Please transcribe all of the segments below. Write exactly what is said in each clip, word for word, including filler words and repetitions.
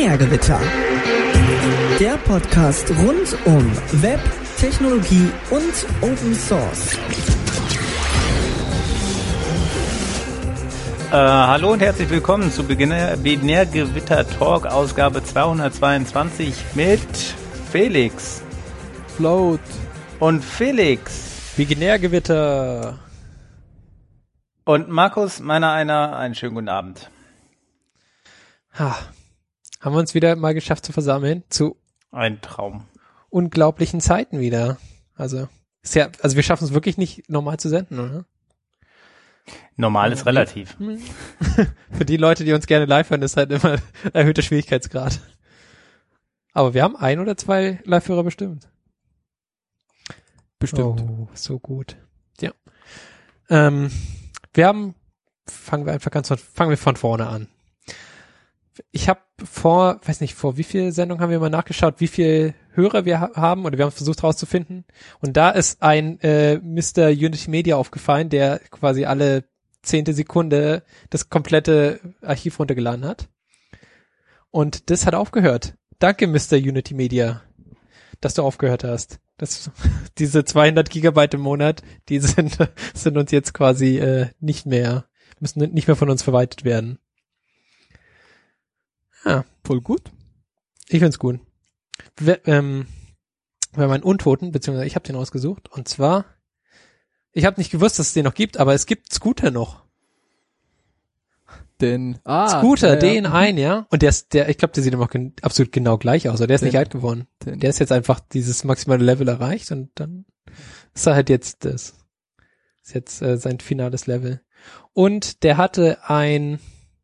Binärgewitter. Der Podcast rund um Web, Technologie und Open Source. Äh, hallo und herzlich willkommen zu Binärgewitter Talk Ausgabe zweihundertzweiundzwanzig mit Felix, Float und Felix, Binärgewitter und Markus, meiner einer, einen schönen guten Abend. Ha. Haben wir uns wieder mal geschafft zu versammeln zu ein Traum. Unglaublichen Zeiten wieder. Also ist ja, also wir schaffen es wirklich nicht normal zu senden, oder? Normal ist relativ. Für die Leute, die uns gerne live hören, ist halt immer erhöhter Schwierigkeitsgrad. Aber wir haben ein oder zwei Live-Hörer bestimmt. Bestimmt. Oh, so gut. Ja. Ähm, wir haben, fangen wir einfach ganz von, fangen wir von vorne an. Ich habe vor, weiß nicht, vor wie viel Sendungen haben wir mal nachgeschaut, wie viel Hörer wir ha- haben, oder wir haben versucht rauszufinden. Und da ist ein äh, Mister Unity Media aufgefallen, der quasi alle zehnte Sekunde das komplette Archiv runtergeladen hat. Und das hat aufgehört. Danke, Mister Unity Media, dass du aufgehört hast. Das, diese zweihundert Gigabyte im Monat, die sind, sind uns jetzt quasi äh, nicht mehr, müssen nicht mehr von uns verwaltet werden. Ja, voll gut. Ich find's gut. Wir, ähm, wir haben einen Untoten, beziehungsweise ich habe den ausgesucht. Und zwar, ich habe nicht gewusst, dass es den noch gibt, aber es gibt Scooter noch. Den, ah. Scooter, ja, den ja. ein, ja. Und der ist, der, ich glaube, der sieht immer gen- absolut genau gleich aus. Aber der ist Den, nicht alt geworden. Den. Der ist jetzt einfach dieses maximale Level erreicht und dann ist er halt jetzt das. Ist jetzt äh, sein finales Level. Und der hatte ein,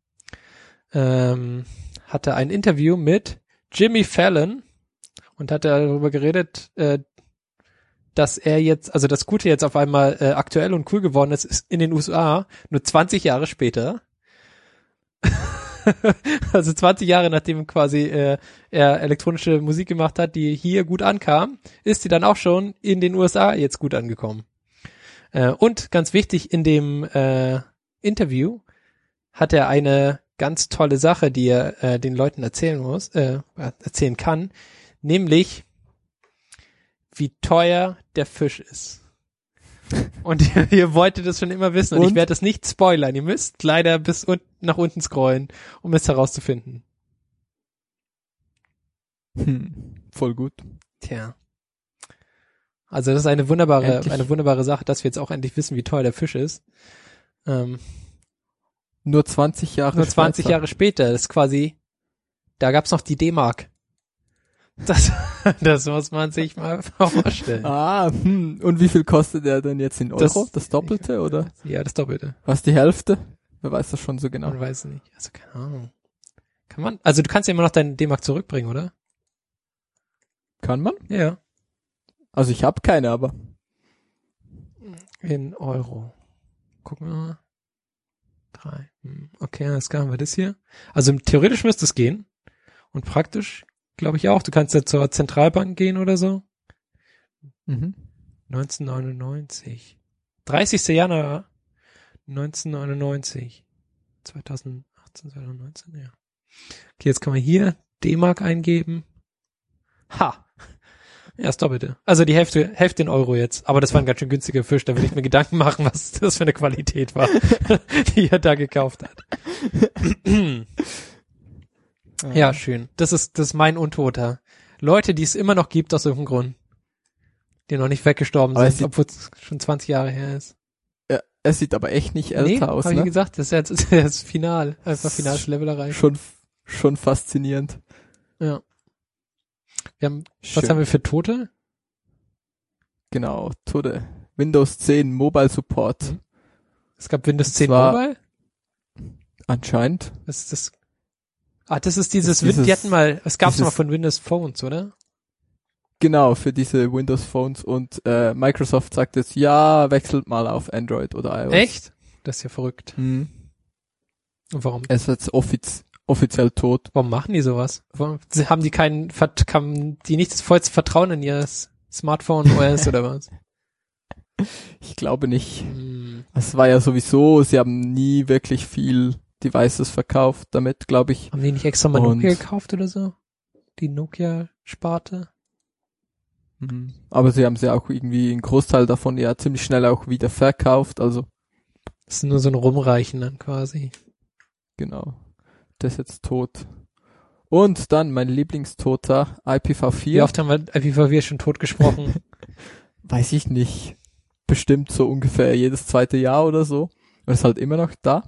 ähm, hatte ein Interview mit Jimmy Fallon und hat darüber geredet, äh, dass er jetzt, also das Scooter jetzt auf einmal äh, aktuell und cool geworden ist, ist in den U S A nur zwanzig Jahre später. Also zwanzig Jahre nachdem quasi äh, er elektronische Musik gemacht hat, die hier gut ankam, ist sie dann auch schon in den U S A jetzt gut angekommen. Äh, und ganz wichtig, in dem äh, Interview hat er eine ganz tolle Sache, die er äh, den Leuten erzählen muss, äh, erzählen kann, nämlich wie teuer der Fisch ist. Und ihr, ihr wolltet das schon immer wissen und, und? ich werde das nicht spoilern. Ihr müsst leider bis un- nach unten scrollen, um es herauszufinden. Hm, voll gut. Tja. Also das ist eine wunderbare, endlich. eine wunderbare Sache, dass wir jetzt auch endlich wissen, wie teuer der Fisch ist. Ähm, Nur zwanzig Jahre Nur zwanzig später. Jahre später, das ist quasi, da gab's noch die D-Mark. Das, das muss man sich mal vorstellen. Ah, hm. Und wie viel kostet der denn jetzt in Euro? Das, das Doppelte, oder? Ja, das Doppelte. Was, die Hälfte? Wer weiß das schon so genau? Man weiß es nicht. Also keine Ahnung. Kann man, also du kannst ja immer noch deinen D-Mark zurückbringen, oder? Kann man? Ja. Also ich habe keine, aber. In Euro. Gucken wir mal. Drei. Okay, alles klar, haben wir das hier. Also theoretisch müsste es gehen. Und praktisch, glaube ich auch. Du kannst ja zur Zentralbank gehen oder so. Mhm. neunzehnhundertneunundneunzig. dreißigsten Januar neunzehnhundertneunundneunzig. zweitausendachtzehn, zweitausendneunzehn, ja. Okay, jetzt kann man hier D-Mark eingeben. Ha! Ja, das Doppelte. Also die Hälfte, Hälfte in Euro jetzt. Aber das war ein ganz schön günstiger Fisch. Da will ich mir Gedanken machen, was das für eine Qualität war, die er da gekauft hat. Ja, schön. Das ist, das ist mein Untoter. Leute, die es immer noch gibt aus irgendeinem Grund. Die noch nicht weggestorben aber sind, obwohl es schon zwanzig Jahre her ist. Ja, es sieht aber echt nicht älter nee, aus, hab ne? ich gesagt, das ist jetzt das, ist das Final. Einfach finales Level erreicht. Schon, schon faszinierend. Ja. Wir haben, Schön. was haben wir für Tote? Genau, Tode. Windows zehn Mobile Support. Mhm. Es gab Windows Und zehn zwar- Mobile? Anscheinend. Was ist das? Ah, das ist dieses, Das ist dieses- die hatten mal, es gab's dieses- mal von Windows Phones, oder? Genau, für diese Windows Phones und äh, Microsoft sagt jetzt, ja, wechselt mal auf Android oder iOS. Echt? Das ist ja verrückt. Hm. Und warum? Es ist jetzt offiz- offiziell tot. Warum machen die sowas? Warum sie- haben die keinen, Vert- haben die nicht das vollste Vertrauen in ihr S- Smartphone O S oder was? Ich glaube nicht. Hm. Es war ja sowieso, sie haben nie wirklich viel Devices verkauft damit, glaube ich. Haben die nicht extra mal Und- Nokia gekauft oder so? Die Nokia-Sparte? Mhm. Aber sie haben sie auch irgendwie einen Großteil davon ja ziemlich schnell auch wieder verkauft, also Das ist nur so ein Rumreichen dann quasi. genau. Der ist jetzt tot. Und dann mein Lieblingstoter, I P v Wie vier. oft haben wir I P v vier schon tot gesprochen? Weiß ich nicht. Bestimmt so ungefähr jedes zweite Jahr oder so. Und ist halt immer noch da.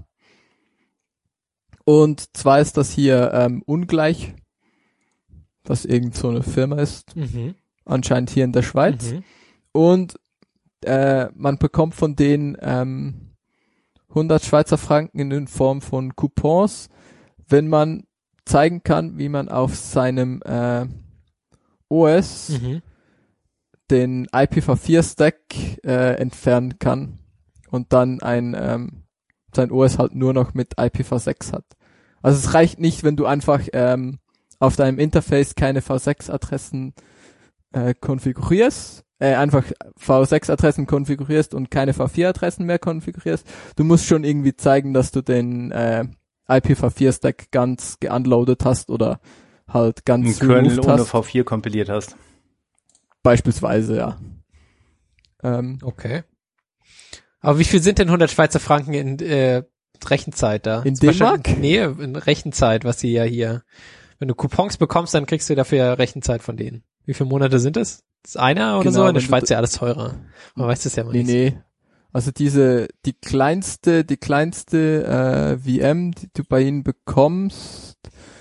Und zwar ist das hier ähm, Ungleich, was irgend so eine Firma ist, mhm. anscheinend hier in der Schweiz. Mhm. Und äh, man bekommt von denen ähm, hundert Schweizer Franken in Form von Coupons, wenn man zeigen kann, wie man auf seinem äh, O S Mhm. den I P v vier Stack äh, entfernen kann und dann ein ähm, sein O S halt nur noch mit I P v sechs hat. Also es reicht nicht, wenn du einfach ähm, auf deinem Interface keine v sechs Adressen äh, konfigurierst, äh, einfach v sechs Adressen konfigurierst und keine v vier Adressen mehr konfigurierst. Du musst schon irgendwie zeigen, dass du den äh, I P v vier Stack ganz geunloadet hast oder halt Einen ganz Kernel removed ohne hast. V vier kompiliert hast. Beispielsweise, ja. Ähm, Okay. Aber wie viel sind denn hundert Schweizer Franken in äh, Rechenzeit da? In Zum Beispiel- D-Mark? Nee, in Rechenzeit, was sie ja hier. Wenn du Coupons bekommst, dann kriegst du dafür Rechenzeit von denen. Wie viele Monate sind es? Ist einer oder Genau, so? In der wenn du Schweiz d- ist ja alles teurer. Man weiß das ja mal nee, nicht. nee. Also diese, die kleinste, die kleinste äh, V M, die du bei ihnen bekommst,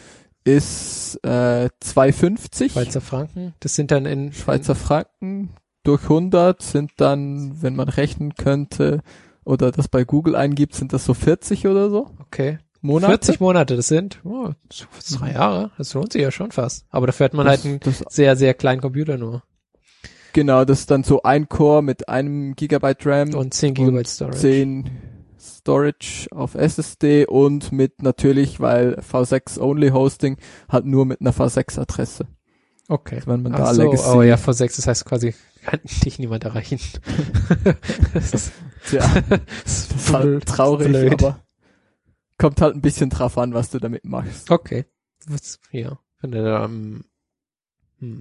ist äh, zwei fünfzig Schweizer Franken. Das sind dann in Schweizer Franken. Durch hundert sind dann, wenn man rechnen könnte, oder das bei Google eingibt, sind das so vierzig oder so Okay. Monate. vierzig Monate, das sind oh, so drei Jahre. Das lohnt sich ja schon fast. Aber dafür hat man das, halt einen das, sehr, sehr kleinen Computer nur. genau, das ist dann so ein Core mit einem Gigabyte RAM Und zehn Gigabyte Storage. zehn Storage auf S S D und mit natürlich, weil v sechs Only Hosting, halt nur mit einer v sechs Adresse. Okay. Also wenn man Ach da so, Legacy, oh ja, V sechs, das heißt quasi, kann dich niemand erreichen. das ist, ja, das das ist halt traurig, blöd. aber kommt halt ein bisschen drauf an, was du damit machst. Okay. Was, ja, wenn du da, ähm, hm.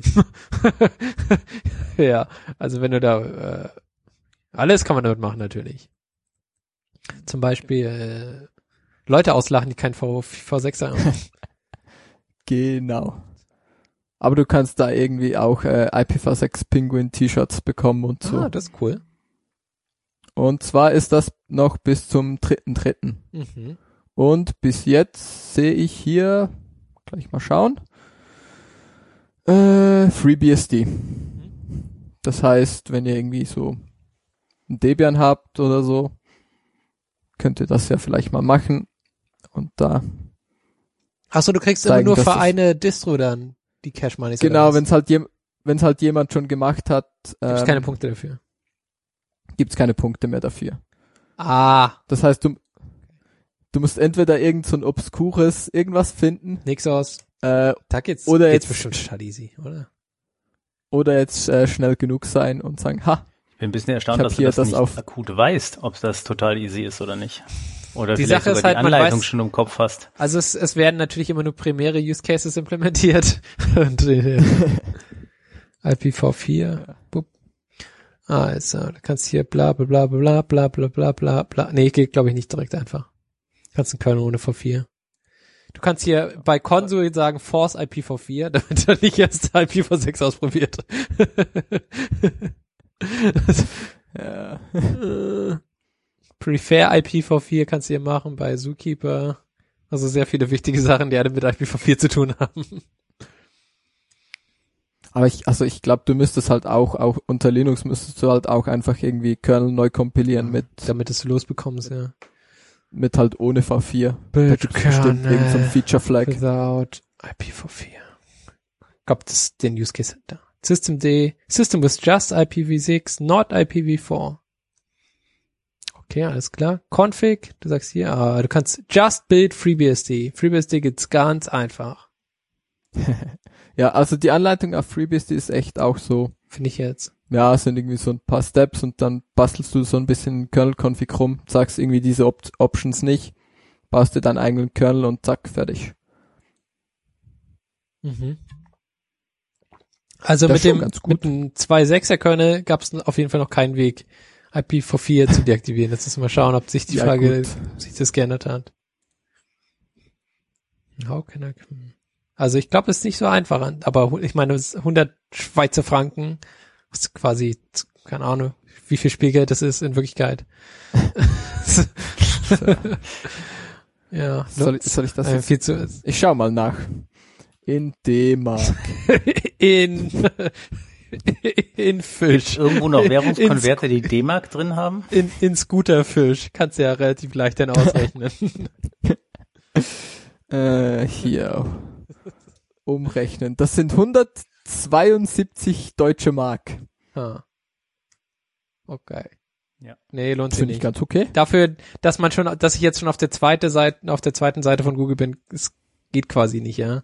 ja, also wenn du da, äh, alles kann man damit machen, natürlich. Zum Beispiel, äh, Leute auslachen, die kein v, V sechs haben. Genau. Aber du kannst da irgendwie auch äh, I P v sechs Penguin T-Shirts bekommen und so. Ah, das ist cool. Und zwar ist das noch bis zum dritten dritten Mhm. Und bis jetzt sehe ich hier, gleich mal schauen, äh, FreeBSD. Das heißt, wenn ihr irgendwie so ein Debian habt oder so, könnt ihr das ja vielleicht mal machen. Und da, Achso, du kriegst immer zeigen, nur dass für das- eine Distro dann die Cache Moneys. genau, wenn es halt, jem, wenn's halt jemand schon gemacht hat, Gibt's ähm, keine Punkte dafür. gibt's keine Punkte mehr dafür. Ah, Das heißt, du, du musst entweder irgend so ein obskures irgendwas finden, nix aus. äh, Da geht's, Oder geht's jetzt- bestimmt total easy, oder? oder jetzt äh, schnell genug sein und sagen, ha, Ich bin ein bisschen erstaunt, Ich hab dass du hier das, das nicht auf- akut weißt, ob das total easy ist oder nicht. Oder Die vielleicht Sache ist sogar halt, die man Anleitung weiß- schon im Kopf hast. Also es, es werden natürlich immer nur primäre Use Cases implementiert. Und äh, I P v vier. Bup. Also, du kannst hier bla bla bla bla bla bla bla bla bla. Nee, geht glaube ich nicht direkt einfach. Du kannst einen Kernel ohne v vier. Du kannst hier bei Console sagen Force I P v vier, damit er nicht erst I P v sechs ausprobiert. ja. Äh, Prefer I P v vier kannst du hier machen bei Zookeeper. Also sehr viele wichtige Sachen, die alle mit I P v vier zu tun haben. Aber ich, also ich glaube, du müsstest halt auch, auch unter Linux müsstest du halt auch einfach irgendwie Kernel neu kompilieren mit, Damit es losbekommst, ja. mit halt ohne v vier. Da Build gibt's bestimmt Kernel irgend so ein Feature Flag. without I P v vier. Ich glaube, das ist den Use Case da. Systemd, System with just I P v six, not I P v four. Okay, alles klar. Config, du sagst hier, ah, du kannst just build FreeBSD. FreeBSD geht's ganz einfach. Ja, also die Anleitung auf FreeBSD ist echt auch so, Finde ich jetzt. ja, es sind irgendwie so ein paar Steps und dann bastelst du so ein bisschen Kernel-Config rum, sagst irgendwie diese Op- Options nicht, baust dir deinen eigenen Kernel und zack, fertig. Mhm. Also Das mit ist schon dem, ganz gut. mit dem zwei Komma sechser Kernel gab es auf jeden Fall noch keinen Weg, I P v vier zu deaktivieren. Jetzt müssen wir mal schauen, ob sich die Ja, Frage, gut. ob sich das geändert hat. How can I... Also ich glaube, es ist nicht so einfach, aber ich meine, es ist hundert Schweizer Franken, was quasi, keine Ahnung, wie viel Spielgeld das ist in Wirklichkeit. Ja. Soll ich, soll ich das äh, jetzt? viel zu, Ich schau mal nach. In D-Mark. in, in Fisch. Irgendwo noch In- Währungskonverter, die D-Mark drin haben? In, in Scooterfisch. Kannst du ja relativ leicht dann ausrechnen. Äh, hier. Umrechnen. Das sind hundertzweiundsiebzig deutsche Mark. ah. Okay. Ja. Nee, lohnt Das sich finde ich nicht. ganz okay. Dafür, dass man schon, dass ich jetzt schon auf der zweiten Seite, auf der zweiten Seite von Google bin, es geht quasi nicht, ja.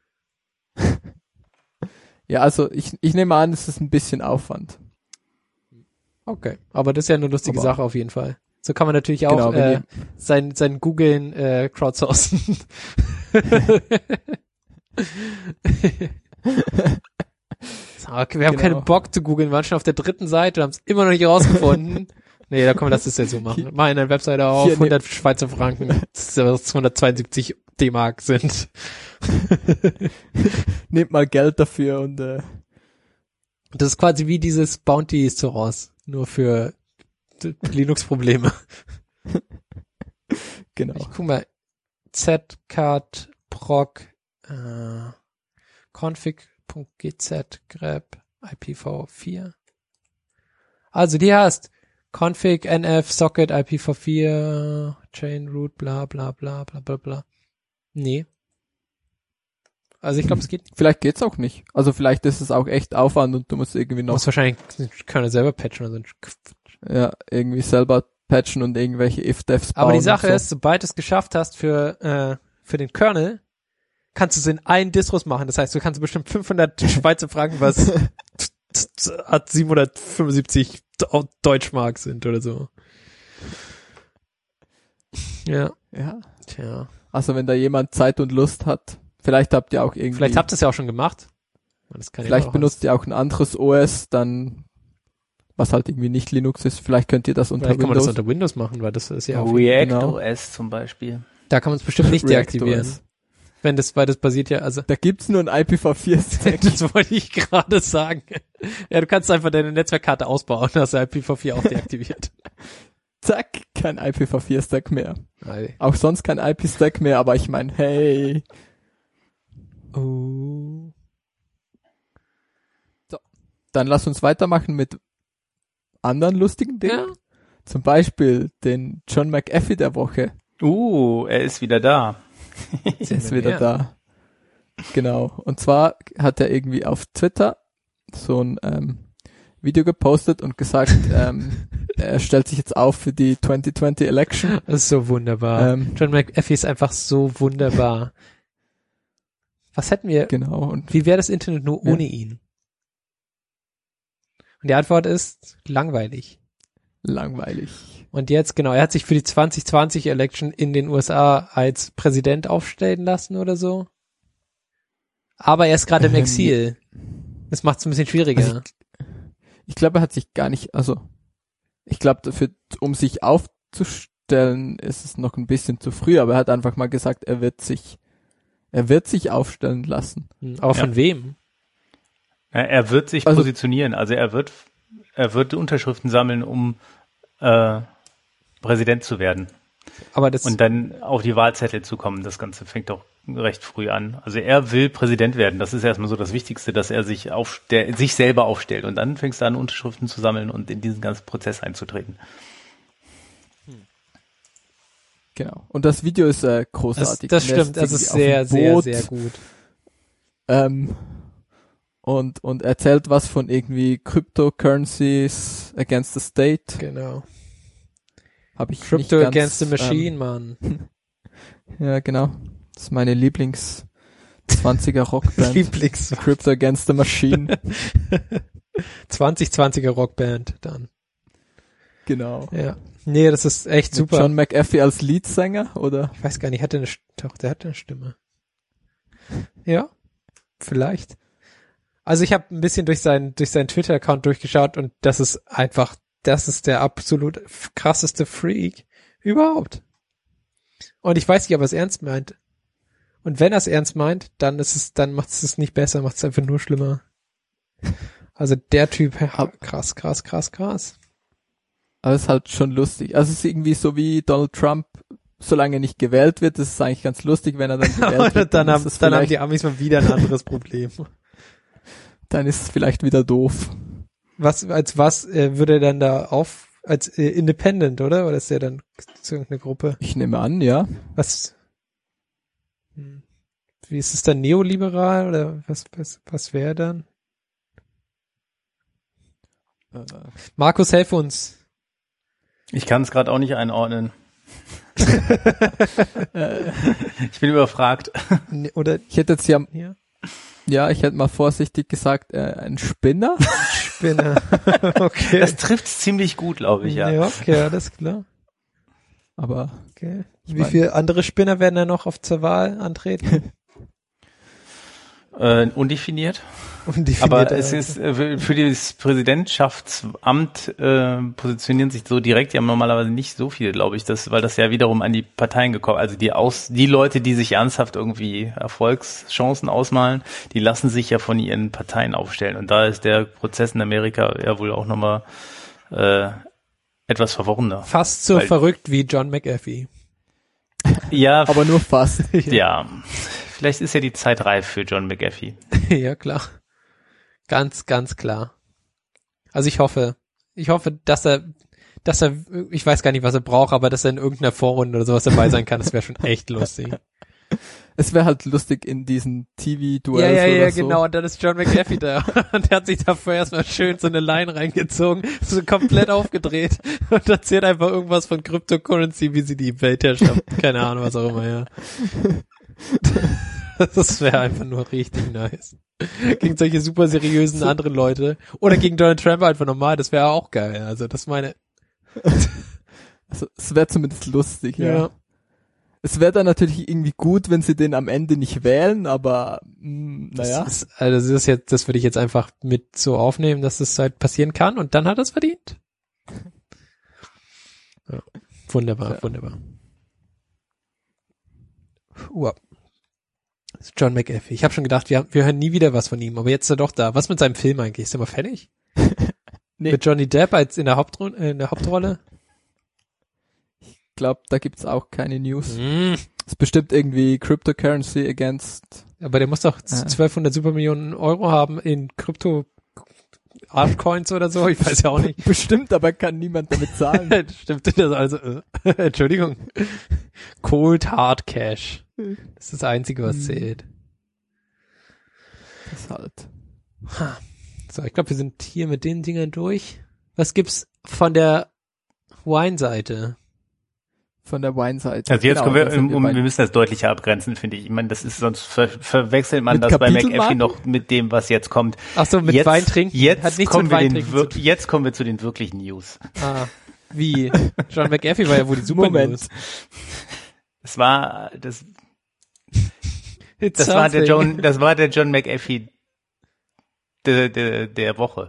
Ja, also ich, ich nehme an, es ist ein bisschen Aufwand. Okay. Aber das ist ja eine lustige Aber- Sache auf jeden Fall. So kann man natürlich auch Genau, wenn äh, ihr- sein, sein Googlen äh, crowdsourcen. So, okay, wir haben Genau. keinen Bock zu googeln, wir waren schon auf der dritten Seite und haben es immer noch nicht rausgefunden. Nee, da können wir das jetzt so machen. Mach in der Webseite auf Hier, ne- hundert Schweizer Franken, das hundertzweiundsiebzig D-Mark sind. Nehmt mal Geld dafür und äh, Das ist quasi wie dieses Bounty-Restaurants, nur für d- Linux-Probleme. genau. Ich guck mal, zcard proc äh, config.gz grep I P v vier. Also die heißt config nf socket I P v vier chain root bla bla bla bla bla bla. Nee. Also ich glaube, es geht. Vielleicht geht's auch nicht. Also vielleicht ist es auch echt Aufwand und du musst irgendwie Du noch musst wahrscheinlich Kernel selber patchen oder so. ja, irgendwie selber patchen und irgendwelche if-defs bauen. Aber die Sache und so. ist, sobald du es geschafft hast für äh, für den Kernel, kannst du es in einen Distros machen. Das heißt, du kannst bestimmt fünfhundert Schweizer Franken, was hat siebenhundertfünfundsiebzig Deutschmark sind oder so. Ja, Ja. tja. Also wenn da jemand Zeit und Lust hat, vielleicht habt ihr auch irgendwie, Vielleicht habt ihr es ja auch schon gemacht. Das kann ja vielleicht auch benutzt ihr auch ein anderes O S, dann was halt irgendwie nicht Linux ist. Vielleicht könnt ihr das unter Vielleicht kann man das Windows. unter Windows machen, weil das ist ja auch, React genau. O S zum Beispiel. da kann man es bestimmt nicht React deaktivieren. O S. Wenn das, weil das basiert ja, also Da gibt's nur ein I P v vier Stack. das wollte ich gerade sagen. Ja, du kannst einfach deine Netzwerkkarte ausbauen, hast du I P v vier auch deaktiviert. Zack, kein I P v vier Stack mehr. Ei. Auch sonst kein I P Stack mehr, aber ich meine, hey. Oh. Dann lass uns weitermachen mit anderen lustigen Dingen. Ja. Zum Beispiel den John McAfee der Woche. Uh, er ist wieder da. Der ist wieder da. Genau. Und zwar hat er irgendwie auf Twitter so ein ähm, Video gepostet und gesagt, ähm, er stellt sich jetzt auf für die zwanzig zwanzig Election. Das ist so wunderbar. Ähm, John McAfee ist einfach so wunderbar. Was hätten wir, genau. Und wie wäre das Internet nur Ja. ohne ihn? Und die Antwort ist langweilig. langweilig. Und jetzt, genau, er hat sich für die zwanzig zwanzig Election in den U S A als Präsident aufstellen lassen oder so. Aber er ist gerade im Ähm, Exil. Das macht es ein bisschen schwieriger. Also Ich glaube, er hat sich gar nicht, also ich glaube, dafür, um sich aufzustellen, ist es noch ein bisschen zu früh, aber er hat einfach mal gesagt, er wird sich, er wird sich aufstellen lassen. Hm, Aber von Ja. wem? Ja, er wird sich Also- positionieren. Also er wird, er wird Unterschriften sammeln, um äh, Präsident zu werden Aber das, und dann auf die Wahlzettel zu kommen. Das Ganze fängt auch recht früh an. Also er will Präsident werden. Das ist erstmal so das Wichtigste, dass er sich auf, der, sich selber aufstellt. Und dann fängst du an, Unterschriften zu sammeln und in diesen ganzen Prozess einzutreten. Genau. Und das Video ist äh, das, großartig. das Und er stimmt, das ist irgendwie sehr, auf dem sehr, Boot, sehr gut. Ähm, und, und erzählt was von irgendwie Cryptocurrencies against the state. Genau. Habe ich Crypto nicht ganz, against the Machine, Mann. Ähm, ja, genau. Das ist meine Lieblings zwanziger Rockband. Lieblings Crypto Against the Machine. zwanzig zwanziger Rockband dann. Genau. Ja. Nee, das ist echt Mit super. John McAfee als Leadsänger, oder? Ich weiß gar nicht, hat der eine, St- doch, der hat eine Stimme. Ja, vielleicht. Also ich habe ein bisschen durch seinen, durch seinen Twitter-Account durchgeschaut und das ist einfach, das ist der absolut f- krasseste Freak überhaupt. Und ich weiß nicht, ob er es ernst meint. Und wenn er es ernst meint, dann ist es, dann macht es es nicht besser, macht es einfach nur schlimmer. Also der Typ, ja, krass, krass, krass, krass. Aber es ist halt schon lustig. Also es ist irgendwie so wie Donald Trump, solange er nicht gewählt wird, das ist eigentlich ganz lustig, wenn er dann gewählt wird. dann dann, haben, ist es dann haben vielleicht- die Amis mal wieder ein anderes Problem. dann ist es vielleicht wieder doof. Was, als was äh, würde er dann da auf, als äh, Independent, oder? Oder ist der dann zu irgendeine Gruppe? Ich nehme an, ja. Was, hm, wie ist es dann, neoliberal oder was, was, was wäre dann? Äh, Markus, helf uns. Ich kann es gerade auch nicht einordnen. Ich bin überfragt. Ne, oder, Ich hätte jetzt ja, ja, ja, ich hätte mal vorsichtig gesagt, äh, ein Spinner. Spinner. Okay. Das trifft ziemlich gut, glaube ich, ja. Ja, okay, alles klar. Aber Okay. Ich Wie mein- viele andere Spinner werden da noch auf zur Wahl antreten? Äh, undefiniert. Undefiniert, Aber es also. ist äh, für das Präsidentschaftsamt äh, positionieren sich so direkt ja normalerweise nicht so viele, glaube ich, das, weil das ja wiederum an die Parteien gekommen, also die aus die Leute, die sich ernsthaft irgendwie Erfolgschancen ausmalen, die lassen sich ja von ihren Parteien aufstellen. Und da ist der Prozess in Amerika ja wohl auch nochmal äh, etwas verworrener. Fast so Weil- verrückt wie John McAfee. Ja, aber nur fast. ja. Vielleicht ist ja die Zeit reif für John McAfee. Ja, klar. Ganz, ganz klar. Also ich hoffe, ich hoffe, dass er, dass er, ich weiß gar nicht, was er braucht, aber dass er in irgendeiner Vorrunde oder sowas dabei sein kann, das wäre schon echt lustig. Es wäre halt lustig in diesen Ja, T V-Duells ja, oder ja, so. genau. Und dann ist John McAfee da. Und der hat sich dafür erstmal schön so eine Line reingezogen, so komplett aufgedreht und erzählt einfach irgendwas von Cryptocurrency, wie sie die Welt herrschaffen. Keine Ahnung, was auch immer, ja. Das wäre einfach nur richtig nice. Gegen solche super seriösen anderen Leute. Oder gegen Donald Trump einfach normal, das wäre auch geil. Also das meine. Also, es wäre zumindest lustig, ja. Ja. Es wäre dann natürlich irgendwie gut, wenn sie den am Ende nicht wählen, aber mh, naja. Das ist, also das ist jetzt, das würde ich jetzt einfach mit so aufnehmen, dass das halt passieren kann und dann hat er es verdient. Ja. Wunderbar, Ja. wunderbar. Wow. Das ist John McAfee. Ich habe schon gedacht, wir, wir hören nie wieder was von ihm, aber jetzt ist er doch da. Was mit seinem Film eigentlich? Ist er mal fertig? Nee. Mit Johnny Depp als in der Hauptrolle? Äh, in der Hauptrolle? Ich glaube, da gibt's auch keine News. Mm. Es ist bestimmt irgendwie Cryptocurrency against. Aber der muss doch Ah. zwölfhundert Supermillionen Euro haben in Krypto Altcoins oder so. Ich weiß ja auch nicht. Bestimmt, aber kann niemand damit zahlen. Stimmt das also? Äh, Entschuldigung. Cold Hard Cash. Das ist das Einzige, was Hm. zählt. Das ist halt. So, ich glaube, wir sind hier mit den Dingern durch. Was gibt's von der Wine-Seite? Von der Wine-Seite. Also jetzt Genau, können wir, da sind um, bei- wir müssen das deutlicher abgrenzen, finde ich. Ich meine, das ist, sonst ver verwechselt man Mit das bei McAfee Kapitelmarken? noch mit dem, was jetzt kommt. Ach so, mit jetzt, Wein trinken? Jetzt, Hat nichts kommen mit wir Wein den, trinken wir- zu tun. jetzt kommen wir zu den wirklichen News. Ah, wie? John McAfee war ja wohl die Super Moment. News. Das war, das, It's das war der something. John, das war der John McAfee der, der, der Woche.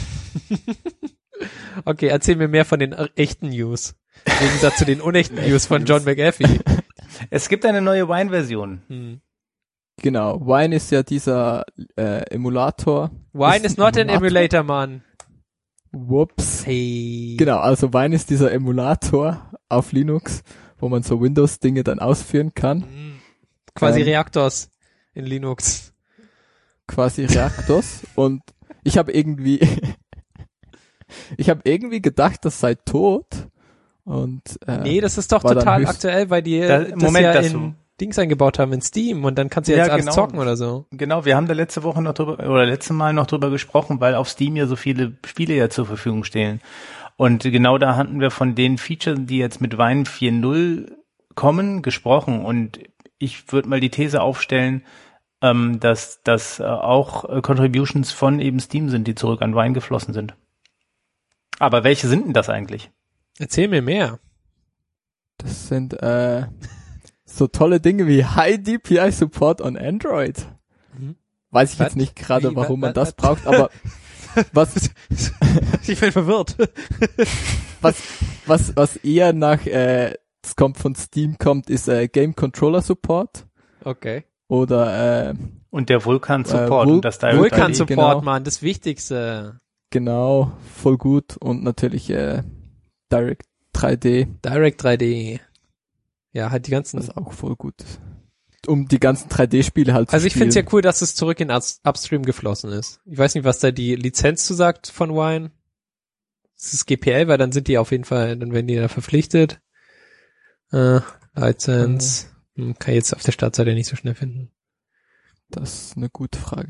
Okay, erzähl mir mehr von den äh, echten News. Im Gegensatz zu den unechten News von John McAfee. Es gibt eine neue Wine-Version. Hm. Genau. Wine ist ja dieser äh, Emulator. Wine Ist is not an Emulator. emulator, man. Whoops. Hey. Genau, also Wine ist dieser Emulator auf Linux, wo man so Windows-Dinge dann ausführen kann. Hm. Quasi Ähm. Reactors in Linux. Quasi Reactors. Und ich habe irgendwie ich habe irgendwie gedacht, das sei tot. Und äh, Nee, das ist doch war dann total höchst- aktuell, weil die Da- das Moment, ja das in so- Dings eingebaut haben, in Steam und dann kannst du Ja, jetzt alles genau. zocken oder so. Genau, wir haben da letzte Woche noch drüber, oder letzte Mal noch drüber gesprochen, weil auf Steam ja so viele Spiele ja zur Verfügung stehen. Und genau da hatten wir von den Features, die jetzt mit Wine vier Punkt null kommen, gesprochen. Und ich würde mal die These aufstellen, ähm, dass das äh, auch äh, Contributions von eben Steam sind, die zurück an Wine geflossen sind. Aber welche sind denn das eigentlich? Erzähl mir mehr. Das sind äh, so tolle Dinge wie High D P I Support on Android. Mhm. Weiß ich Was? jetzt nicht gerade, Wie, warum wa- man das wa- braucht, aber was, Ich bin verwirrt. was, was, was eher nach, äh, es kommt von Steam kommt, ist äh, Game Controller Support Okay. oder äh, Und der Vulkan Support Vul- und das Direct Vulkan I D. Support, genau. Mann, das Wichtigste. genau, voll gut und natürlich äh, Direct drei D, Direct drei D. Ja, halt die ganzen. was auch voll gut ist. Um die ganzen drei D-Spiele halt zu Also ich finde es ja spielen. cool, dass es zurück in Ups- Upstream geflossen ist. Ich weiß nicht, was da die Lizenz zu sagt von Wine. Es ist G P L, weil dann sind die auf jeden Fall, dann werden die da verpflichtet. Äh, Lizenz. Hm, kann ich jetzt auf der Startseite nicht so schnell finden. Das ist eine gute Frage.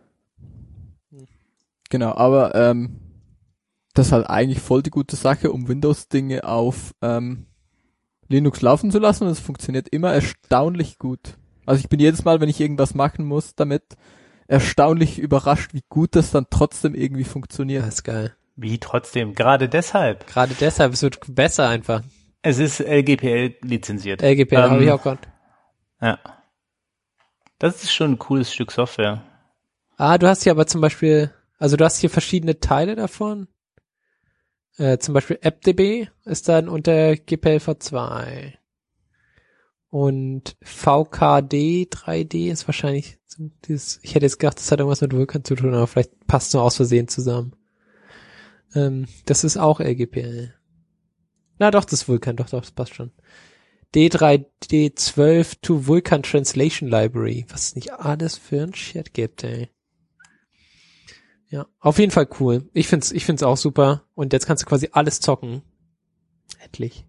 Genau, aber ähm, das ist halt eigentlich voll die gute Sache, um Windows-Dinge auf ähm, Linux laufen zu lassen und es funktioniert immer erstaunlich gut. Also ich bin jedes Mal, wenn ich irgendwas machen muss, damit erstaunlich überrascht, wie gut das dann trotzdem irgendwie funktioniert. Das ist geil. Wie trotzdem, gerade deshalb. Gerade deshalb, es wird besser einfach. Es ist L G P L lizenziert. L G P L Ähm, habe ich auch gerade. Ja. Das ist schon ein cooles Stück Software. Ah, du hast hier aber zum Beispiel, also du hast hier verschiedene Teile davon. Äh, zum Beispiel AppDB ist dann unter G P L v zwei. Und V K D drei D ist wahrscheinlich so dieses, ich hätte jetzt gedacht, das hat irgendwas mit Vulkan zu tun, aber vielleicht passt nur aus Versehen zusammen. Ähm, das ist auch L G P L. Na doch, das ist Vulkan, doch, doch, das passt schon. D drei D zwölf to Vulkan Translation Library. Was es nicht alles für ein Shit gibt, ey. Ja, auf jeden Fall cool. Ich find's, ich find's auch super. Und jetzt kannst du quasi alles zocken. Endlich.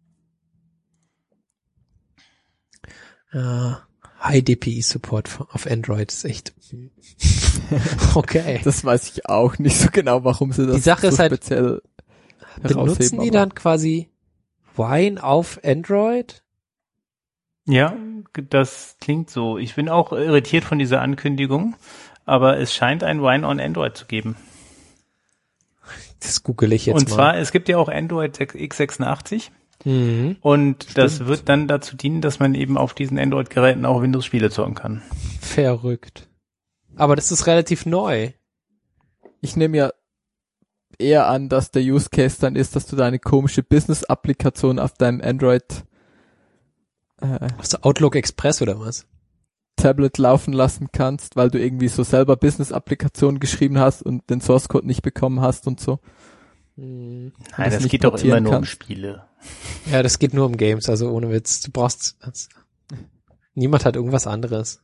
Ja, High D P I Support auf Android ist echt okay. Das weiß ich auch nicht so genau, warum sie das Die Sache so ist halt, speziell Benutzen herausheben. die aber dann quasi Wine auf Android? Ja, das klingt so. Ich bin auch irritiert von dieser Ankündigung, aber es scheint ein Wine on Android zu geben. Das google ich jetzt Und mal. zwar, es gibt ja auch Android x sechsundachtzig Mhm. und das wird dann dazu dienen, dass man eben auf diesen Android-Geräten auch Windows-Spiele zocken kann. Verrückt. Aber das ist relativ neu. Ich nehme ja eher an, dass der Use Case dann ist, dass du deine komische Business-Applikation auf deinem Android äh, Hast du Outlook Express oder was? Tablet laufen lassen kannst, weil du irgendwie so selber Business-Applikationen geschrieben hast und den Source-Code nicht bekommen hast und so. Mhm. Nein, das das nicht geht doch immer portieren nur um kannst. Spiele. Ja, das geht nur um Games, also ohne Witz. Du brauchst, also, niemand hat irgendwas anderes.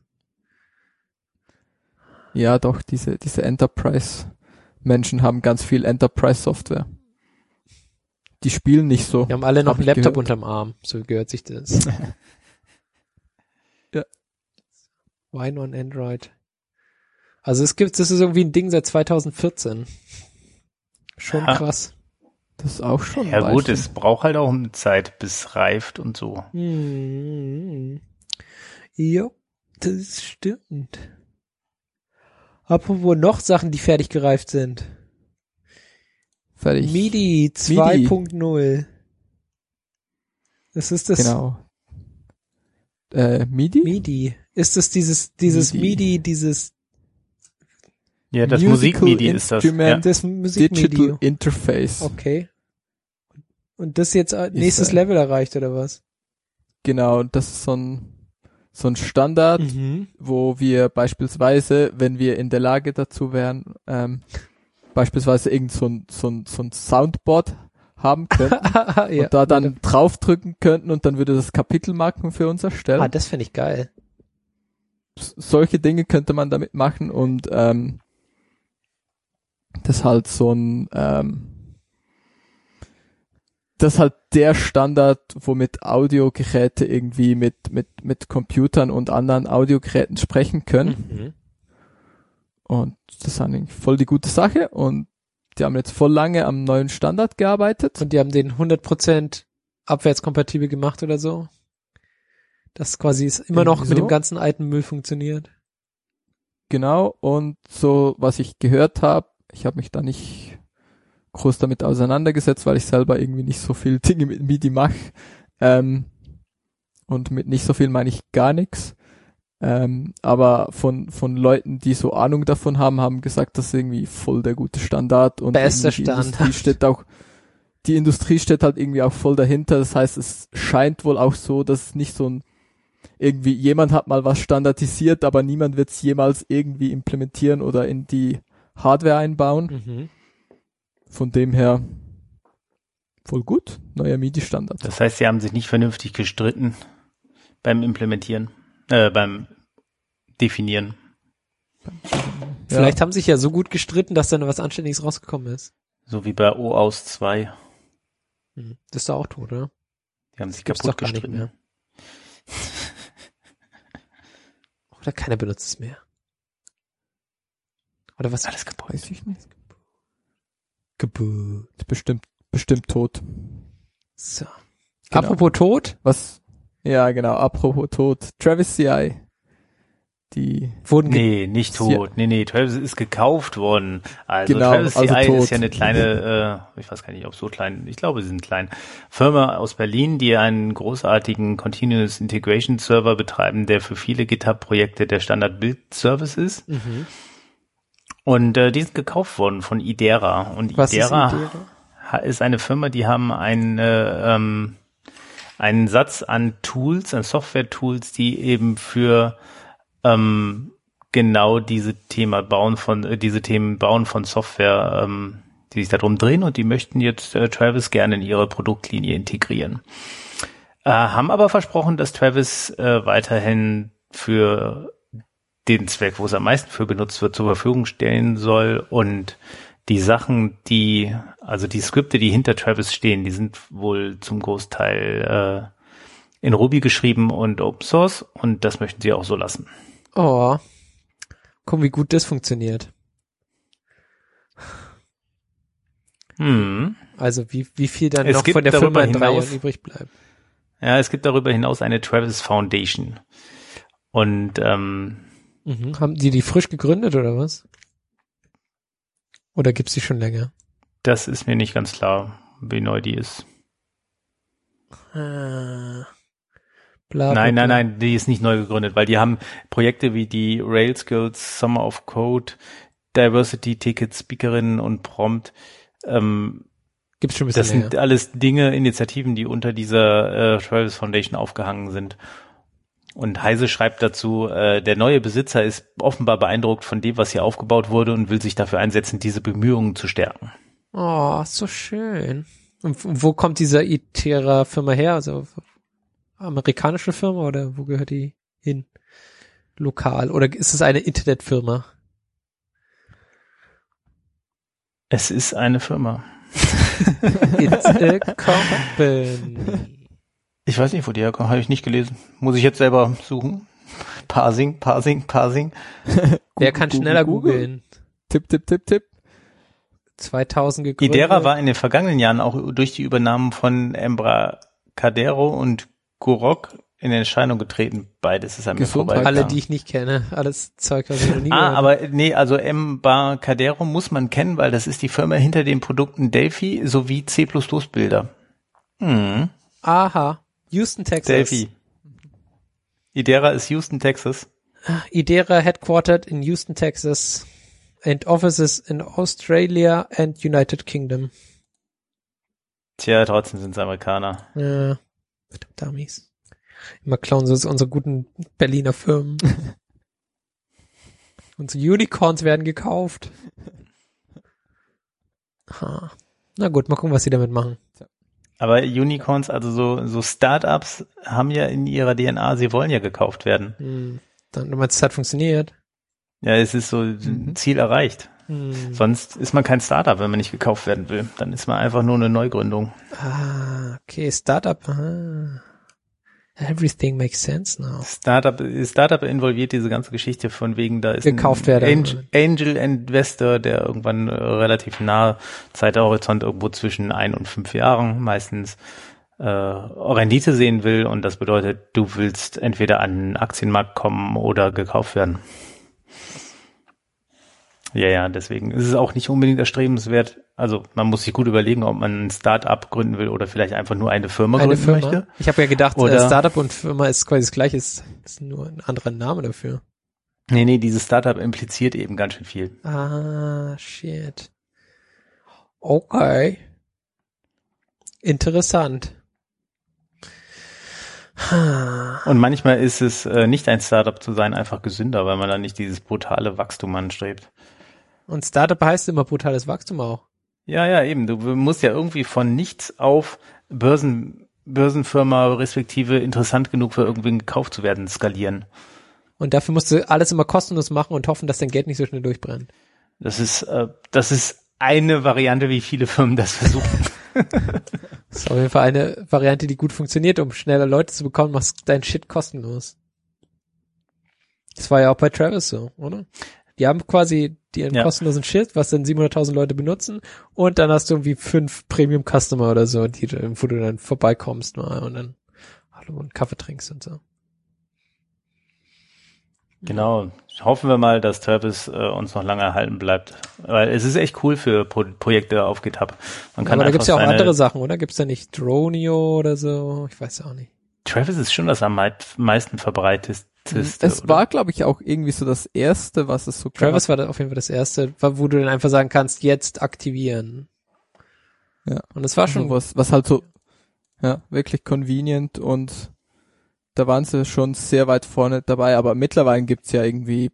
Ja, doch, diese, diese Enterprise-Menschen haben ganz viel Enterprise-Software. Die spielen nicht so. Wir haben alle noch Hab einen ich Laptop gehört. unterm Arm, so gehört sich das. Ja. Wine on Android. Also es gibt, das ist irgendwie ein Ding seit zwanzig vierzehn. Schon Ja. krass. Das ist auch schon. Ja ein gut, Weilchen. es braucht halt auch eine Zeit, bis es reift und so. Hm. Jo, das stimmt. Apropos noch Sachen, die fertig gereift sind. fertig. MIDI zwei Punkt null. Das ist das Genau. Äh, MIDI? MIDI. Ist das dieses, dieses MIDI. MIDI, dieses, Ja, das Musical Musik-MIDI ist das. Ja. Instrument das Musikmidi? Digital Interface. Okay. Und das jetzt äh, nächstes äh, Level erreicht, oder was? Genau, das ist so ein, so ein Standard, Mhm. wo wir beispielsweise, wenn wir in der Lage dazu wären, ähm, beispielsweise irgend so ein, so ein, so ein Soundboard haben könnten ja. und da dann draufdrücken könnten und dann würde das Kapitelmarken für uns erstellen. Ah, das finde ich geil. S- Solche Dinge könnte man damit machen und ähm, das ist halt so ein ähm, das ist halt der Standard, womit Audiogeräte irgendwie mit mit mit Computern und anderen Audiogeräten sprechen können. Mhm. Und das ist eigentlich voll die gute Sache und die haben jetzt voll lange am neuen Standard gearbeitet. Und die haben den hundert Prozent abwärtskompatibel gemacht oder so. Das quasi ist immer noch Irgendwie mit so. dem ganzen alten Müll funktioniert. Genau, und so, was ich gehört habe, ich habe mich da nicht groß damit auseinandergesetzt, weil ich selber irgendwie nicht so viel Dinge mit MIDI mache. Ähm, und mit nicht so viel meine ich gar nichts. Ähm, aber von von Leuten, die so Ahnung davon haben, haben gesagt, das ist irgendwie voll der gute Standard. Und Bester die Standard. Industrie steht auch, die Industrie steht halt irgendwie auch voll dahinter. Das heißt, es scheint wohl auch so, dass es nicht so ein irgendwie, jemand hat mal was standardisiert, aber niemand wird es jemals irgendwie implementieren oder in die Hardware einbauen. Mhm. Von dem her voll gut, neuer MIDI-Standard. Das heißt, sie haben sich nicht vernünftig gestritten beim Implementieren, äh, beim Definieren. Vielleicht haben sich ja so gut gestritten, dass dann was Anständiges rausgekommen ist. So wie bei O aus zwei. Mhm. Das ist doch auch tot, oder? Die haben sich Gibt's kaputt doch gar nicht gestritten. mehr. Oder keiner benutzt es mehr. Oder was? Alles kaputt. Weiß ich nicht. Geburt. Ist bestimmt, bestimmt tot. So. Genau. Apropos tot, Was? Ja, genau, apropos tot. Travis C I. Die, wurden ge- Nee, nicht tot. Nee, nee, Travis ist gekauft worden. Also Genau, Travis also C I tot. ist ja eine kleine, äh, ich weiß gar nicht, ob so klein, ich glaube, sie sind klein, Firma aus Berlin, die einen großartigen Continuous Integration Server betreiben, der für viele GitHub-Projekte der Standard-Build-Service ist. Mhm. Und äh, die sind gekauft worden von Idera. Und Was Idera, ist Idera? ha- ist eine Firma, die haben eine, ähm, einen Satz an Tools, an Software-Tools, die eben für ähm, genau diese Thema bauen von äh, diese Themen bauen von Software, ähm, die sich darum drehen, und die möchten jetzt äh, Travis gerne in ihre Produktlinie integrieren. Äh, haben aber versprochen, dass Travis äh, weiterhin für den Zweck, wo es am meisten für benutzt wird, zur Verfügung stellen soll, und die Sachen, die, also die Skripte, die hinter Travis stehen, die sind wohl zum Großteil äh, in Ruby geschrieben und Open Source, und das möchten sie auch so lassen. Oh. Guck, wie gut das funktioniert. Hm. Also wie wie viel dann Es noch gibt von der darüber Firma in drei hinaus- Jahren übrig bleibt. Ja, es gibt darüber hinaus eine Travis Foundation. Und ähm, Mhm. Haben die die frisch gegründet oder was? Oder gibt's die schon länger? das ist mir nicht ganz klar, wie neu die ist. Ah. Bla, bla, Nein, nein, bla. nein, die ist nicht neu gegründet, weil die haben Projekte wie die Rails Skills, Summer of Code, Diversity Ticket, Speakerinnen und Prompt. Ähm, Gibt's schon ein bisschen das länger. sind alles Dinge, Initiativen, die unter dieser äh, Travis Foundation aufgehangen sind. Und Heise schreibt dazu, äh, der neue Besitzer ist offenbar beeindruckt von dem, was hier aufgebaut wurde, und will sich dafür einsetzen, diese Bemühungen zu stärken. Oh, so schön. Und wo kommt diese Itera-Firma her? Also amerikanische Firma oder wo gehört die hin? Lokal. Oder ist es eine Internetfirma? Es ist eine Firma. It's a company. Ich weiß nicht, wo die herkommen, habe ich nicht gelesen. Muss ich jetzt selber suchen? Parsing, Parsing, Parsing. Wer kann Google, schneller Google. googeln? Tipp, tipp, tipp, tipp. zweitausend gegründet. Idera war in den vergangenen Jahren auch durch die Übernahmen von Embarcadero und Gurok in Erscheinung getreten. Beides ist an mir Gesundheit. vorbeigegangen. Alle, die ich nicht kenne. Alles Zeug, was ich noch nie Ah, gehört habe. aber nee, also Embarcadero muss man kennen, weil das ist die Firma hinter den Produkten Delphi sowie C plus plus Bilder. Hm. Aha. Houston, Texas. Delphi. Idera ist Houston, Texas. Idera headquartered in Houston, Texas and offices in Australia and United Kingdom. Tja, trotzdem sind es Amerikaner. Ja, verdammt Dummies. Immer klauen sie unsere guten Berliner Firmen. Unsere Unicorns werden gekauft. Ha. Na gut, mal gucken, was sie damit machen. Aber Unicorns, also so, so Startups, haben ja in ihrer D N A, sie wollen ja gekauft werden. Hm. Dann, du meinst, es hat funktioniert. Ja, es ist so ein Ziel erreicht. Hm. Sonst ist man kein Startup, wenn man nicht gekauft werden will. Dann ist man einfach nur eine Neugründung. Ah, okay, Startup. Aha. Everything makes sense now. Startup, Startup involviert diese ganze Geschichte von wegen, da ist Gekauft ein werden. Angel, Angel Investor, der irgendwann äh, relativ nah, Zeithorizont irgendwo zwischen ein und fünf Jahren meistens äh, Rendite sehen will, und das bedeutet, du willst entweder an den Aktienmarkt kommen oder gekauft werden. Ja, ja, deswegen ist es auch nicht unbedingt erstrebenswert. Also man muss sich gut überlegen, ob man ein Start-up gründen will oder vielleicht einfach nur eine Firma Eine gründen Firma. möchte. Ich habe ja gedacht, Oder- äh, Startup und Firma ist quasi das gleiche, ist, ist nur ein anderer Name dafür. Nee, nee, dieses Startup impliziert eben ganz schön viel. Ah, shit. Okay. Interessant. Und manchmal ist es äh, nicht ein Startup zu sein, einfach gesünder, weil man dann nicht dieses brutale Wachstum anstrebt. Und Startup heißt immer brutales Wachstum auch. Ja, ja, eben. Du musst ja irgendwie von nichts auf Börsen, Börsenfirma respektive interessant genug für irgendwen gekauft zu werden, skalieren. Und dafür musst du alles immer kostenlos machen und hoffen, dass dein Geld nicht so schnell durchbrennt. Das ist, äh, das ist eine Variante, wie viele Firmen das versuchen. Das ist auf jeden Fall eine Variante, die gut funktioniert, um schneller Leute zu bekommen, machst dein Shit kostenlos. Das war ja auch bei Travis so, oder? Die haben quasi den Ja. kostenlosen Shit, was dann siebenhunderttausend Leute benutzen, und dann hast du irgendwie fünf Premium-Customer oder so, die, wo du dann vorbeikommst mal und dann hallo und Kaffee trinkst und so. Genau. Hoffen wir mal, dass Travis äh, uns noch lange erhalten bleibt. Weil es ist echt cool für Pro- Projekte auf GitHub. Man kann Aber da einfach gibt's ja auch seine, andere Sachen, oder? Gibt's da nicht Dronio oder so? Ich weiß auch nicht. Travis ist schon das am meit- meisten verbreiteste. Es oder? war, glaube ich, auch irgendwie so das erste, was es so gab. Travis war da auf jeden Fall das erste, wo du dann einfach sagen kannst, jetzt aktivieren. Ja. Und es war schon, Also was, was halt so, ja, wirklich convenient, und da waren sie schon sehr weit vorne dabei, aber mittlerweile gibt's ja irgendwie,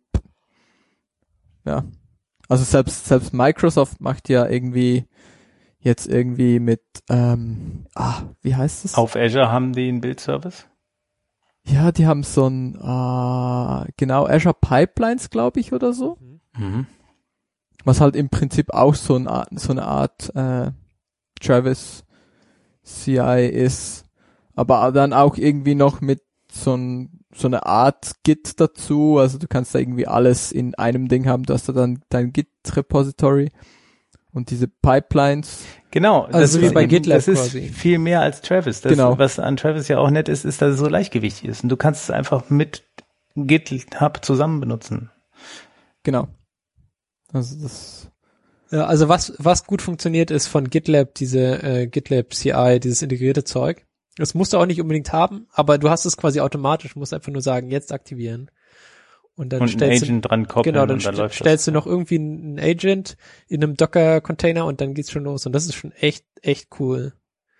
ja, also selbst, selbst Microsoft macht ja irgendwie jetzt irgendwie mit, ähm, ah, wie heißt es? Auf Azure haben die einen Build-Service? Ja, die haben so ein, äh, genau, Azure Pipelines, glaube ich, oder so. Mhm. Was halt im Prinzip auch so, ein Art, so eine Art äh, Travis C I ist, aber dann auch irgendwie noch mit so, ein, so eine Art Git dazu, also du kannst da irgendwie alles in einem Ding haben, du hast da dann dein Git-Repository und diese Pipelines. Genau. Also das so wie ist bei eben- GitLab Das ist quasi. viel mehr als Travis. Das, Genau. Was an Travis ja auch nett ist, ist, dass es so leichtgewichtig ist. Und du kannst es einfach mit GitHub zusammen benutzen. Genau. Also das, ja, also was, was gut funktioniert, ist von GitLab diese äh, GitLab C I, dieses integrierte Zeug. Das musst du auch nicht unbedingt haben, aber du hast es quasi automatisch, musst einfach nur sagen, jetzt aktivieren. Und dann Und einen stellst du, Agent dran koppeln genau, dann, und dann st läuft stellst das. du noch irgendwie einen Agent in einem Docker-Container und dann geht's schon los. Und das ist schon echt, echt cool.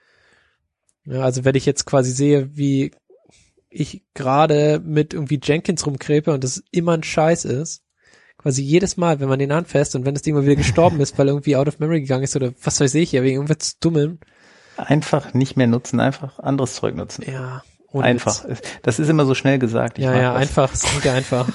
Ja, also wenn ich jetzt quasi sehe, wie ich gerade mit irgendwie Jenkins rumkrepe und das immer ein Scheiß ist, quasi jedes Mal, wenn man den anfasst und wenn das Ding mal wieder gestorben ist, weil irgendwie out of memory gegangen ist oder was weiß ich, ja, wegen irgendwas Dummem. Einfach nicht mehr nutzen, einfach anderes Zeug nutzen. Ja, ohne Einfach. Witz. Das ist immer so schnell gesagt. Ich Ja, mag ja, das. einfach, es klingt ja einfach.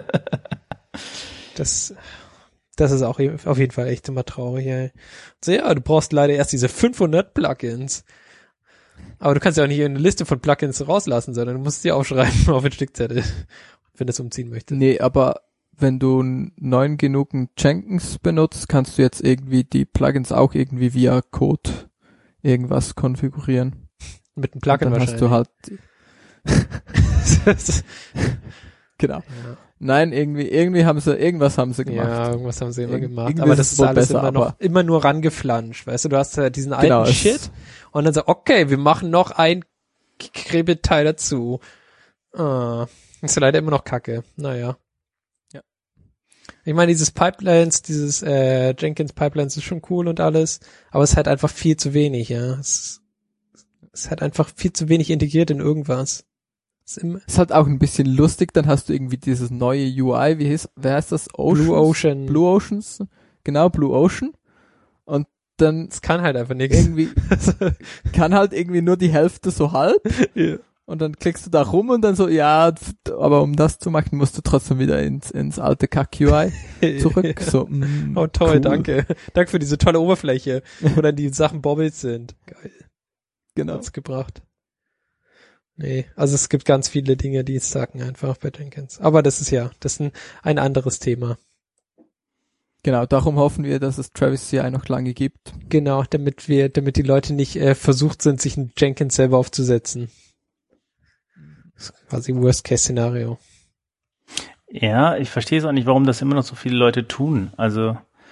Das, das ist auch auf jeden Fall echt immer traurig, ey. So, ja, du brauchst leider erst diese fünfhundert Plugins. Aber du kannst ja auch nicht eine Liste von Plugins rauslassen, sondern du musst sie aufschreiben auf den Stückzettel, wenn du es umziehen möchtest. nee, aber wenn du einen neuen genugen Jenkins benutzt, kannst du jetzt irgendwie die Plugins auch irgendwie via Code irgendwas konfigurieren. Mit einem Plugin Und dann wahrscheinlich. hast du halt, genau. ja. Nein, irgendwie, irgendwie haben sie, irgendwas haben sie gemacht. Ja, irgendwas haben sie immer Ir- gemacht. irgendwie Aber ist das es ist wohl alles besser, immer noch, aber- immer nur rangeflanscht. Weißt du, du hast halt diesen alten Genau, es- Shit und dann so, okay, wir machen noch ein Krebelteil dazu. Ah, ist ja leider immer noch Kacke. Naja. Ja. Ich meine, dieses Pipelines, dieses äh, Jenkins Pipelines ist schon cool und alles, aber es ist halt einfach viel zu wenig, ja. Es, es ist halt einfach viel zu wenig integriert in irgendwas. Es ist immer Ist halt auch ein bisschen lustig, dann hast du irgendwie dieses neue U I, wie heißt, wer heißt das? Oceans? Blue Ocean. Blue Oceans, genau, Blue Ocean. Und dann Es kann halt einfach nichts. irgendwie, kann halt irgendwie nur die Hälfte so halb. Ja. Und dann klickst du da rum und dann so, ja, pf, aber um das zu machen, musst du trotzdem wieder ins, ins alte Kack-U I zurück. So, mm, Oh toll, cool. danke. Danke für diese tolle Oberfläche, wo dann die Sachen bobbelt sind. Geil, Genau. hat's gebracht. Nee, also es gibt ganz viele Dinge, die sagen einfach bei Jenkins. Aber das ist ja, das ist ein, ein anderes Thema. Genau, darum hoffen wir, dass es Travis C I noch lange gibt. Genau, damit wir, damit die Leute nicht äh, versucht sind, sich ein Jenkins selber aufzusetzen. Das ist quasi Worst-Case-Szenario. Ja, ich verstehe es auch nicht, warum das immer noch so viele Leute tun. Also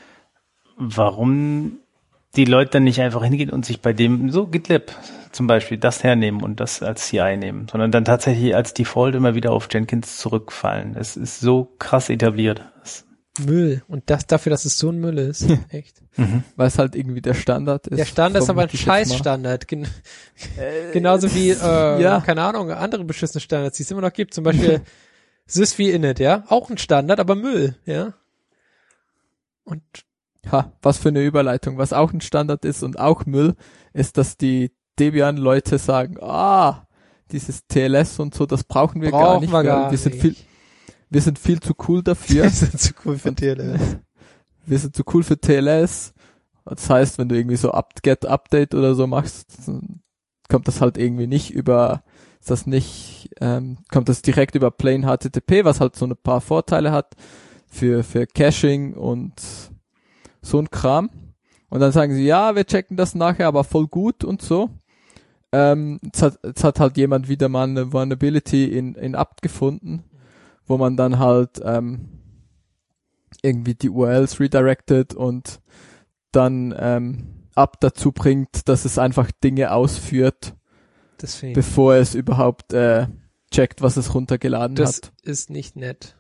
warum die Leute dann nicht einfach hingehen und sich bei dem, so GitLab zum Beispiel, das hernehmen und das als C I nehmen, sondern dann tatsächlich als Default immer wieder auf Jenkins zurückfallen. Es ist so krass etabliert. Das Müll. Und das dafür, dass es so ein Müll ist. Echt. mhm. Weil es halt irgendwie der Standard ist. Der Standard ist aber ein vermute ich jetzt mal. Scheißstandard. Gen- Genauso wie, äh, ja. keine Ahnung, andere beschissene Standards, die es immer noch gibt. Zum Beispiel Sys wie Init, ja. Auch ein Standard, aber Müll, ja. Und Ha, was für eine Überleitung. Was auch ein Standard ist und auch Müll, ist, dass die Debian-Leute sagen, ah, dieses T L S und so, das brauchen wir Brauchen gar nicht. wir Wir, gar wir sind nicht. viel, wir sind viel zu cool dafür. wir sind zu cool für T L S. Wir sind zu cool für T L S. Das heißt, wenn du irgendwie so apt-get Update oder so machst, dann kommt das halt irgendwie nicht über, ist das nicht, ähm, kommt das direkt über Plain H T T P, was halt so ein paar Vorteile hat für, für Caching und so ein Kram. Und dann sagen sie, ja, wir checken das nachher, aber voll gut und so. Ähm, jetzt hat, jetzt hat halt jemand wieder mal eine Vulnerability in, in apt gefunden, wo man dann halt, ähm, irgendwie die U R Ls redirected und dann ähm, apt dazu bringt, dass es einfach Dinge ausführt, Deswegen. bevor es überhaupt äh, checkt, was es runtergeladen Das hat. ist nicht nett.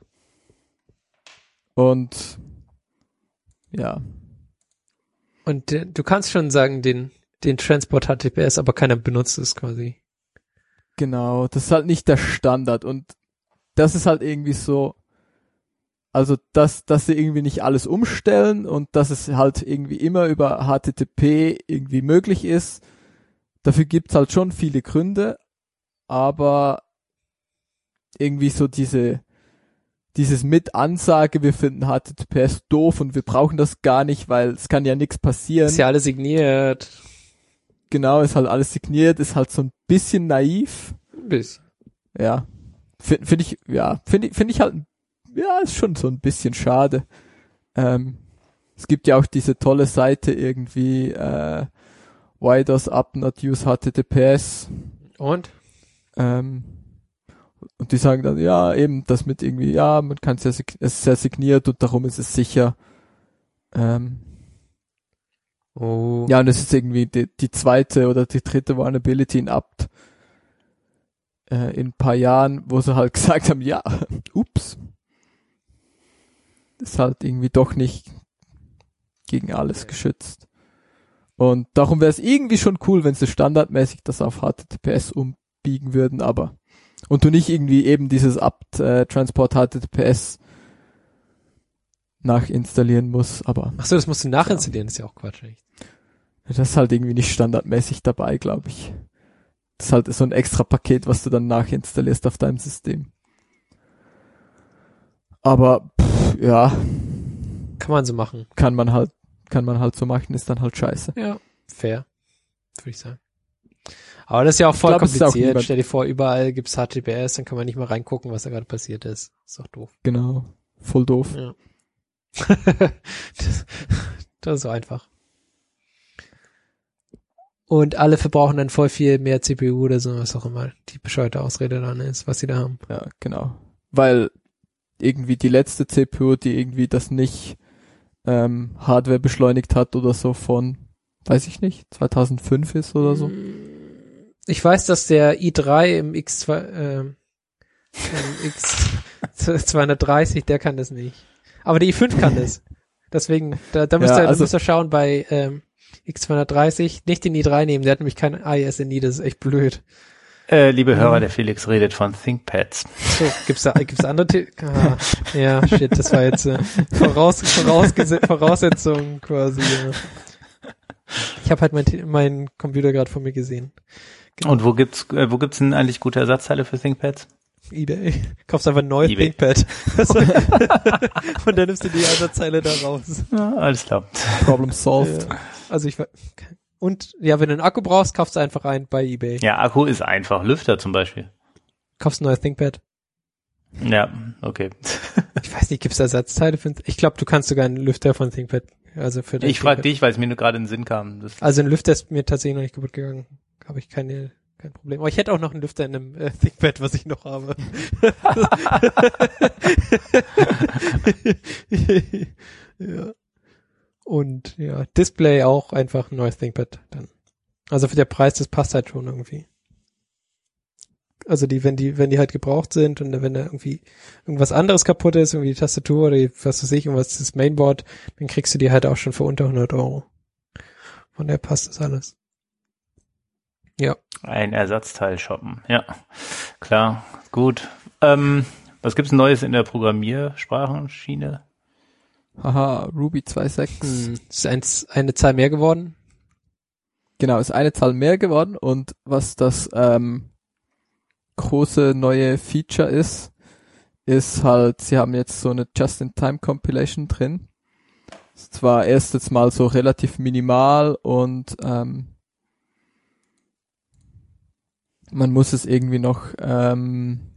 Und ja, Und äh, du kannst schon sagen, den, den Transport H T T P S, aber keiner benutzt es quasi. genau, das ist halt nicht der Standard und das ist halt irgendwie so, also dass, dass sie irgendwie nicht alles umstellen und dass es halt irgendwie immer über H T T P irgendwie möglich ist. Dafür gibt's halt schon viele Gründe, aber irgendwie so diese, dieses mit Ansage, wir finden H T T P S doof und wir brauchen das gar nicht, weil es kann ja nichts passieren. Ist ja alles signiert. Genau, ist halt alles signiert, ist halt so ein bisschen naiv. Ein bisschen. Ja. Finde find ich, ja, finde ich, finde ich halt, ja, ist schon so ein bisschen schade. Ähm, es gibt ja auch diese tolle Seite irgendwie, äh, why does apt not use H T T P S? Und? Ähm, und die sagen dann, ja, eben, das mit irgendwie, ja, man kann es ja, sig- es ist sehr signiert und darum ist es sicher. Ähm, Oh. ja, und es ist irgendwie die, die zweite oder die dritte Vulnerability in apt äh, in ein paar Jahren, wo sie halt gesagt haben, ja, ups. Ist halt irgendwie doch nicht gegen alles geschützt. Und darum wäre es irgendwie schon cool, wenn sie standardmäßig das auf H T T P S umbiegen würden, aber und du nicht irgendwie eben dieses apt äh, Transport H T T P S nachinstallieren musst, aber Ach so, das musst du nachinstallieren, ist ja auch Quatsch, echt. das ist halt irgendwie nicht standardmäßig dabei, glaube ich. Das ist halt so ein extra Paket, was du dann nachinstallierst auf deinem System. Aber pff, ja, Kann man so machen. kann man halt, kann man halt so machen, ist dann halt scheiße. Ja, fair, würde ich sagen. Aber das ist ja auch Ich voll glaub, es ist auch kompliziert. niemand- Stell dir vor, überall gibt's H T T P S, dann kann man nicht mal reingucken, was da gerade passiert ist. Ist doch doof. Genau. Voll doof. Ja. das, das ist so einfach. Und alle verbrauchen dann voll viel mehr C P U oder so, was auch immer die bescheuerte Ausrede dann ist, was sie da haben. Ja, genau. Weil irgendwie die letzte C P U, die irgendwie das nicht ähm, Hardware beschleunigt hat oder so von, weiß ich nicht, zweitausendfünf ist oder so. Ich weiß, dass der i drei im X zwei, ähm, im X zweihundertdreißig, der kann das nicht. Aber der i fünf kann das. Deswegen, da, da müsst Ja, ihr, also- da müsst ihr schauen bei ähm, X zweihundertdreißig, nicht den i drei nehmen, der hat nämlich kein I S N I, das ist echt blöd. Äh, liebe Hörer, der Felix redet von ThinkPads. So, gibt's da, gibt's andere, The- ah, ja, shit, das war jetzt äh, Voraus, Vorausgese- Voraussetzung quasi. Ja. Ich habe halt mein, Te- mein Computer gerade vor mir gesehen. Genau. Und wo gibt's, äh, wo gibt's denn eigentlich gute Ersatzteile für ThinkPads? eBay. Kaufst einfach ein neues eBay. ThinkPad. Und dann nimmst du die Ersatzteile da raus. Ja, alles klar. Problem solved. Ja. Also ich we- und ja, wenn du einen Akku brauchst, kaufst du einfach einen bei eBay. Ja, Akku ist einfach. Lüfter zum Beispiel. Kaufst ein neues ThinkPad. Ja, okay. Ich weiß nicht, gibt's da Ersatzteile für? Ich glaube, du kannst sogar einen Lüfter von ThinkPad, also für dein Ich frage ThinkPad. dich, weil es mir nur gerade in den Sinn kam. Das Also ein Lüfter ist mir tatsächlich noch nicht kaputt gegangen. Habe ich keine kein Problem. Aber ich hätte auch noch einen Lüfter in einem äh, ThinkPad, was ich noch habe. Ja. Und ja, Display auch einfach ein neues ThinkPad dann. Also für den Preis, das passt halt schon irgendwie. Also die, wenn die, wenn die halt gebraucht sind und wenn da irgendwie irgendwas anderes kaputt ist, irgendwie die Tastatur oder die, was weiß ich, irgendwas das Mainboard, dann kriegst du die halt auch schon für unter hundert Euro. Von der passt das alles. Ja. Ein Ersatzteil shoppen, ja. Klar, gut. Ähm, was gibt's Neues in der Programmiersprachenschiene? Haha, Ruby zwei Punkt sechs. Hm, ist eins, eine Zahl mehr geworden? Genau, ist eine Zahl mehr geworden und was das ähm, große neue Feature ist, ist halt, sie haben jetzt so eine Just-in-Time-Compilation drin. Ist zwar erst jetzt mal so relativ minimal und ähm, man muss es irgendwie noch ähm,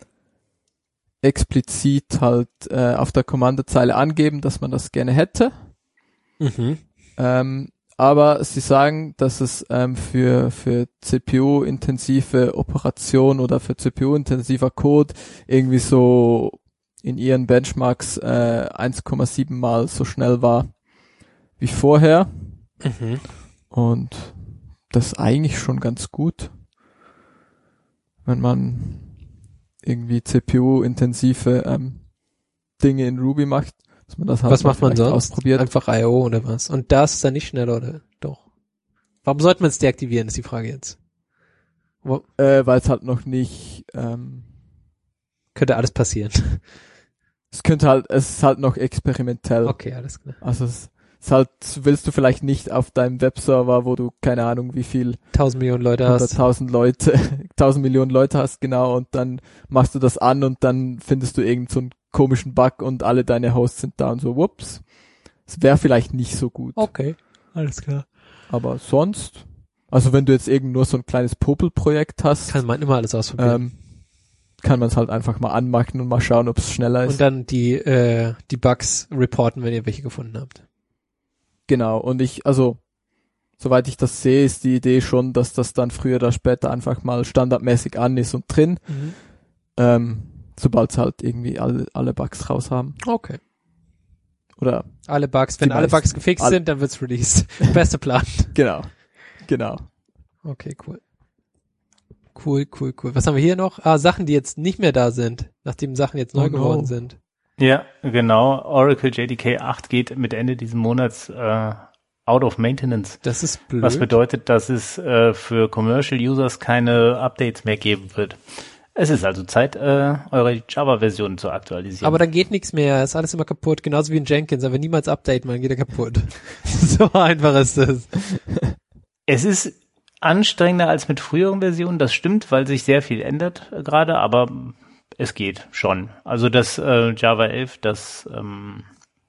explizit halt äh, auf der Kommandozeile angeben, dass man das gerne hätte. Mhm. Ähm, aber sie sagen, dass es ähm, für für C P U-intensive Operation oder für C P U-intensiver Code irgendwie so in ihren Benchmarks äh, eins Komma sieben Mal so schnell war wie vorher. Mhm. Und das ist eigentlich schon ganz gut, wenn man irgendwie C P U-intensive ähm, Dinge in Ruby macht. Dass man das halt was macht man sonst? Ausprobiert. Einfach I O oder was? Und das ist dann nicht schneller, oder? Doch. Warum sollte man es deaktivieren, ist die Frage jetzt. Wo, äh, weil es halt noch nicht ähm, könnte alles passieren. es könnte halt, es ist halt noch experimentell. Okay, alles klar. Also es ist halt, willst du vielleicht nicht auf deinem Webserver, wo du keine Ahnung wie viel Tausend Millionen Leute hast. hunderttausend Leute, tausend Millionen Leute hast, genau, und dann machst du das an und dann findest du irgend so einen komischen Bug und alle deine Hosts sind da und so, whoops. Es wäre vielleicht nicht so gut. Okay, alles klar. Aber sonst, also wenn du jetzt irgend nur so ein kleines Popel-Projekt hast, Kann man immer alles ausprobieren. ähm, kann man es halt einfach mal anmachen und mal schauen, ob es schneller ist. Und dann die, äh, die Bugs reporten, wenn ihr welche gefunden habt. Genau, und ich, also, soweit ich das sehe, ist die Idee schon, dass das dann früher oder später einfach mal standardmäßig an ist und drin, Mhm. ähm, sobald sie halt irgendwie alle, alle Bugs raus haben. Okay. Oder, Alle Bugs, wenn Die alle meisten. Bugs gefixt All- sind, dann wird's released. Bester Plan. genau, genau. Okay, cool. Cool, cool, cool. Was haben wir hier noch? Ah, Sachen, die jetzt nicht mehr da sind, nachdem Sachen jetzt neu Oh no. geworden sind. Ja, genau. Oracle J D K acht geht mit Ende diesen Monats äh, out of maintenance. Das ist blöd. Was bedeutet, dass es äh, für Commercial Users keine Updates mehr geben wird. Es ist also Zeit, äh, eure Java-Version zu aktualisieren. Aber dann geht nichts mehr, ist alles immer kaputt, genauso wie in Jenkins, aber niemals updaten, dann geht er kaputt. So einfach ist das. Es ist anstrengender als mit früheren Versionen, das stimmt, weil sich sehr viel ändert äh, gerade, aber es geht schon. Also das äh, Java elf, das ähm,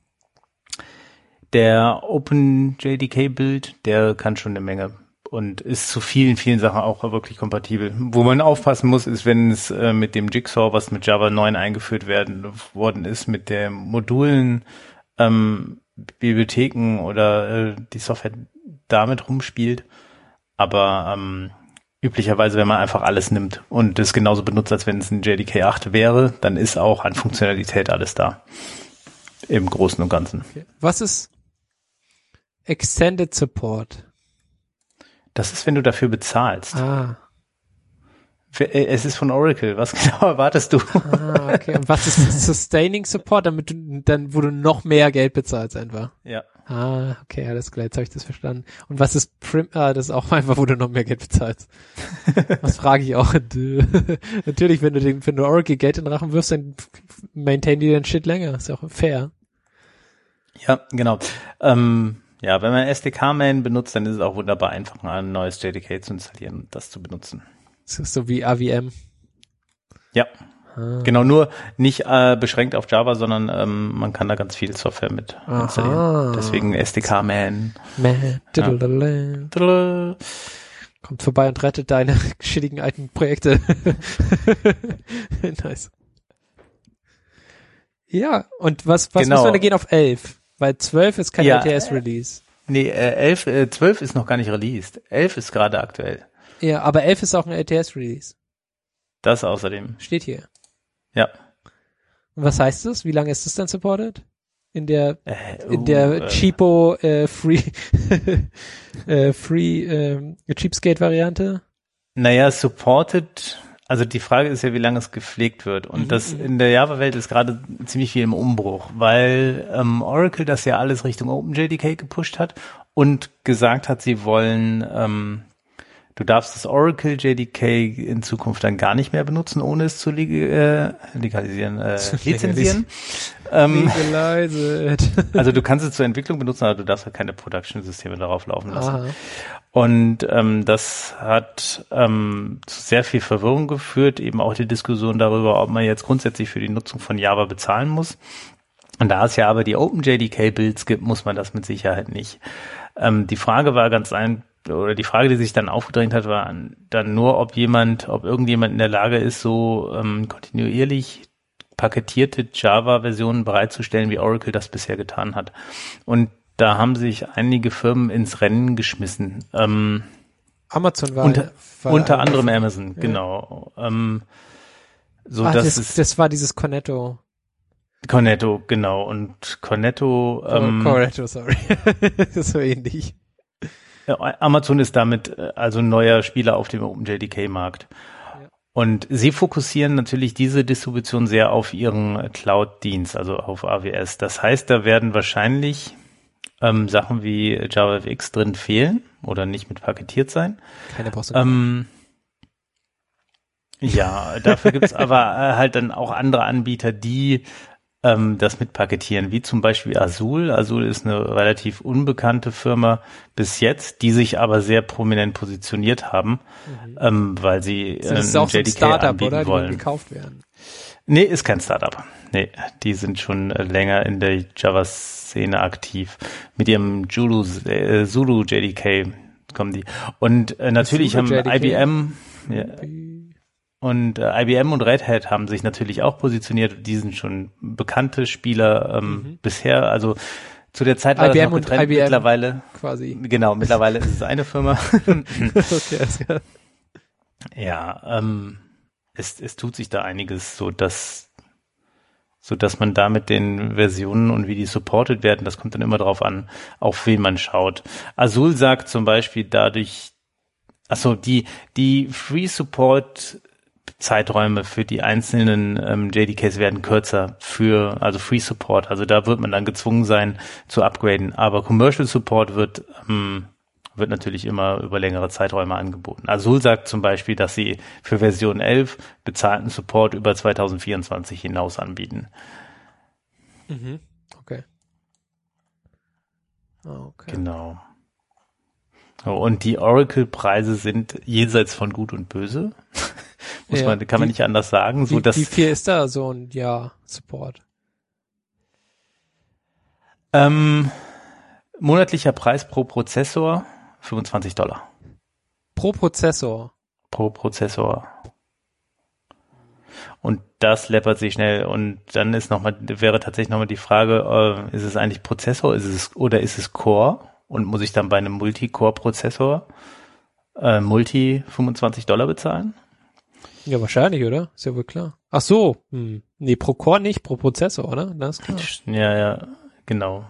der OpenJDK-Build, der kann schon eine Menge und ist zu vielen, vielen Sachen auch wirklich kompatibel. Wo man aufpassen muss, ist, wenn es äh, mit dem Jigsaw, was mit Java neun eingeführt werden worden ist, mit den Modulen, ähm, Bibliotheken oder äh, die Software damit rumspielt. Aber ähm, üblicherweise, wenn man einfach alles nimmt und das genauso benutzt, als wenn es ein J D K acht wäre, dann ist auch an Funktionalität alles da. Im Großen und Ganzen. Okay. Was ist Extended Support? Das ist, wenn du dafür bezahlst. Ah. Es ist von Oracle. Was genau erwartest du? Ah, okay. Und was ist Sustaining Support, damit du dann, wo du noch mehr Geld bezahlst einfach? Ja. Ah, okay, alles klar, jetzt habe ich das verstanden. Und was ist Prim, ah, das ist auch einfach, wo du noch mehr Geld bezahlst. Was frage ich auch? Natürlich, wenn du den, wenn du Oracle Geld in den Rachen wirfst, dann maintain die den Shit länger. Ist ja auch fair. Ja, genau. Ähm, ja, wenn man S D K-Man benutzt, dann ist es auch wunderbar einfach, ein neues J D K zu installieren und das zu benutzen. Das ist so wie A V M. Ja. Ah. Genau, nur nicht äh, beschränkt auf Java, sondern ähm, man kann da ganz viel Software mit Aha. installieren. Deswegen S D K-Man. Man. Ja. Kommt vorbei und rettet deine shittigen alten Projekte. Nice. Ja, und was, was Genau. muss man da gehen auf elf? Weil zwölf ist kein Ja, L T S-Release. Nee, äh, elf, äh, zwölf ist noch gar nicht released. elf ist gerade aktuell. Ja, aber elf ist auch ein L T S-Release. Das außerdem. Steht hier. Ja. Und was heißt das? Wie lange ist das dann supported? In der Äh, in uh, der äh, cheapo äh, free äh, free ähm, Cheapskate-Variante? Naja, supported, also die Frage ist ja, wie lange es gepflegt wird. Und Mhm, das mhm. in der Java-Welt ist gerade ziemlich viel im Umbruch, weil ähm, Oracle das ja alles Richtung OpenJDK gepusht hat und gesagt hat, sie wollen, ähm, du darfst das Oracle J D K in Zukunft dann gar nicht mehr benutzen, ohne es zu leg äh, legalisieren, äh, lizenzieren. ähm, Legalized. also du kannst es zur Entwicklung benutzen, aber du darfst halt keine Production-Systeme darauf laufen lassen. Aha. Und ähm, das hat ähm, zu sehr viel Verwirrung geführt, eben auch die Diskussion darüber, ob man jetzt grundsätzlich für die Nutzung von Java bezahlen muss. Und da es ja aber die OpenJDK-Builds gibt, muss man das mit Sicherheit nicht. Ähm, die Frage war ganz ein, oder die Frage, die sich dann aufgedrängt hat, war dann nur, ob jemand, ob irgendjemand in der Lage ist, so ähm, kontinuierlich paketierte Java-Versionen bereitzustellen, wie Oracle das bisher getan hat. Und da haben sich einige Firmen ins Rennen geschmissen. Ähm, Amazon war unter war unter einer anderem davon. Amazon, Ja. genau. Ähm, so Ah, dass das, es das war dieses Cornetto. Cornetto, genau. Und Cornetto, ähm, Cornetto, sorry. Das ist so ähnlich. ja, Amazon ist damit äh, also ein neuer Spieler auf dem OpenJDK-Markt. Ja. Und sie fokussieren natürlich diese Distribution sehr auf ihren Cloud-Dienst, also auf A W S. Das heißt, da werden wahrscheinlich ähm, Sachen wie JavaFX drin fehlen oder nicht mit paketiert sein. Keine Post. Ähm, ja, dafür gibt's aber äh, halt dann auch andere Anbieter, die ähm, das mitpaketieren, wie zum Beispiel Azul. Azul ist eine relativ unbekannte Firma bis jetzt, die sich aber sehr prominent positioniert haben, Mhm. ähm, weil sie Das äh, ist auch so ein J D K Startup, anbieten oder? Die wollen. gekauft werden. Nee, ist kein Startup. Nee, die sind schon äh, länger in der Java-Szene aktiv. Mit ihrem Zulu, äh, Zulu J D K kommen die. Und äh, natürlich Zulu haben J D K? I B M ja, und äh, I B M und Red Hat haben sich natürlich auch positioniert. Die sind schon bekannte Spieler ähm, Mhm. bisher. Also zu der Zeit war I B M das noch und getrennt. I B M Mittlerweile, quasi. genau, mittlerweile ist es eine Firma. Okay, alles klar. Ja, ähm, es, es tut sich da einiges, so dass, so dass man da mit den Versionen und wie die supported werden, das kommt dann immer drauf an, auf wen man schaut. Azul sagt zum Beispiel dadurch, achso, die, die Free Support Zeiträume für die einzelnen ähm, J D Ks werden kürzer für, also Free Support, also da wird man dann gezwungen sein zu upgraden, aber Commercial Support wird, ähm, wird natürlich immer über längere Zeiträume angeboten. Azul sagt zum Beispiel, dass sie für Version elf bezahlten Support über zwanzig vierundzwanzig hinaus anbieten. Mhm. Okay. Okay. Genau. Oh, und die Oracle-Preise sind jenseits von Gut und Böse. Muss Ja, man, kann man wie- nicht anders sagen. So Wie, dass, wie viel ist da so ein Jahr Support? ähm, monatlicher Preis pro Prozessor fünfundzwanzig Dollar. Pro Prozessor. Pro Prozessor. Und das läppert sich schnell. Und dann ist noch mal, wäre tatsächlich nochmal die Frage, äh, ist es eigentlich Prozessor, ist es, oder ist es Core? Und muss ich dann bei einem Multi-Core-Prozessor äh, Multi fünfundzwanzig Dollar bezahlen? Ja, wahrscheinlich, oder? Ist ja wohl klar. Ach so. Hm. Nee, pro Core nicht, pro Prozessor, oder? Das ist klar. Ja, ja, genau.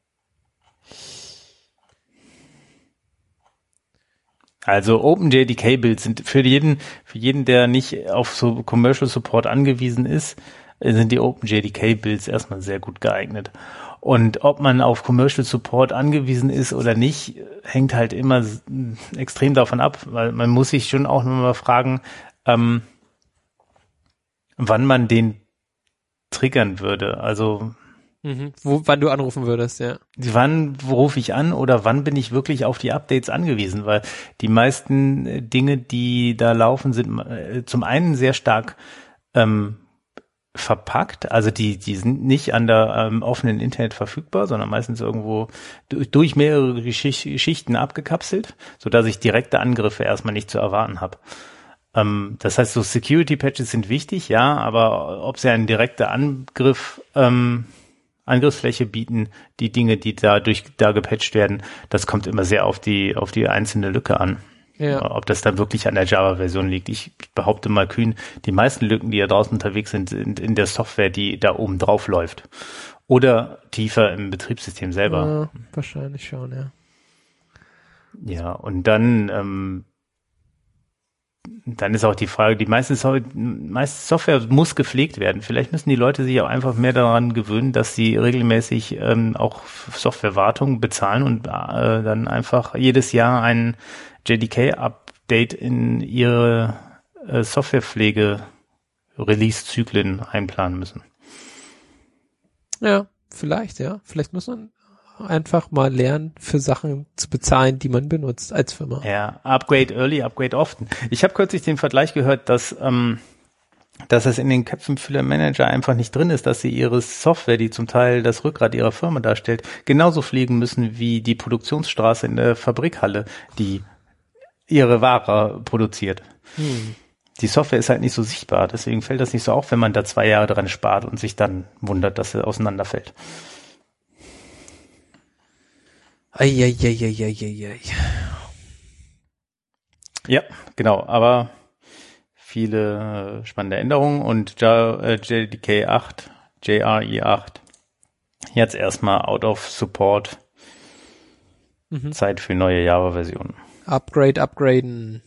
Also OpenJDK-Builds sind für jeden, für jeden, der nicht auf so Commercial Support angewiesen ist, sind die OpenJDK-Builds erstmal sehr gut geeignet. Und ob man auf Commercial Support angewiesen ist oder nicht, hängt halt immer extrem davon ab, weil man muss sich schon auch nochmal fragen, ähm, wann man den triggern würde. Also Mhm. Wo, wann du anrufen würdest, ja. wann rufe ich an oder wann bin ich wirklich auf die Updates angewiesen? Weil die meisten äh, Dinge, die da laufen, sind äh, zum einen sehr stark ähm, verpackt, also die die sind nicht an der ähm, offenen Internet verfügbar, sondern meistens irgendwo durch, durch mehrere Geschicht- Schichten abgekapselt, sodass ich direkte Angriffe erstmal nicht zu erwarten habe. Ähm, das heißt, so Security-Patches sind wichtig, ja, aber ob sie einen direkten Angriff ähm, Angriffsfläche bieten, die Dinge, die da durch da gepatcht werden, das kommt immer sehr auf die auf die einzelne Lücke an. Ja. Ob das dann wirklich an der Java-Version liegt. Ich behaupte mal kühn, die meisten Lücken, die da draußen unterwegs sind, sind in der Software, die da oben drauf läuft. Oder tiefer im Betriebssystem selber. Ja, wahrscheinlich schon, ja. Ja, und dann, ähm, dann ist auch die Frage, die meiste, so- meiste Software muss gepflegt werden. Vielleicht müssen die Leute sich auch einfach mehr daran gewöhnen, dass sie regelmäßig ähm, auch Softwarewartung bezahlen und äh, dann einfach jedes Jahr ein J D K-Update in ihre äh, Softwarepflege-Release-Zyklen einplanen müssen. Ja, vielleicht, ja. Vielleicht muss man einfach mal lernen, für Sachen zu bezahlen, die man benutzt als Firma. Ja, Upgrade early, Upgrade often. Ich habe kürzlich den Vergleich gehört, dass ähm, dass es in den Köpfen vieler Manager einfach nicht drin ist, dass sie ihre Software, die zum Teil das Rückgrat ihrer Firma darstellt, genauso pflegen müssen wie die Produktionsstraße in der Fabrikhalle, die ihre Ware produziert. Hm. Die Software ist halt nicht so sichtbar, deswegen fällt das nicht so auf, wenn man da zwei Jahre dran spart und sich dann wundert, dass sie auseinanderfällt. Eieieiei. Ja, genau, aber viele äh, spannende Änderungen und J- äh, J D K acht, J R E acht, jetzt erstmal out of support, Mhm. Zeit für neue Java-Versionen. Upgrade, upgraden.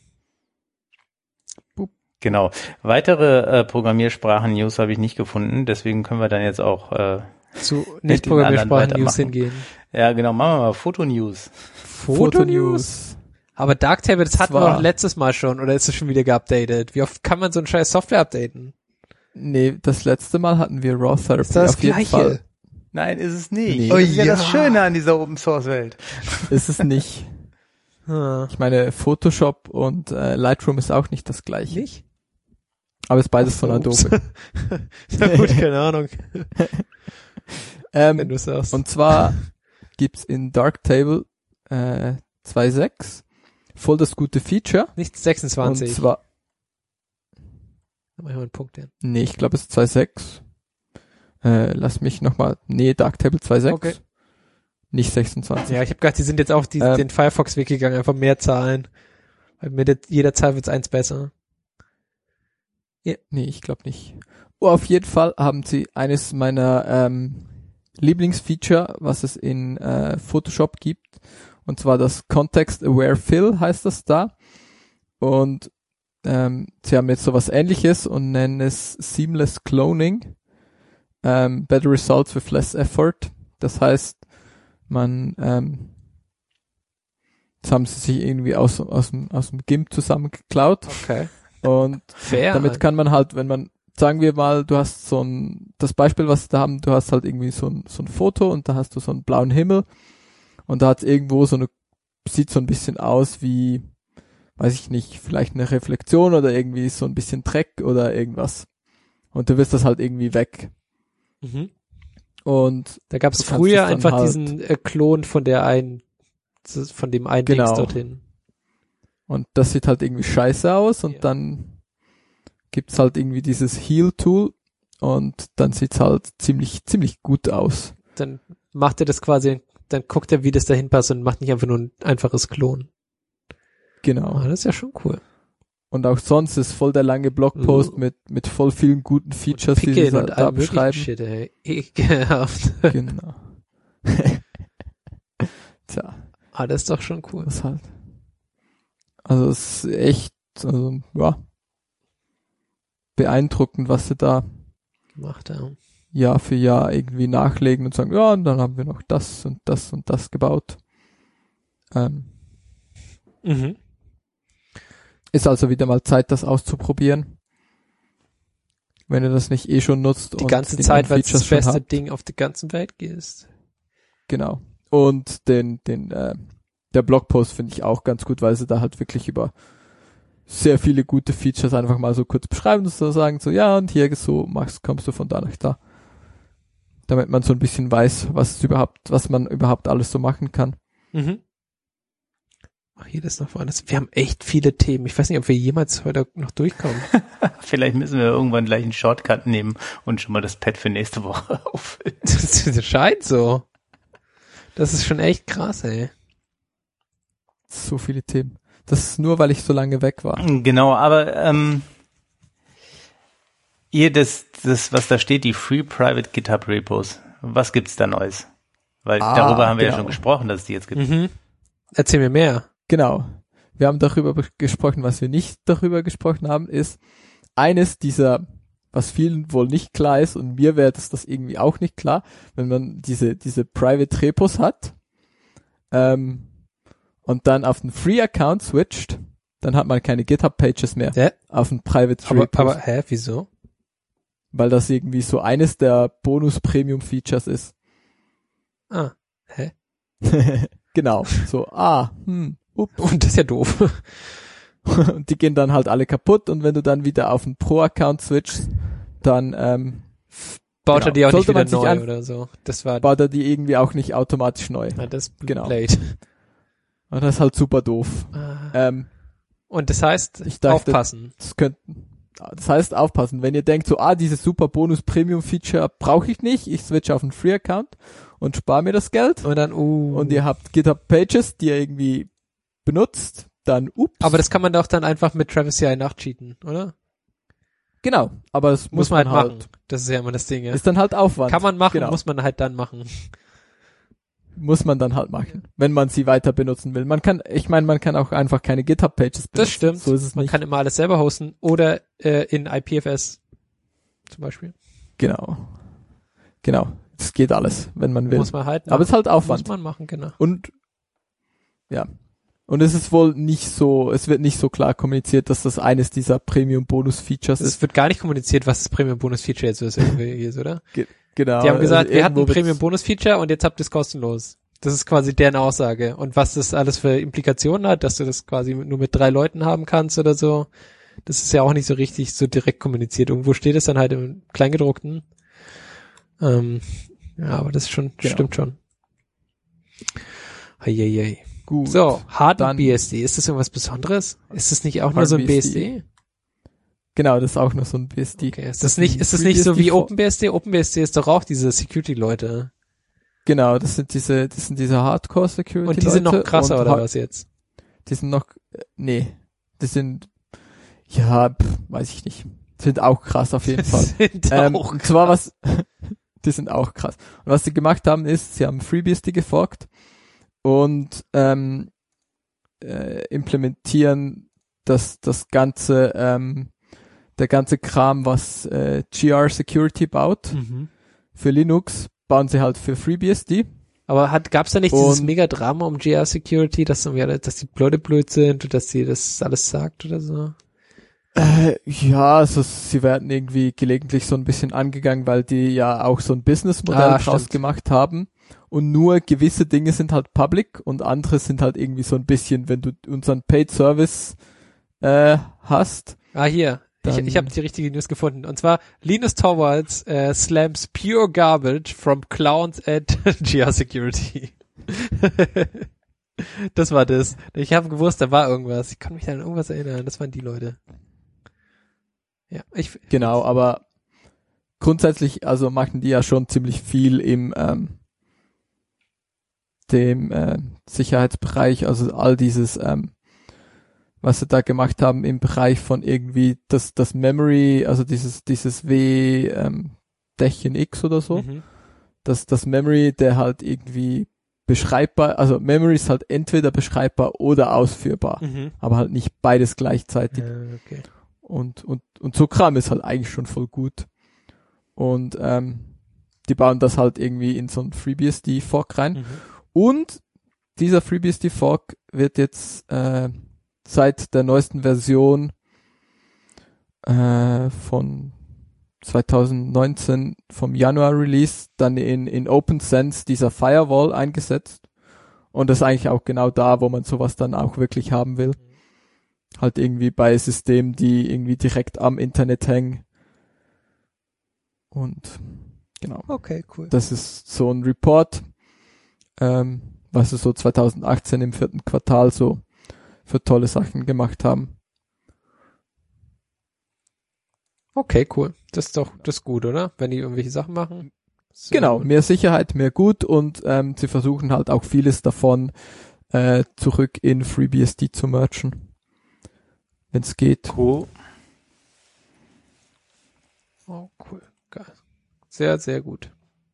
Genau. Weitere äh, Programmiersprachen-News habe ich nicht gefunden, deswegen können wir dann jetzt auch äh, Zu mit nicht den Programmiersprachen anderen News weitermachen. hingehen. Ja, genau, machen wir mal Foto-News. Foto-News? Aber Darktable, das hatten wir Zwar- doch letztes Mal schon, oder ist es schon wieder geupdatet? Wie oft kann man so ein scheiß Software updaten? Nee, das letzte Mal hatten wir Raw Therapy. Ist das auf jeden Gleiche? Fall. Nein, ist es nicht. Nee. Das ist ja, Oh ja. das Schöne an dieser Open-Source-Welt. Ist es nicht. Hm. Ich meine, Photoshop und äh, Lightroom ist auch nicht das gleiche. Nicht? Aber ist beides von Ups. Adobe. Na gut, keine Ahnung. Wenn ähm, du sagst. und zwar gibt's in Darktable äh, zwei Punkt sechs voll das gute Feature. Nicht sechsundzwanzig. Und zwar, Da mach ich mal einen Punkt hin. nee, ich glaube es ist zwei Punkt sechs. Äh, lass mich nochmal, nee, Darktable zwei Punkt sechs. Okay. Nicht sechsundzwanzig. Ja, ich habe gedacht, die sind jetzt auf die, Ähm. den Firefox-Weg gegangen, einfach mehr Zahlen. Weil mit jeder Zahl wird's eins besser. Nee, ich glaube nicht. Oh, auf jeden Fall haben sie eines meiner ähm, Lieblingsfeature, was es in äh, Photoshop gibt. Und zwar das Context Aware Fill heißt das da. Und ähm, sie haben jetzt sowas Ähnliches und nennen es Seamless Cloning. Ähm, better results with less effort. Das heißt, man ähm, das haben sie sich irgendwie aus, aus, dem, aus dem GIMP zusammengeklaut. Okay. Und Fair. damit kann man halt, wenn man, sagen wir mal, du hast so ein, das Beispiel, was sie da haben, du hast halt irgendwie so ein, so ein Foto und da hast du so einen blauen Himmel und da hat irgendwo so eine, sieht so ein bisschen aus wie, weiß ich nicht, vielleicht eine Reflexion oder irgendwie so ein bisschen Dreck oder irgendwas. Und du wirst das halt irgendwie weg. Mhm. Und Da gab's du kannst früher es dann einfach halt- diesen äh, Klon von der einen, von dem einen Genau. Dings dorthin. Und das sieht halt irgendwie scheiße aus und Ja. dann gibt's halt irgendwie dieses Heal-Tool und dann sieht's halt ziemlich, ziemlich gut aus. Dann macht er das quasi, dann guckt er, wie das dahin passt und macht nicht einfach nur ein einfaches Klon. Genau. Ah, das ist ja schon cool. Und auch sonst ist voll der lange Blogpost Uh. mit, mit voll vielen guten Features, die sie Pickeln da, und da all möglichen beschreiben. Shit, ey. Ekelhaft. Genau. Tja, Ah, das ist doch schon cool. das halt. Also es ist echt, also, ja, beeindruckend, was sie da Gemacht, ja. Jahr für Jahr irgendwie nachlegen und sagen, ja, und dann haben wir noch das und das und das gebaut. Ähm, Mhm. ist also wieder mal Zeit, das auszuprobieren. Wenn ihr das nicht eh schon nutzt. Die und ganze die Zeit, neuen weil es das Features schon beste habt. Ding auf der ganzen Welt ist. Genau. Und den, den, äh, der Blogpost finde ich auch ganz gut, weil sie da halt wirklich über sehr viele gute Features einfach mal so kurz beschreiben und so sagen, so, ja, und hier so machst, kommst du von da nach da. Damit man so ein bisschen weiß, was es überhaupt, was man überhaupt alles so machen kann. Mhm. Ach, hier das noch woanders. Wir haben echt viele Themen. Ich weiß nicht, ob wir jemals heute noch durchkommen. Vielleicht müssen wir irgendwann gleich einen Shortcut nehmen und schon mal das Pad für nächste Woche auffüllen. Das scheint so. Das ist schon echt krass, ey. So viele Themen. Das ist nur, weil ich so lange weg war. Genau, aber ähm, ihr, das, das, was da steht, die Free Private GitHub Repos, was gibt's da Neues? Weil Ah, darüber haben wir genau. ja schon gesprochen, dass es die jetzt gibt. Mhm. Erzähl mir mehr. Genau. Wir haben darüber be- gesprochen, was wir nicht darüber gesprochen haben, ist eines dieser, was vielen wohl nicht klar ist, und mir wäre das, das irgendwie auch nicht klar, wenn man diese, diese Private Repos hat, ähm, und dann auf den Free Account switcht, dann hat man keine GitHub Pages mehr Hä? auf den Private Aber, Repos, aber, hä, wieso? weil das irgendwie so eines der Bonus Premium Features ist. Ah, hä? Genau. So, ah, hm, up. Und das ist ja doof. Und die gehen dann halt alle kaputt, und wenn du dann wieder auf den Pro-Account switchst, dann ähm, Baut Genau. er die auch Sollte nicht wieder man sich neu an- oder so. Das war, baut er die irgendwie auch nicht automatisch neu. na, das ist Genau. Blade. Und das ist halt super doof. Ah. Ähm, Und das heißt, ich dachte- aufpassen. das könnten, das heißt aufpassen, wenn ihr denkt so, ah, dieses super Bonus Premium Feature brauche ich nicht, ich switch auf einen Free Account und spare mir das Geld, Und dann, uh. und ihr habt GitHub Pages, die ihr irgendwie benutzt, dann ups. Aber das kann man doch dann einfach mit Travis C I nachcheaten, oder? genau, aber es Muss, man halt machen. Das ist ja immer das Ding, ja. Ist dann halt Aufwand. Kann man machen, Genau. muss man halt dann machen. Muss man dann halt machen, wenn man sie weiter benutzen will. Man kann, ich meine, man kann auch einfach keine GitHub Pages benutzen. Das stimmt. So ist es Man nicht. kann immer alles selber hosten oder äh, in I P F S zum Beispiel. Genau. Genau. Das geht alles, wenn man will. Muss man halt machen. Aber es ist halt Aufwand. Muss man machen, genau. Und ja. Und es ist wohl nicht so, es wird nicht so klar kommuniziert, dass das eines dieser Premium-Bonus-Features Es ist. wird gar nicht kommuniziert, was das Premium-Bonus-Feature jetzt ist, irgendwie ist, oder? Genau. Die haben gesagt, also wir hatten ein irgendwo wird's- Premium-Bonus-Feature und jetzt habt ihr es kostenlos. Das ist quasi deren Aussage. Und was das alles für Implikationen hat, dass du das quasi nur mit drei Leuten haben kannst oder so, das ist ja auch nicht so richtig so direkt kommuniziert. Irgendwo steht es dann halt im Kleingedruckten. Ähm, ja, aber das ist schon, Genau. stimmt schon. Eieiei. Gut. So, Hard dann- und B S D. Ist das irgendwas Besonderes? Ist das nicht auch nur Hard so ein B S B S D? D? Genau, das ist auch nur so ein B S D. Okay, ist das nicht, ist das nicht so wie OpenBSD? OpenBSD ist doch auch diese Security-Leute. Genau, das sind diese, das sind diese Hardcore-Security. Und die sind noch krasser, oder was jetzt? Die sind noch, äh, nee, die sind, ja, pff, weiß ich nicht. Sind auch krass auf jeden Fall. Sind ähm, auch und zwar was, die sind auch krass. Und was sie gemacht haben ist, sie haben FreeBSD geforkt und ähm, äh, implementieren das das ganze ähm, der ganze Kram, was äh, G R Security baut Mhm. für Linux, bauen sie halt für FreeBSD. Aber hat, gab's da nicht dieses Und- mega Drama um G R Security, dass, irgendwie alle- dass die Leute blöd sind und dass sie das alles sagt oder so? Äh, ja, also sie werden irgendwie gelegentlich so ein bisschen angegangen, weil die ja auch so ein Businessmodell Ah, draus stimmt. gemacht haben. Und nur gewisse Dinge sind halt public und andere sind halt irgendwie so ein bisschen, wenn du unseren Paid Service äh, hast. Ah, hier. Ich, Dann- ich habe die richtige News gefunden. Und zwar, Linus Torvalds äh, slams pure garbage from clowns at G R Security. Das war das. Ich habe gewusst, da war irgendwas. Ich kann mich an irgendwas erinnern. Das waren die Leute. Ja, ich, Genau, aber grundsätzlich, also machen die ja schon ziemlich viel im ähm, dem äh, Sicherheitsbereich, also all dieses, ähm, was sie da gemacht haben im Bereich von irgendwie das das Memory, also dieses dieses W ähm, Dächchen X oder so, Mhm. das das Memory, der halt irgendwie beschreibbar, also Memory ist halt entweder beschreibbar oder ausführbar, Mhm. aber halt nicht beides gleichzeitig. Ja, okay. Und, und, und so Kram ist halt eigentlich schon voll gut. Und ähm, die bauen das halt irgendwie in so einen FreeBSD-Fork rein. Mhm. Und dieser FreeBSD-Fork wird jetzt äh, seit der neuesten Version äh, von zwanzig neunzehn vom Januar Release dann in, in OpenSense dieser Firewall eingesetzt. Und das ist eigentlich auch genau da, wo man sowas dann auch wirklich haben will. Halt irgendwie bei Systemen, die irgendwie direkt am Internet hängen. Und genau. Okay, cool. Das ist so ein Report, ähm, was sie so zwanzig achtzehn im vierten Quartal so für tolle Sachen gemacht haben. Okay, cool. Das ist doch, das ist gut, oder? Wenn die irgendwelche Sachen machen. Sehr Genau, gut. mehr Sicherheit, mehr gut und ähm, sie versuchen halt auch vieles davon äh, zurück in FreeBSD zu mergen. Wenn es geht. Cool. Oh, cool. Geil. Sehr, sehr gut.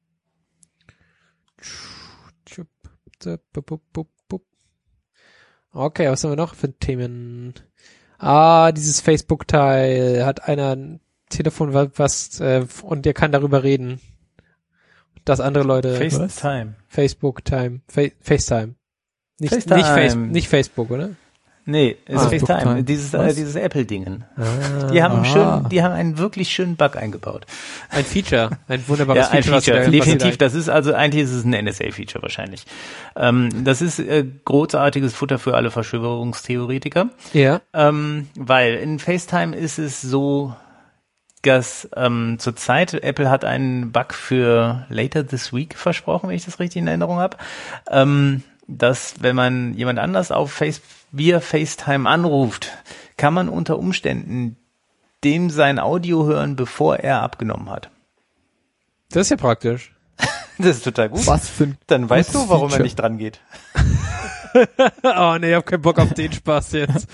Okay, was haben wir noch für Themen? Ah, dieses Facebook-Teil. Hat einer ein Telefon, was, äh, und der kann darüber reden. Dass andere Leute... FaceTime. Facebook-Time. Fa- FaceTime. Nicht, FaceTime. Nicht, Face- nicht Facebook, oder? Nee, ist Ah, FaceTime. FaceTime. Dieses, äh, Was? dieses Apple-Dingen. Ah, Die haben einen Ah. schönen, die haben einen wirklich schönen Bug eingebaut. ein Feature. Ein wunderbares Ja, ein Feature. was Feature, sie da- was sie definitiv. da- Das ist also, eigentlich ist es ein N S A-Feature wahrscheinlich. Ähm, das ist äh, großartiges Futter für alle Verschwörungstheoretiker. Ja. Ähm, weil in FaceTime ist es so, dass ähm, zurzeit Apple hat einen Bug für later this week versprochen, wenn ich das richtig in Erinnerung habe, ähm, dass wenn man jemand anders auf Face via FaceTime anruft, kann man unter Umständen dem sein Audio hören, bevor er abgenommen hat. Das ist ja praktisch. Das ist total gut. Was für ein Dann weißt du, gutes warum er Feature. nicht dran geht. Oh nee, ich hab keinen Bock auf den Spaß jetzt.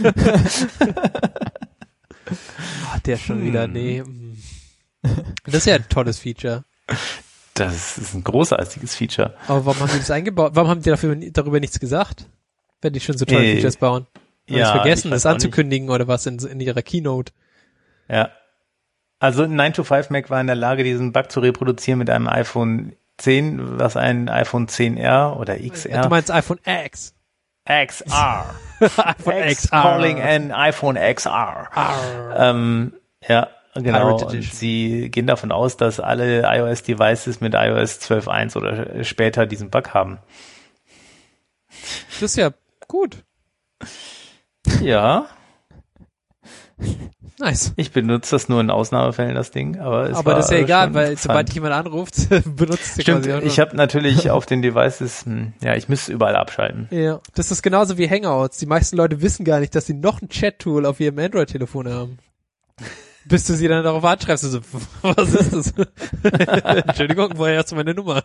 oh, der schon wieder, nee. mm. Das ist ja ein tolles Feature. Das ist ein großartiges Feature. Aber warum haben die das eingebaut? Warum haben die dafür, darüber nichts gesagt? Wenn die schon so tolle Äh, Features bauen. Haben ja, ja, vergessen, ich weiß das auch anzukündigen oder was in, in ihrer Keynote. Ja. Also ein nine to five Mac war in der Lage, diesen Bug zu reproduzieren mit einem iPhone zehn, was ein iPhone zehn R oder X R. Du meinst iPhone X. X R. iPhone X X R. calling an iPhone X R. Ähm, ja, genau. Pirate Und Edition. sie gehen davon aus, dass alle iOS-Devices mit iOS zwölf Punkt eins oder später diesen Bug haben. Das ist ja gut. Ja, Nice. ich benutze das nur in Ausnahmefällen, das Ding, aber es Aber war das ist ja egal, schon weil interessant. sobald dich jemand anruft, benutzt du Stimmt, quasi auch ich nur. habe natürlich auf den Devices, hm, ja, ich müsste überall abschalten. Ja, das ist genauso wie Hangouts. Die meisten Leute wissen gar nicht, dass sie noch ein Chat-Tool auf ihrem Android-Telefon haben. Bis du sie dann darauf anschreibst, so, was ist das? Entschuldigung, woher hast du meine Nummer?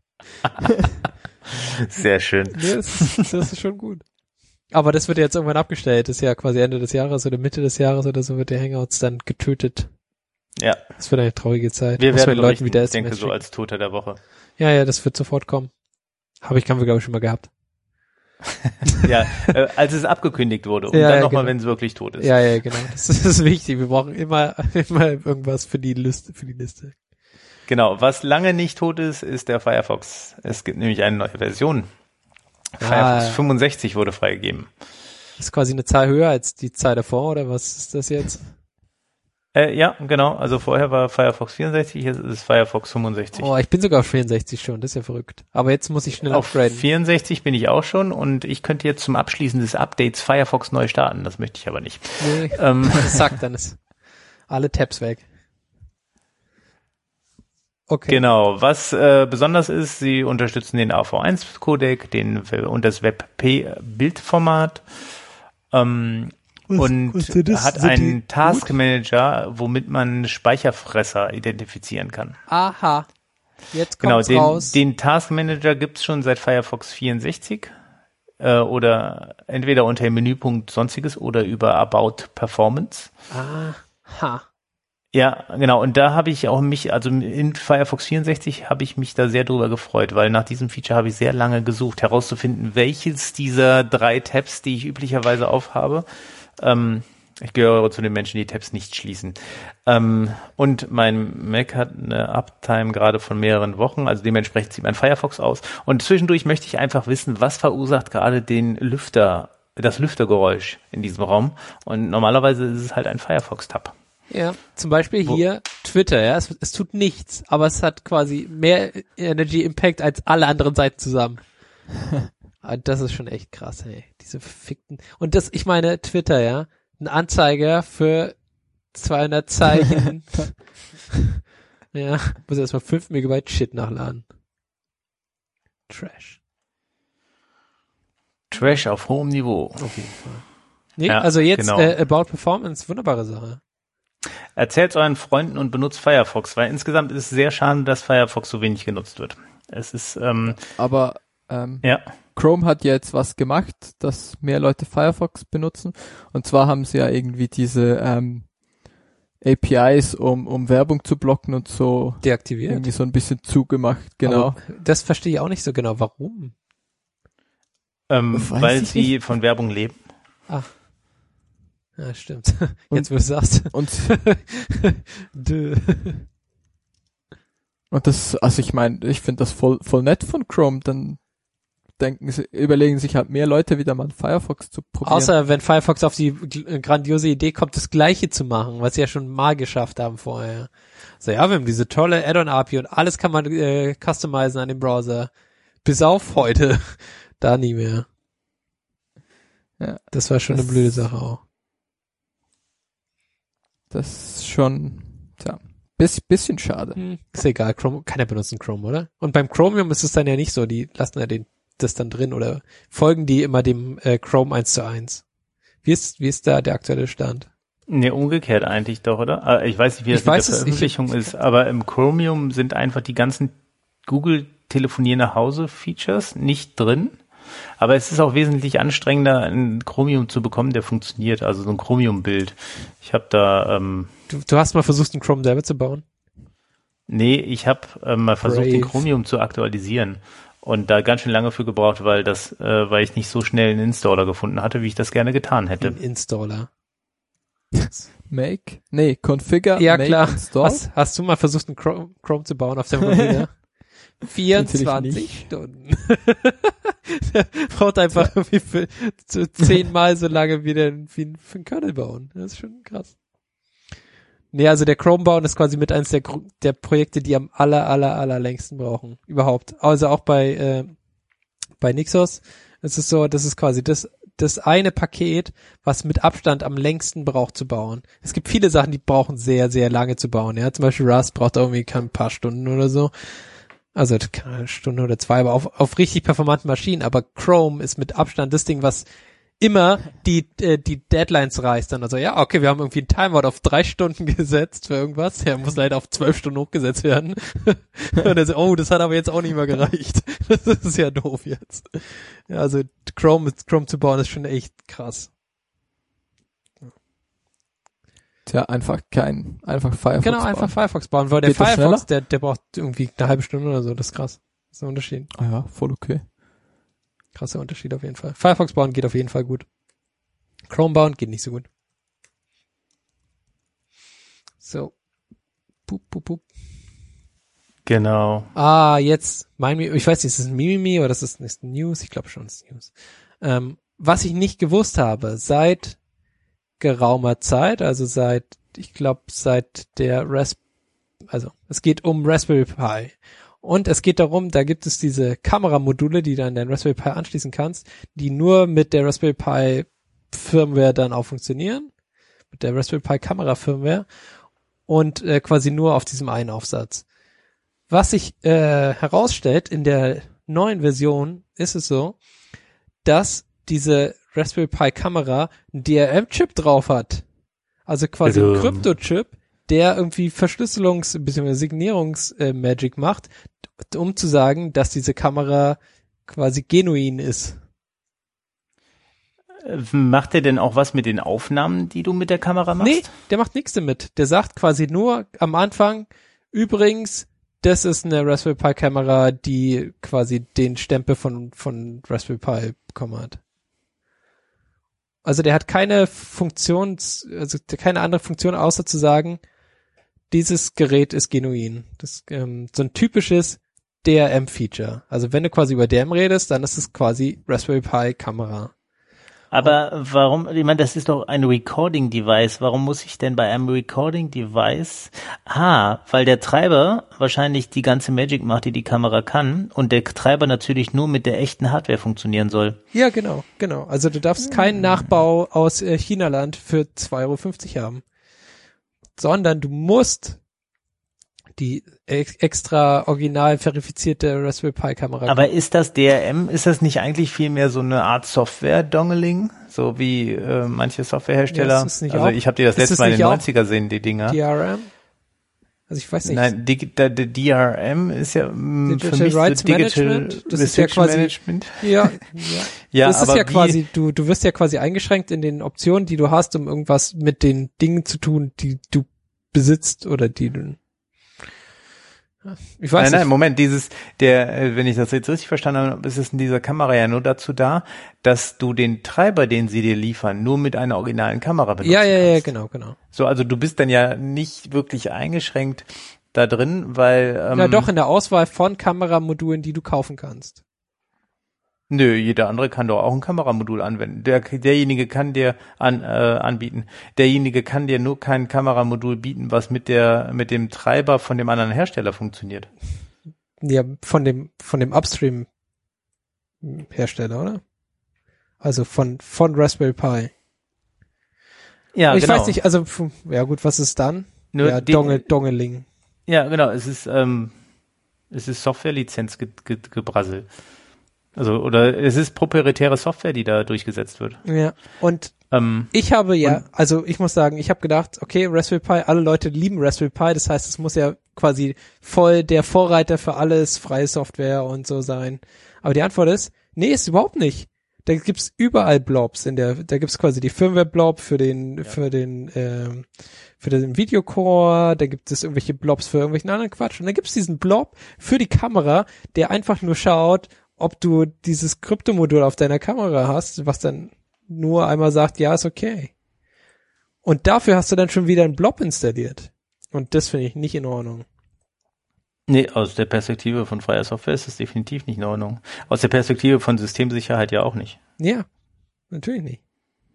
Sehr schön. Nee, das, ist- das ist schon gut. Aber das wird jetzt irgendwann abgestellt. Das ist ja quasi Ende des Jahres oder Mitte des Jahres oder so wird der Hangouts dann getötet. Ja, Das wird eine traurige Zeit. wir Muss man werden den Leuten berichten, wieder ich denke S M S so schicken. als Toter der Woche. Ja, ja, das wird sofort kommen. Habe ich, haben wir glaube ich schon mal gehabt. Ja, äh, als es abgekündigt wurde und Ja, dann ja, nochmal, genau. wenn es wirklich tot ist. Ja, ja, genau. Das ist, das ist wichtig. Wir brauchen immer, immer irgendwas für die Liste, für die Liste. Genau, was lange nicht tot ist, ist der Firefox. Es gibt nämlich eine neue Version. Firefox Ah. fünfundsechzig wurde freigegeben. Das ist quasi eine Zahl höher als die Zahl davor, oder was ist das jetzt? Äh, ja, genau. Also vorher war Firefox vierundsechzig, jetzt ist es Firefox fünfundsechzig. Oh, ich bin sogar auf vierundsechzig schon, das ist ja verrückt. Aber jetzt muss ich schnell Auf upgraden. vierundsechzig bin ich auch schon und ich könnte jetzt zum Abschließen des Updates Firefox neu starten. Das möchte ich aber nicht. Nee, Ähm, das sagt dann ist alle Tabs weg. Okay. Genau. Was äh, besonders ist, sie unterstützen den A V eins Codec, den und das WebP-Bildformat. Ähm, und was denn das? hat Sind die einen gut? Taskmanager, womit man Speicherfresser identifizieren kann. Aha. Jetzt Genau, kommt's den, raus. den Taskmanager gibt's schon seit Firefox vierundsechzig äh, oder entweder unter dem Menüpunkt Sonstiges oder über About Performance. Aha. Ja, genau. Und da habe ich auch mich, also in Firefox vierundsechzig habe ich mich da sehr drüber gefreut, weil nach diesem Feature habe ich sehr lange gesucht, herauszufinden, welches dieser drei Tabs, die ich üblicherweise aufhabe, ähm, ich gehöre zu den Menschen, die Tabs nicht schließen. Ähm, und mein Mac hat eine Uptime gerade von mehreren Wochen, also dementsprechend sieht mein Firefox aus. Und zwischendurch möchte ich einfach wissen, was verursacht gerade den Lüfter, das Lüftergeräusch in diesem Raum. Und normalerweise ist es halt ein Firefox-Tab. Ja, zum Beispiel Wo- hier Twitter, ja, es, es tut nichts, aber es hat quasi mehr Energy Impact als alle anderen Seiten zusammen. Ah, das ist schon echt krass, ey, diese verfickten. Und das, ich meine, Twitter, ja, ein Anzeiger für zweihundert Zeichen. Ja, muss erstmal fünf Megabyte Shit nachladen. Trash. Trash auf hohem Niveau. Auf jeden Fall. Nee, Ja, also jetzt genau. äh, About Performance, wunderbare Sache. Erzählt's euren Freunden und benutzt Firefox, weil insgesamt ist es sehr schade, dass Firefox so wenig genutzt wird. Es ist, ähm, Aber Ähm, Ja. Chrome hat jetzt was gemacht, dass mehr Leute Firefox benutzen. Und zwar haben sie ja irgendwie diese ähm, A P Is, um, um Werbung zu blocken und so Deaktiviert. irgendwie so ein bisschen zugemacht. Genau. Aber das verstehe ich auch nicht so genau. Warum? Ähm, Weiß weil ich sie nicht. von Werbung leben. Ach. Ja, stimmt. Jetzt, wo du sagst. Und, Dö. und das, also ich meine, ich finde das voll, voll nett von Chrome, dann denken sie, überlegen sich halt mehr Leute wieder mal Firefox zu probieren. Außer wenn Firefox auf die gl- grandiose Idee kommt, das Gleiche zu machen, was sie ja schon mal geschafft haben vorher. So, ja, wir haben diese tolle Add-on-A P I und alles kann man äh, customizen an dem Browser. Bis auf heute. Da nie mehr. Ja, Das war schon das- eine blöde Sache auch. das ist schon, tja, bis, bisschen schade. Hm, ist egal, Chrome, keiner benutzt Chrome, oder? Und beim Chromium ist es dann ja nicht so, die lassen ja den, das dann drin oder folgen die immer dem äh, Chrome eins zu eins. Wie ist, wie ist da der aktuelle Stand? Nee, umgekehrt eigentlich doch, oder? Äh, Ich weiß nicht, wie das Ich mit weiß der es, Veröffentlichung ich- ist, aber im Chromium sind einfach die ganzen Google Telefonier nach Hause Features nicht drin. Aber es ist auch wesentlich anstrengender, ein Chromium zu bekommen, der funktioniert, also so ein Chromium-Bild. Ich habe da, ähm, Du, du hast mal versucht, einen Chrome selber zu bauen? nee, ich habe ähm, mal versucht, Brave. den Chromium zu aktualisieren und da ganz schön lange für gebraucht, weil das, äh, weil ich nicht so schnell einen Installer gefunden hatte, wie ich das gerne getan hätte. Ein Installer. Make? Nee, Configure, Ja, Make, klar. Install. Hast, hast du mal versucht, einen Chrome, Chrome zu bauen auf deinem Computer? vierundzwanzig Natürlich nicht. Stunden. Der braucht einfach irgendwie für, so zehnmal so lange wie, der, wie für einen Kernel bauen. Das ist schon krass. Nee, also der Chrome bauen ist quasi mit eins der, Gru- der Projekte, die am aller, aller, aller längsten brauchen. Überhaupt. Also auch bei, äh, bei Nixos ist es so, das ist quasi das, das eine Paket, was mit Abstand am längsten braucht zu bauen. Es gibt viele Sachen, die brauchen sehr, sehr lange zu bauen. Ja, zum Beispiel Rust braucht irgendwie ein paar Stunden oder so. Also keine Stunde oder zwei, aber auf, auf richtig performanten Maschinen. Aber Chrome ist mit Abstand das Ding, was immer die äh, die Deadlines reißt. Dann also, ja, okay, wir haben irgendwie einen Timeout auf drei Stunden gesetzt für irgendwas. Der muss leider auf zwölf Stunden hochgesetzt werden. Und er so, oh, das hat aber jetzt auch nicht mehr gereicht. Das ist ja doof jetzt. Ja, also Chrome mit Chrome zu bauen ist schon echt krass. Tja, einfach kein, einfach Firefox. Genau, einfach bauen. Firefox bauen, weil der Geht das Firefox, der der braucht irgendwie eine halbe Stunde oder so. Das ist krass. Das ist ein Unterschied. Ah ja, voll okay. Krasser Unterschied auf jeden Fall. Firefox bauen geht auf jeden Fall gut. Chrome bauen geht nicht so gut. So. Pup, pup, pup. Genau. Ah, jetzt, mein, Mi- ich weiß nicht, ist das ein Mimimi oder das ist, ist News? Ich glaube schon, es ist News. Ähm, was ich nicht gewusst habe, seit geraumer Zeit, also seit, ich glaube, seit der Rasp, also es geht um Raspberry Pi. Und es geht darum, da gibt es diese Kameramodule, die du an den Raspberry Pi anschließen kannst, die nur mit der Raspberry Pi Firmware dann auch funktionieren. Mit der Raspberry Pi Kamera Firmware. Und äh, quasi nur auf diesem einen Aufsatz. Was sich äh, herausstellt, in der neuen Version ist es so, dass diese Raspberry Pi Kamera einen D R M-Chip drauf hat. Also quasi Also, ein Krypto-Chip, der irgendwie Verschlüsselungs- bzw. Signierungs-Magic macht, um zu sagen, dass diese Kamera quasi genuin ist. Macht er denn auch was mit den Aufnahmen, die du mit der Kamera machst? Nee, der macht nichts damit. Der sagt quasi nur am Anfang, übrigens, das ist eine Raspberry Pi Kamera, die quasi den Stempel von, von Raspberry Pi bekommen hat. Also der hat keine Funktions, also keine andere Funktion, außer zu sagen, dieses Gerät ist genuin. Das ist ähm, so ein typisches D R M-Feature. Also wenn du quasi über D R M redest, dann ist es quasi Raspberry Pi Kamera. Aber warum, ich meine, das ist doch ein Recording-Device. Warum muss ich denn bei einem Recording-Device, ah, weil der Treiber wahrscheinlich die ganze Magic macht, die die Kamera kann und der Treiber natürlich nur mit der echten Hardware funktionieren soll. Ja, genau, genau. Also du darfst keinen Nachbau aus äh, Chinaland für zwei Euro fünfzig haben, sondern du musst die ex- extra original verifizierte Raspberry Pi Kamera. Aber ist das D R M, ist das nicht eigentlich vielmehr so eine Art Software-Dongeling? So wie äh, manche Softwarehersteller? Ja, ist es nicht also auch- ich habe dir das ist es letzte Mal in nicht den auch neunziger sehen, die Dinger. D R M. Also ich weiß nicht. Nein, Digi- der, der D R M ist ja mh, Digital für mich Rights so Digital Management, das ist ja Restriction quasi, Management. ja, ja. Ja, das ist aber ja wie- quasi, du, du wirst ja quasi eingeschränkt in den Optionen, die du hast, um irgendwas mit den Dingen zu tun, die du besitzt oder die du, ich weiß Nein, nein, nicht. Moment, dieses, der, äh, wenn ich das jetzt richtig verstanden habe, ist es in dieser Kamera ja nur dazu da, dass du den Treiber, den sie dir liefern, nur mit einer originalen Kamera benutzen Ja, ja, ja, kannst. genau, genau. So, also du bist dann ja nicht wirklich eingeschränkt da drin, weil ähm, Na doch, in der Auswahl von Kameramodulen, die du kaufen kannst. nö, jeder andere kann doch auch ein Kameramodul anwenden. Der, derjenige kann dir an, äh, anbieten. Derjenige kann dir nur kein Kameramodul bieten, was mit der mit dem Treiber von dem anderen Hersteller funktioniert. Ja, von dem, von dem Upstream-Hersteller, oder? Also von, von Raspberry Pi. Ja, ich genau. weiß nicht, also, pf, ja gut, was ist dann? Nur ja, die- Dongle, Dongeling. Ja, genau. Es ist ähm, es ist Softwarelizenzgebrassel. Also oder es ist proprietäre Software, die da durchgesetzt wird. Ja, und Ähm, ich habe ja, Und- also ich muss sagen, ich habe gedacht, okay, Raspberry Pi, alle Leute lieben Raspberry Pi, das heißt, es muss ja quasi voll der Vorreiter für alles, freie Software und so sein. Aber die Antwort ist, nee, ist überhaupt nicht. Da gibt's überall Blobs in der, da gibt's quasi die Firmware-Blob für den, für den, ähm, für den Videocore, da gibt es irgendwelche Blobs für irgendwelchen anderen Quatsch. Und da gibt's diesen Blob für die Kamera, der einfach nur schaut, ob du dieses Kryptomodul auf deiner Kamera hast, was dann nur einmal sagt, ja, ist okay. Und dafür hast du dann schon wieder einen Blob installiert. Und das finde ich nicht in Ordnung. nee, aus der Perspektive von freier Software ist es definitiv nicht in Ordnung. Aus der Perspektive von Systemsicherheit ja auch nicht. Ja, natürlich nicht.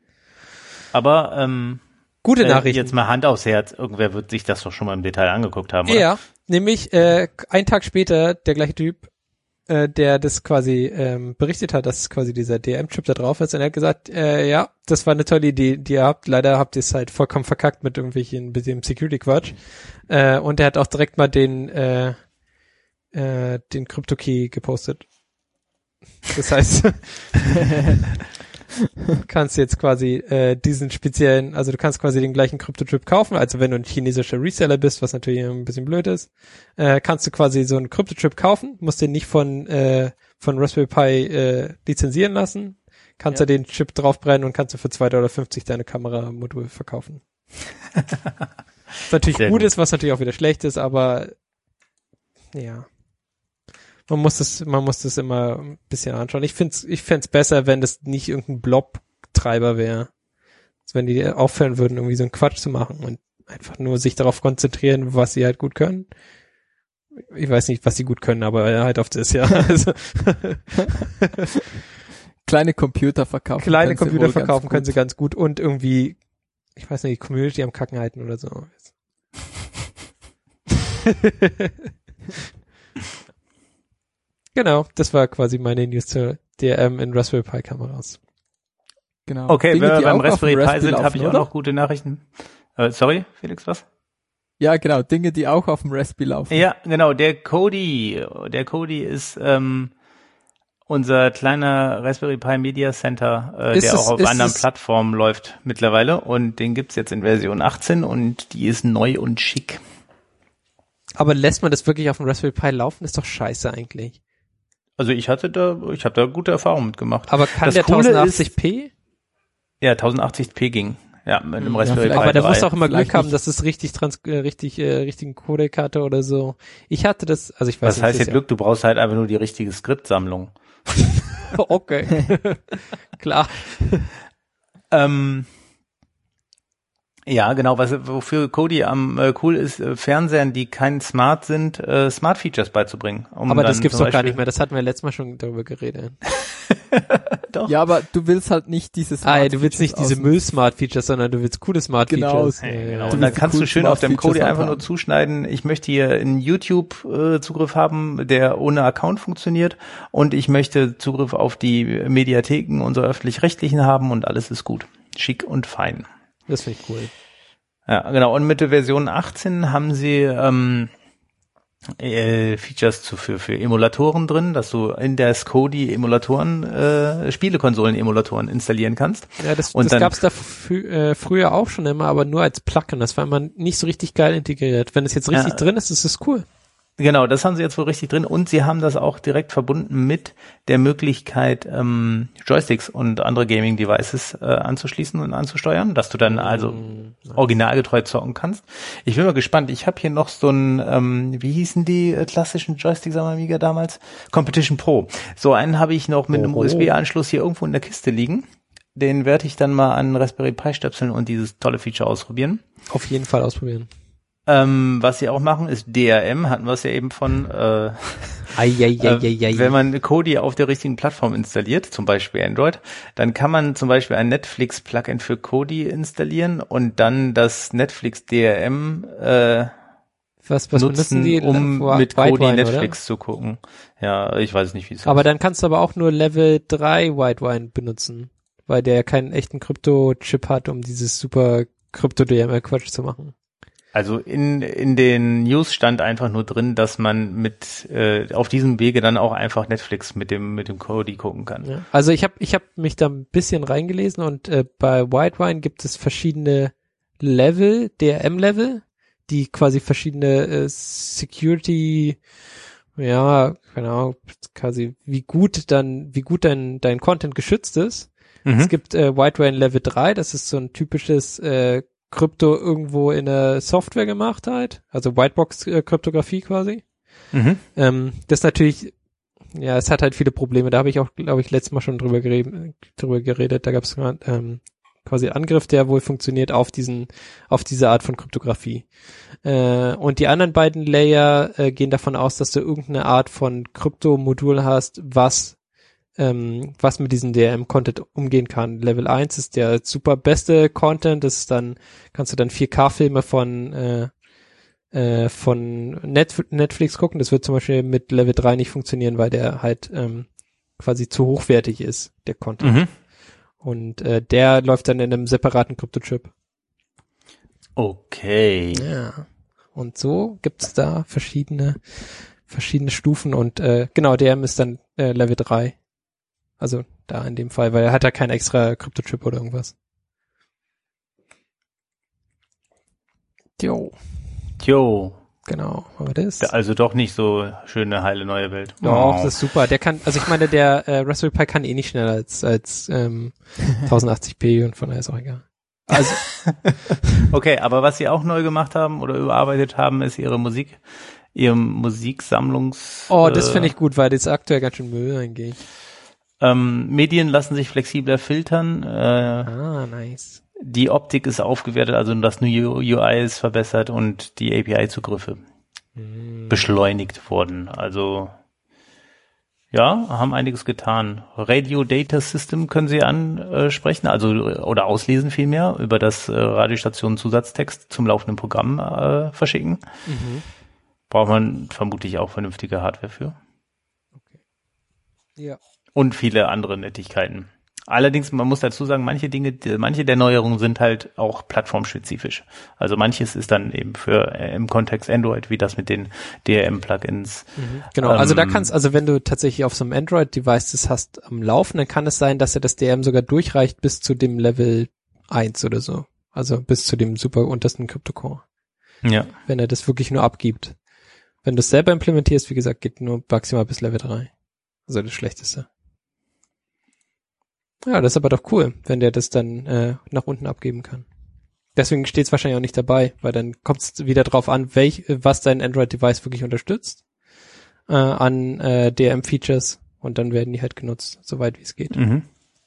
Aber ähm, Gute äh, Nachrichten. jetzt mal Hand aufs Herz, irgendwer wird sich das doch schon mal im Detail angeguckt haben, oder? Ja, nämlich äh, einen Tag später der gleiche Typ, äh, der das quasi ähm, berichtet hat, dass quasi dieser D R M-Chip da drauf ist, und er hat gesagt, äh, ja, das war eine tolle Idee, die ihr habt. Leider habt ihr es halt vollkommen verkackt mit irgendwelchen, mit dem Security-Quatsch. Äh, und er hat auch direkt mal den äh, äh, den Crypto-Key gepostet. Das heißt, du kannst jetzt quasi äh, diesen speziellen, also du kannst quasi den gleichen Krypto-Chip kaufen, also wenn du ein chinesischer Reseller bist, was natürlich ein bisschen blöd ist, äh, kannst du quasi so einen Krypto-Chip kaufen, musst den nicht von äh, von Raspberry Pi äh, lizenzieren lassen, kannst Ja. da den Chip draufbrennen und kannst du für zwei Dollar fünfzig deine Kameramodul verkaufen. Was natürlich Sehr gut gut. ist, was natürlich auch wieder schlecht ist, aber ja. Man muss das, man muss das immer ein bisschen anschauen. Ich find's, ich fänd's besser, wenn das nicht irgendein Blob-Treiber wäre. Also wenn die aufhören würden, irgendwie so einen Quatsch zu machen und einfach nur sich darauf konzentrieren, was sie halt gut können. Ich weiß nicht, was sie gut können, aber halt auf das, ja. Also, Kleine Computer verkaufen. kleine können sie Computer wohl ganz verkaufen können gut. sie ganz gut und irgendwie, ich weiß nicht, die Community am Kacken halten oder so. Genau, das war quasi meine News zur D R M in Raspberry Pi Kameras. Genau. Okay, Dinge, wenn wir die beim auch auf dem Raspberry Pi Raspberry sind, laufen, habe ich auch oder? noch gute Nachrichten. Äh, sorry, Felix, was? Ja, genau. Dinge, die auch auf dem Raspberry laufen. Ja, genau, der Kodi, der Kodi ist ähm, unser kleiner Raspberry Pi Media Center, äh, Ist der es- auch auf ist anderen es- Plattformen läuft mittlerweile, und den gibt's jetzt in Version achtzehn und die ist neu und schick. Aber lässt man das wirklich auf dem Raspberry Pi laufen? Ist doch scheiße eigentlich. Also ich hatte da, ich habe da gute Erfahrungen mitgemacht. Aber kann Das der Coole tausendachtzig p? Ja, tausendachtzig p ging. Ja, mit einem Ja, Raspberry vielleicht- Pi Aber der drei. muss doch immer vielleicht Glück haben, nicht. dass es richtig trans äh, richtig äh, richtigen Codec hatte oder so. Ich hatte das, also ich weiß Was nicht. heißt das jetzt Glück? Du brauchst halt einfach nur die richtige Skriptsammlung. Ja. Okay. Klar. Ähm, ja, genau, was, wofür Kodi am äh, cool ist, äh, Fernsehern, die kein Smart sind, äh, Smart Features beizubringen. Um Aber das dann gibt's zum doch gar Beispiel- nicht mehr. Das hatten wir letztes Mal schon darüber geredet. Doch. Ja, aber du willst halt nicht dieses Ah, ja, du willst nicht diese Müll-Smart-Features, sondern du willst coole Genau. Smart-Features. Ja, Ja, genau. ja. Und Du dann willst kannst du cool schön Smart auf dem Features Kodi einfach haben. nur zuschneiden, ich möchte hier einen YouTube-Zugriff haben, der ohne Account funktioniert, und ich möchte Zugriff auf die Mediatheken unserer Öffentlich-Rechtlichen haben, und alles ist gut. Schick und fein. Das finde ich cool. Ja, genau. Und mit der Version achtzehn haben sie ähm, äh, Features zu, für, für Emulatoren drin, dass du in der Scodi Emulatoren, äh, Spielekonsolen-Emulatoren installieren kannst. Ja, das, und das dann, gab's da fü- äh, früher auch schon immer, aber nur als Plugin. Das war immer nicht so richtig geil integriert. Wenn es jetzt richtig Ja. drin ist, ist es cool. Genau, das haben sie jetzt wohl richtig drin und sie haben das auch direkt verbunden mit der Möglichkeit, ähm, Joysticks und andere Gaming-Devices äh, anzuschließen und anzusteuern, dass du dann also originalgetreu zocken kannst. Ich bin mal gespannt. Ich habe hier noch so ein, ähm, wie hießen die äh, klassischen Joysticks am Amiga damals? Competition Pro. So einen habe ich noch mit einem Oho. U S B-Anschluss hier irgendwo in der Kiste liegen. Den werde ich dann mal an Raspberry Pi stöpseln und dieses tolle Feature ausprobieren. Auf jeden Fall ausprobieren. Ähm, was sie auch machen, ist D R M, hatten wir es ja eben von, äh, Ei, ei, ei, äh, ei, ei. wenn man Kodi auf der richtigen Plattform installiert, zum Beispiel Android, dann kann man zum Beispiel ein Netflix-Plugin für Kodi installieren und dann das Netflix D R M äh, was, was benutzen nutzen, die? um Wa- mit White Kodi Wine, Netflix zu gucken. Ja, ich weiß nicht, wie es Aber heißt. dann kannst du aber auch nur Level drei White Wine benutzen, weil der keinen echten Krypto-Chip hat, um dieses super Krypto-D M L-Quatsch zu machen. Also in in den News stand einfach nur drin, dass man mit äh, auf diesem Wege dann auch einfach Netflix mit dem mit dem Kodi gucken kann. Ja. Also ich habe ich hab mich da ein bisschen reingelesen und äh, bei White Wine gibt es verschiedene Level, D R M-Level, die quasi verschiedene äh, Security, ja, keine Ahnung, quasi wie gut dann, wie gut dein dein Content geschützt ist. Mhm. Es gibt äh, White Wine Level drei, das ist so ein typisches äh, Krypto irgendwo in der Software gemacht halt, also Whitebox-Kryptographie quasi. Mhm. Ähm, das ist natürlich, ja, es hat halt viele Probleme. Da habe ich auch, glaube ich, letztes Mal schon drüber geredet. Drüber geredet. Da gab es ähm, quasi einen Angriff, der wohl funktioniert auf diesen, auf diese Art von Kryptographie. Äh, und die anderen beiden Layer äh, gehen davon aus, dass du irgendeine Art von Kryptomodul hast, was ähm, was mit diesem D R M-Content umgehen kann. Level eins ist der super beste Content, das ist dann, kannst du dann vier K-Filme von äh, äh, von Net- Netflix gucken. Das wird zum Beispiel mit Level drei nicht funktionieren, weil der halt ähm, quasi zu hochwertig ist, der Content. Mhm. Und äh, der läuft dann in einem separaten Kryptochip. Okay. Ja. Und so gibt's da verschiedene verschiedene Stufen und äh, genau, D R M ist dann äh, Level drei. Also da in dem Fall, weil er hat ja kein extra Kryptochip oder irgendwas. Jo, Jo. genau. Aber das Also doch nicht so schöne, heile neue Welt. doch, Oh. das ist super. Der kann, also ich meine, der äh, Raspberry Pi kann eh nicht schneller als als ähm, tausendachtzig p und von daher ist auch egal. Also Okay, aber was sie auch neu gemacht haben oder überarbeitet haben, ist ihre Musik, ihre Musiksammlungs... oh, das äh, finde ich gut, weil das aktuell ganz schön Müll reingeht. Ähm, Medien lassen sich flexibler filtern. Äh, Ah, nice. die Optik ist aufgewertet, also das neue U I ist verbessert und die A P I-Zugriffe Hm. beschleunigt worden. Also ja, haben einiges getan. Radio Data System können Sie ansprechen, also oder auslesen vielmehr, über das äh, Radiostationen Zusatztext zum laufenden Programm äh, verschicken. Mhm. Braucht man vermutlich auch vernünftige Hardware für. Ja. Und viele andere Nettigkeiten. Allerdings, man muss dazu sagen, manche Dinge, die- manche der Neuerungen sind halt auch plattformspezifisch. Also manches ist dann eben für äh, im Kontext Android, wie das mit den D R M-Plugins. Mhm. Genau, also da Ähm, kannst, also wenn du tatsächlich auf so einem Android-Device das hast am Laufen, dann kann es sein, dass er das D R M sogar durchreicht bis zu dem Level eins oder so. Also bis zu dem super untersten Kryptocore. Ja. Wenn er das wirklich nur abgibt. Wenn du es selber implementierst, wie gesagt, geht nur maximal bis Level drei. Also das Schlechteste. Ja, das ist aber doch cool, wenn der das dann äh, nach unten abgeben kann. Deswegen steht es wahrscheinlich auch nicht dabei, weil dann kommt es wieder drauf an, welch, was dein Android-Device wirklich unterstützt äh, an äh, D R M-Features und dann werden die halt genutzt, soweit wie es geht. Mhm.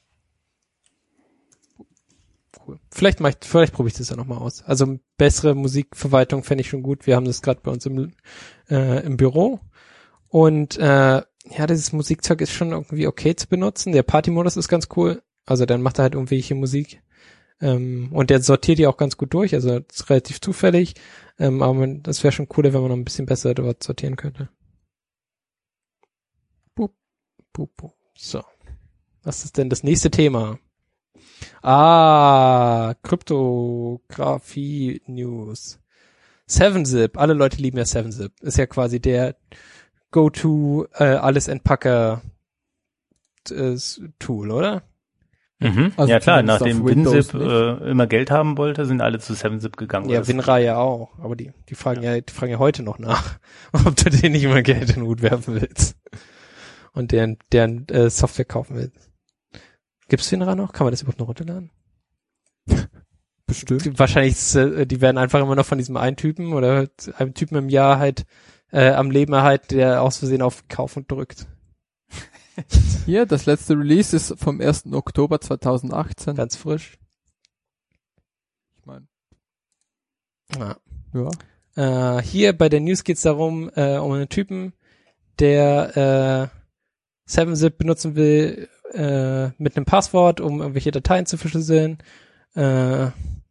Cool. Vielleicht mach ich, vielleicht probiere ich das ja nochmal aus. Also bessere Musikverwaltung fände ich schon gut. Wir haben das gerade bei uns im, äh, im Büro und äh, ja, dieses Musikzeug ist schon irgendwie okay zu benutzen. Der Party-Modus ist ganz cool. Also dann macht er halt irgendwelche Musik. Ähm, und der sortiert die auch ganz gut durch. Also das ist relativ zufällig. Ähm, aber man, das wäre schon cooler, wenn man noch ein bisschen besser dort sortieren könnte. Bup, bup, bup. So. Was ist denn das nächste Thema? Ah, Kryptographie-News. seven zip, alle Leute lieben ja seven zip. Ist ja quasi der Go-to äh, alles Entpacker äh, Tool, oder? Mhm. Also ja klar, zumindest nachdem auf Windows WinZip äh, immer Geld haben wollte, sind alle zu seven zip gegangen. Ja, Das- WinRAR ja auch. Aber die, die fragen ja. ja, die fragen ja heute noch nach, ob du denen nicht mal Geld in den Hut werfen willst. Und deren, deren äh, Software kaufen willst. Gibt's WinRAR noch? Kann man das überhaupt noch runterladen? Bestimmt. Die, wahrscheinlich, äh, die werden einfach immer noch von diesem einen Typen oder einem Typen im Jahr halt äh, am Leben erhalten, der aus Versehen auf Kaufen drückt. Hier, das letzte Release ist vom ersten Oktober zweitausendachtzehn. Ganz frisch. Ich meine, Ja. ja. Äh, hier bei der News geht's darum, äh, um einen Typen, der äh, seven zip benutzen will äh, mit einem Passwort, um irgendwelche Dateien zu verschlüsseln. Äh,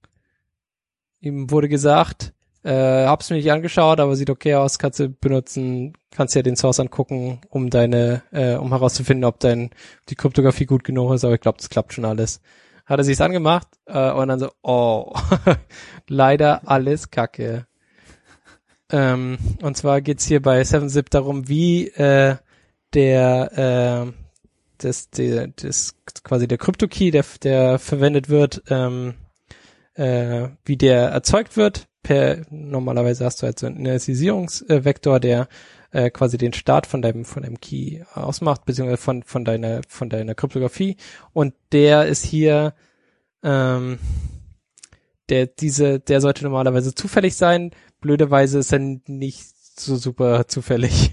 ihm wurde gesagt, äh, hab's mir nicht angeschaut, aber sieht okay aus, kannst du benutzen, kannst dir den Source angucken, um deine, äh, um herauszufinden, ob dein die Kryptographie gut genug ist, aber ich glaube, das klappt schon alles. Hat er sich's angemacht äh, und dann so, oh, leider alles Kacke. Ähm, und zwar geht's hier bei seven zip darum, wie äh, der äh, das, der, das quasi der Krypto-Key, der, der verwendet wird, ähm, äh, wie der erzeugt wird. Per normalerweise hast du halt so einen Initialisierungsvektor, der äh, quasi den Start von deinem von deinem Key ausmacht, beziehungsweise von von deiner von deiner Kryptographie. Und der ist hier ähm, der diese der sollte normalerweise zufällig sein. Blöderweise ist er nicht so super zufällig.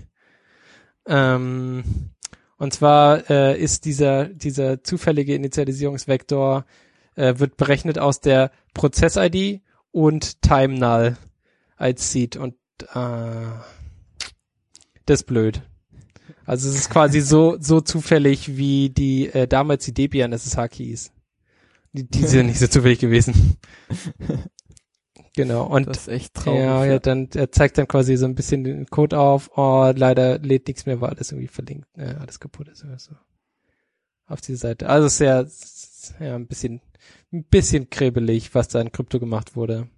Ähm, und zwar äh, ist dieser dieser zufällige Initialisierungsvektor äh, wird berechnet aus der Prozess-I D und Time Null als Seed und äh, das ist blöd. Also es ist quasi so so zufällig wie die äh, damals die Debian S S H Keys. Die, die sind nicht so zufällig gewesen. Genau. Und Das ist echt traurig. ja, ja, dann er zeigt dann quasi so ein bisschen den Code auf. Oh, leider lädt nichts mehr, weil alles irgendwie verlinkt. Ja, alles kaputt ist oder so. Auf diese Seite. Also sehr, ja, ein bisschen, ein bisschen krebelig, was da in Krypto gemacht wurde.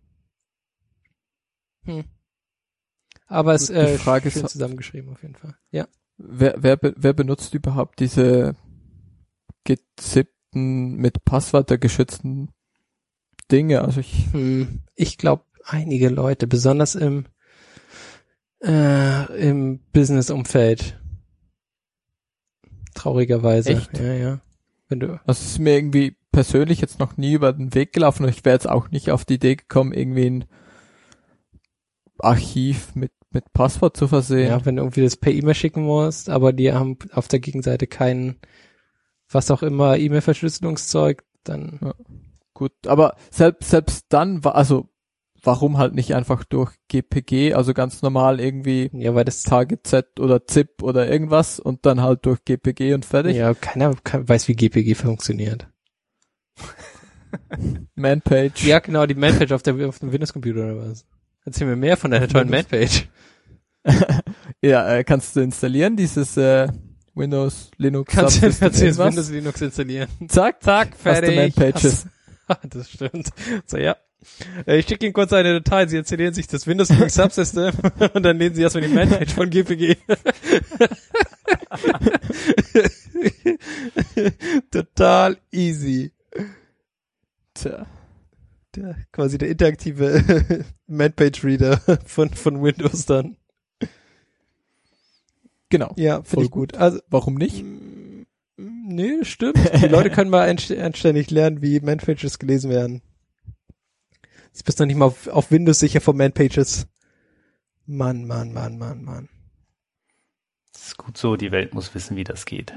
Hm. Aber es Gut, die äh, Frage schön ist- zusammengeschrieben auf jeden Fall. Ja. Wer, wer, be- wer benutzt überhaupt diese gezippten, mit Passwörter geschützten Dinge? Also ich, Hm. Ich glaube, einige Leute, besonders im äh, im Business-Umfeld. Traurigerweise. Echt? Ja, ja. Wenn du also es ist mir irgendwie persönlich jetzt noch nie über den Weg gelaufen und ich wäre jetzt auch nicht auf die Idee gekommen, irgendwie ein Archiv mit, mit Passwort zu versehen. Ja, wenn du irgendwie das per E-Mail schicken musst, aber die haben auf der Gegenseite kein, was auch immer, E-Mail-Verschlüsselungszeug, dann, Ja. Gut, aber selbst, selbst dann war, also, warum halt nicht einfach durch G P G, also ganz normal irgendwie ja, weil das, Target Z oder ZIP oder irgendwas und dann halt durch G P G und fertig? ja, keiner kann, weiß, wie G P G funktioniert. Manpage. Ja, genau, die Manpage auf der, auf dem Windows-Computer oder was? Erzähl mir mehr von deiner tollen Windows. Manpage. Ja, äh, kannst du installieren, dieses äh, Windows, Linux, Kannst du, Subsystem, kannst du jetzt irgendwas? Windows Linux installieren? Zack, Zack, hast du fertig. Manpages. Hast- Das stimmt. So, ja. Äh, Ich schicke Ihnen kurz eine Datei, Sie installieren sich das Windows Linux Subsystem und dann lesen Sie erstmal die Manpage von G P G. Total easy. Tja. Der, quasi der interaktive Manpage-Reader von, von Windows dann. Genau. Ja, Voll finde ich gut. Also, Warum nicht? mm, nee, das stimmt. Die Leute können mal einst- anständig lernen, wie Manpages gelesen werden. Jetzt bist du noch nicht mal auf, auf Windows sicher vor Manpages. Mann, Mann, Mann, Mann, Mann. Das ist gut so, die Welt muss wissen, wie das geht.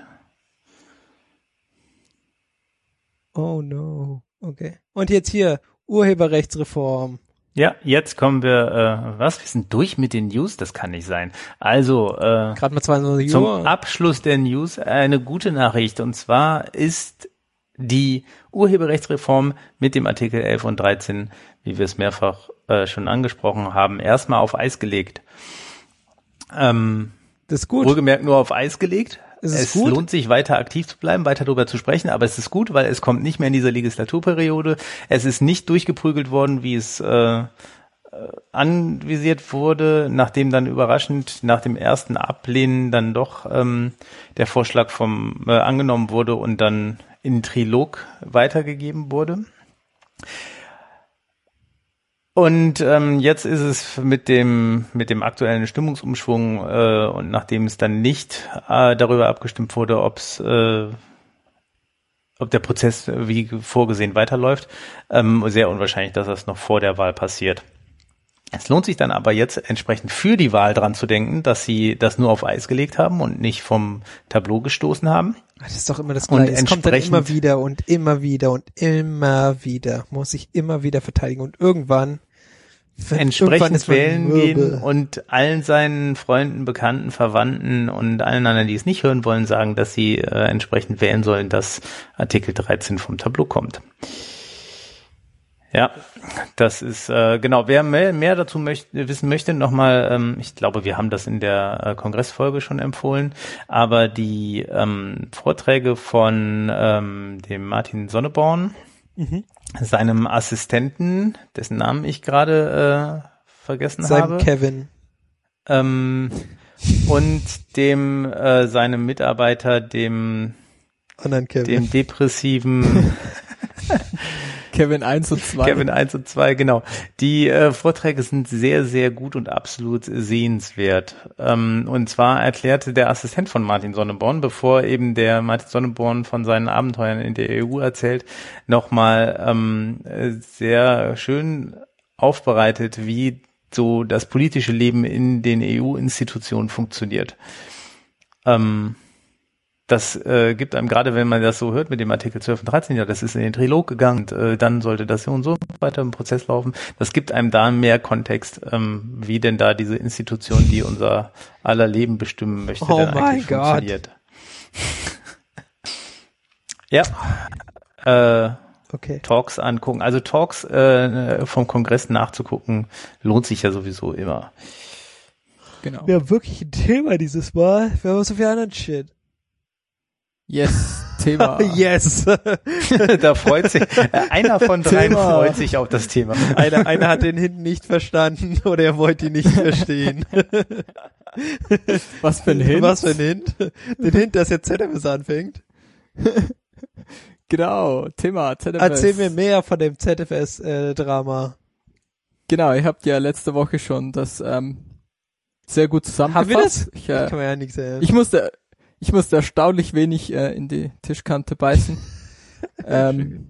Oh no. Okay. Und jetzt hier, Urheberrechtsreform. Ja, jetzt kommen wir, äh, was? Wir sind durch mit den News? Das kann nicht sein. Also, äh, Gerade mal zweiundzwanzig zum Uhr. Abschluss der News eine gute Nachricht. Und zwar ist die Urheberrechtsreform mit dem Artikel elf und dreizehn, wie wir es mehrfach äh, schon angesprochen haben, erstmal auf Eis gelegt. Ähm, Das ist gut. Wohlgemerkt nur auf Eis gelegt. Ist es Es gut? lohnt sich, weiter aktiv zu bleiben, weiter darüber zu sprechen, aber es ist gut, weil es kommt nicht mehr in dieser Legislaturperiode. Es ist nicht durchgeprügelt worden, wie es äh, anvisiert wurde, nachdem dann überraschend nach dem ersten Ablehnen dann doch ähm, der Vorschlag vom äh, angenommen wurde und dann in Trilog weitergegeben wurde. Und ähm, jetzt ist es mit dem mit dem aktuellen Stimmungsumschwung äh, und nachdem es dann nicht äh, darüber abgestimmt wurde, ob es äh, ob der Prozess wie vorgesehen weiterläuft, ähm, sehr unwahrscheinlich, dass das noch vor der Wahl passiert. Es lohnt sich dann aber jetzt entsprechend für die Wahl dran zu denken, dass sie das nur auf Eis gelegt haben und nicht vom Tableau gestoßen haben. Das ist doch immer das Gleiche. Es kommt dann immer wieder und immer wieder und immer wieder. Muss sich immer wieder verteidigen und irgendwann entsprechend wählen gehen und allen seinen Freunden, Bekannten, Verwandten und allen anderen, die es nicht hören wollen, sagen, dass sie äh, entsprechend wählen sollen, dass Artikel dreizehn vom Tableau kommt. Ja, das ist äh, genau. Wer mehr, mehr dazu möchte, wissen möchte, nochmal, ähm, ich glaube, wir haben das in der äh, Kongressfolge schon empfohlen, aber die ähm, Vorträge von ähm, dem Martin Sonneborn, mhm. seinem Assistenten, dessen Namen ich gerade äh, vergessen Sein habe, Kevin, ähm, und dem äh, seinem Mitarbeiter, dem anderen Kevin, dem depressiven Kevin eins und zwei. Kevin eins und zwei, genau. Die äh, Vorträge sind sehr, sehr gut und absolut sehenswert. Ähm, und zwar erklärte der Assistent von Martin Sonneborn, bevor eben der Martin Sonneborn von seinen Abenteuern in der E U erzählt, nochmal ähm, sehr schön aufbereitet, wie so das politische Leben in den E U-Institutionen funktioniert. Ähm, Das äh, gibt einem, gerade wenn man das so hört mit dem Artikel zwölf und dreizehn, ja, das ist in den Trilog gegangen, und, äh, dann sollte das so und so weiter im Prozess laufen. Das gibt einem da mehr Kontext, ähm, wie denn da diese Institution, die unser aller Leben bestimmen möchte, oh denn eigentlich God. funktioniert. Ja. Äh, okay. Talks angucken. Also Talks äh, vom Kongress nachzugucken, lohnt sich ja sowieso immer. Genau. Wir haben wirklich ein Thema dieses Mal. Wir haben so viel anderen Shit. Yes, Thema. Yes. Da freut sich, einer von dreien Thema. freut sich auf das Thema. Einer, einer hat den Hint nicht verstanden oder er wollte ihn nicht verstehen. Was für ein Hint? Was für ein Hint? Den Hint, dass jetzt Z F S anfängt. Genau, Thema Z F S. Erzähl mir mehr von dem Z F S-Drama. Äh, genau, ihr habt ja letzte Woche schon das ähm, sehr gut zusammengefasst. Haben wir das? Ich, äh, ich kann mir ja nichts erinnern. Ich musste, ich musste erstaunlich wenig äh, in die Tischkante beißen. ähm,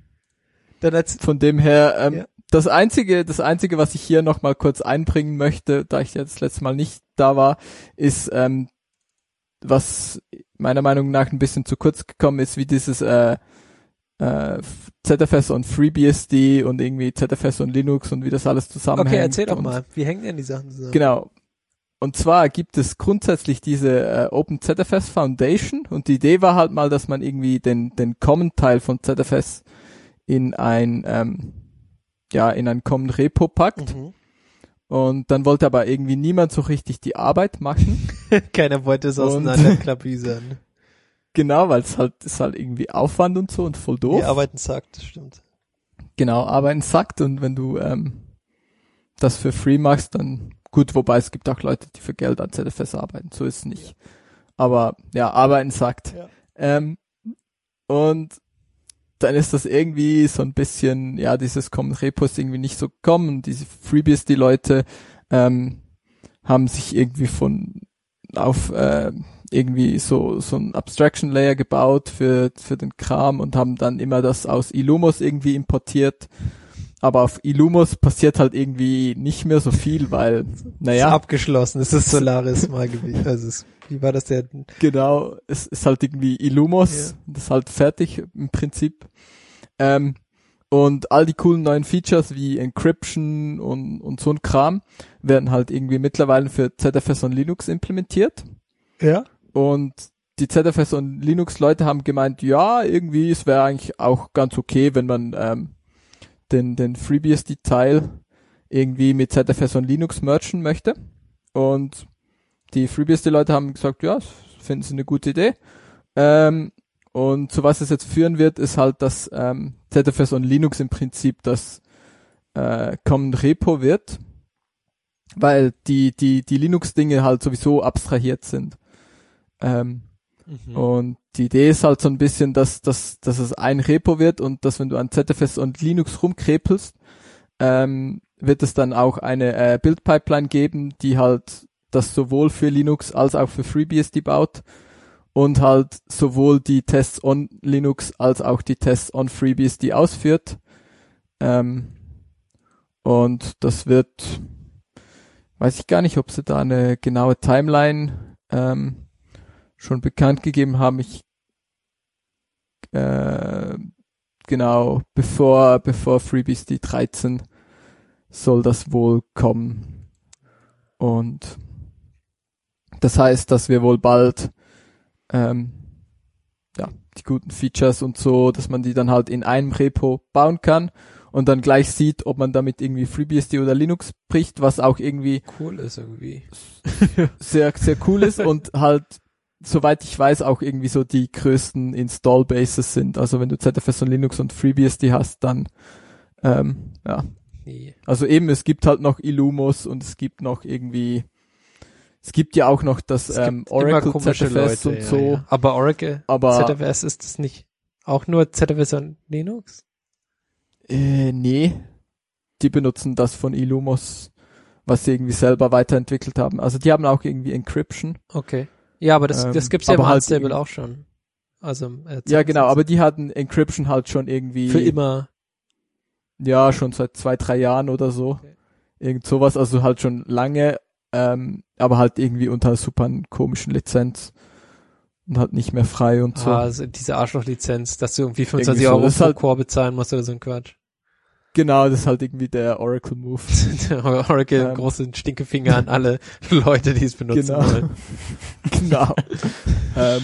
Dann als, von dem her, ähm, ja. das einzige, das einzige, was ich hier noch mal kurz einbringen möchte, da ich jetzt letztes Mal nicht da war, ist, ähm, was meiner Meinung nach ein bisschen zu kurz gekommen ist, wie dieses äh, äh, Z F S und FreeBSD und irgendwie Z F S und Linux und wie das alles zusammenhängt. Okay, erzähl doch und, mal. Wie hängen denn die Sachen zusammen? Genau. Und zwar gibt es grundsätzlich diese äh, OpenZFS Foundation und die Idee war halt mal, dass man irgendwie den den Common-Teil von Z F S in ein ähm, ja in ein Common Repo packt. Mhm. Und dann wollte aber irgendwie niemand so richtig die Arbeit machen. Keiner wollte es Und- auseinanderklabüsern. Genau, weil es halt ist halt irgendwie Aufwand und so und voll doof. Die arbeiten sagt, das stimmt. Genau, arbeiten sackt und wenn du ähm, das für free machst, dann gut, wobei es gibt auch Leute, die für Geld an Z F S arbeiten, so ist es nicht. Aber ja, arbeiten sackt. Ja. Ähm, und dann ist das irgendwie so ein bisschen, ja, dieses Common Repo ist irgendwie nicht so gekommen. Diese FreeBSD-Leute ähm, haben sich irgendwie von auf äh, irgendwie so so ein Abstraction Layer gebaut für für den Kram und haben dann immer das aus Illumos irgendwie importiert. Aber auf Illumos passiert halt irgendwie nicht mehr so viel, weil, naja. Ist abgeschlossen, es ist Solaris mal gewesen. Also es, wie war das der? Genau, es ist halt irgendwie Illumos, Ja. das ist halt fertig im Prinzip. Ähm, und all die coolen neuen Features wie Encryption und, und so ein Kram werden halt irgendwie mittlerweile für Z F S und Linux implementiert. Ja. Und die Z F S und Linux-Leute haben gemeint, ja, irgendwie, es wäre eigentlich auch ganz okay, wenn man ähm, den, den FreeBSD-Teil irgendwie mit Z F S und Linux mergen möchte. Und die FreeBSD-Leute haben gesagt, ja, das finden sie eine gute Idee. Ähm, und zu was es jetzt führen wird, ist halt, dass ähm, Z F S und Linux im Prinzip das äh, Common Repo wird, weil die die die Linux-Dinge halt sowieso abstrahiert sind. Ähm, mhm. Und die Idee ist halt so ein bisschen, dass dass dass es ein Repo wird und dass wenn du an Z F S und Linux rumkrepelst, ähm, wird es dann auch eine äh, Build-Pipeline geben, die halt das sowohl für Linux als auch für FreeBSD baut und halt sowohl die Tests on Linux als auch die Tests on FreeBSD ausführt. Ähm, und das wird, weiß ich gar nicht, ob sie da eine genaue Timeline ähm, schon bekannt gegeben haben. Ich äh, genau, bevor bevor FreeBSD dreizehn soll das wohl kommen. Und das heißt, dass wir wohl bald ähm, ja, die guten Features und so, dass man die dann halt in einem Repo bauen kann und dann gleich sieht, ob man damit irgendwie FreeBSD oder Linux bricht, was auch irgendwie cool ist irgendwie. sehr, sehr cool ist und halt, soweit ich weiß, auch irgendwie so die größten Install-Bases sind. Also wenn du Z F S und Linux und FreeBSD hast, dann ähm, ja. Nee. Also eben, es gibt halt noch Illumos und es gibt noch irgendwie, es gibt ja auch noch das ähm, Oracle Z F S Leute, und ja, so. Ja. Aber Oracle aber, Z F S, ist das nicht auch nur Z F S und Linux? Äh, nee. Die benutzen das von Illumos, was sie irgendwie selber weiterentwickelt haben. Also die haben auch irgendwie Encryption. Okay. Ja, aber das, ähm, das gibt's ja im halt Unstable auch schon. Also äh, ja, genau, aber die hatten Encryption halt schon irgendwie für immer. Ja, schon seit zwei, drei Jahren oder so. Okay. Irgend sowas, also halt schon lange, ähm, aber halt irgendwie unter super komischen Lizenz und halt nicht mehr frei und so. Ah, also diese Arschloch-Lizenz, dass du irgendwie fünfundzwanzig irgendwie so. Euro pro halt, Core bezahlen musst oder so ein Quatsch. Genau, das ist halt irgendwie der Oracle-Move. Der Oracle, ähm, großen Stinkefinger an alle Leute, die es benutzen genau. wollen. Genau. ähm,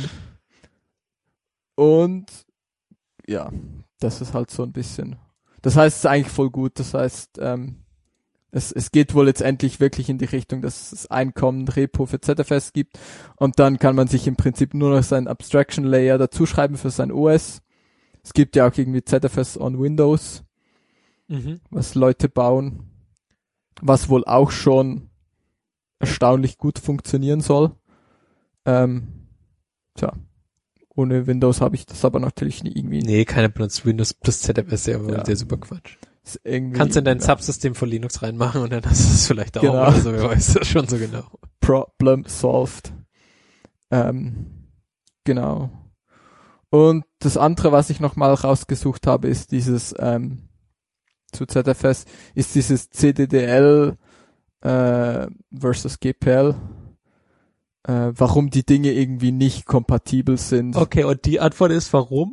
und ja, das ist halt so ein bisschen. Das heißt, es ist eigentlich voll gut. Das heißt, ähm, es, es geht wohl jetzt endlich wirklich in die Richtung, dass es ein Common Repo für Z F S gibt und dann kann man sich im Prinzip nur noch seinen Abstraction Layer dazuschreiben für sein O S. Es gibt ja auch irgendwie Z F S on Windows, mhm. was Leute bauen, was wohl auch schon erstaunlich gut funktionieren soll. Ähm, tja. Ohne Windows habe ich das aber natürlich nie irgendwie. Nee, keiner benutzt Windows plus Z F S, ja, ja. der super Quatsch. Kannst du in dein ja. Subsystem von Linux reinmachen und dann hast du es vielleicht auch. Genau. Also wer weiß das schon so genau. Problem solved. Ähm, genau. Und das andere, was ich nochmal rausgesucht habe, ist dieses ähm, zu Z F S, ist dieses C D D L äh, versus G P L. Äh, warum die Dinge irgendwie nicht kompatibel sind. Okay, und die Antwort ist, warum?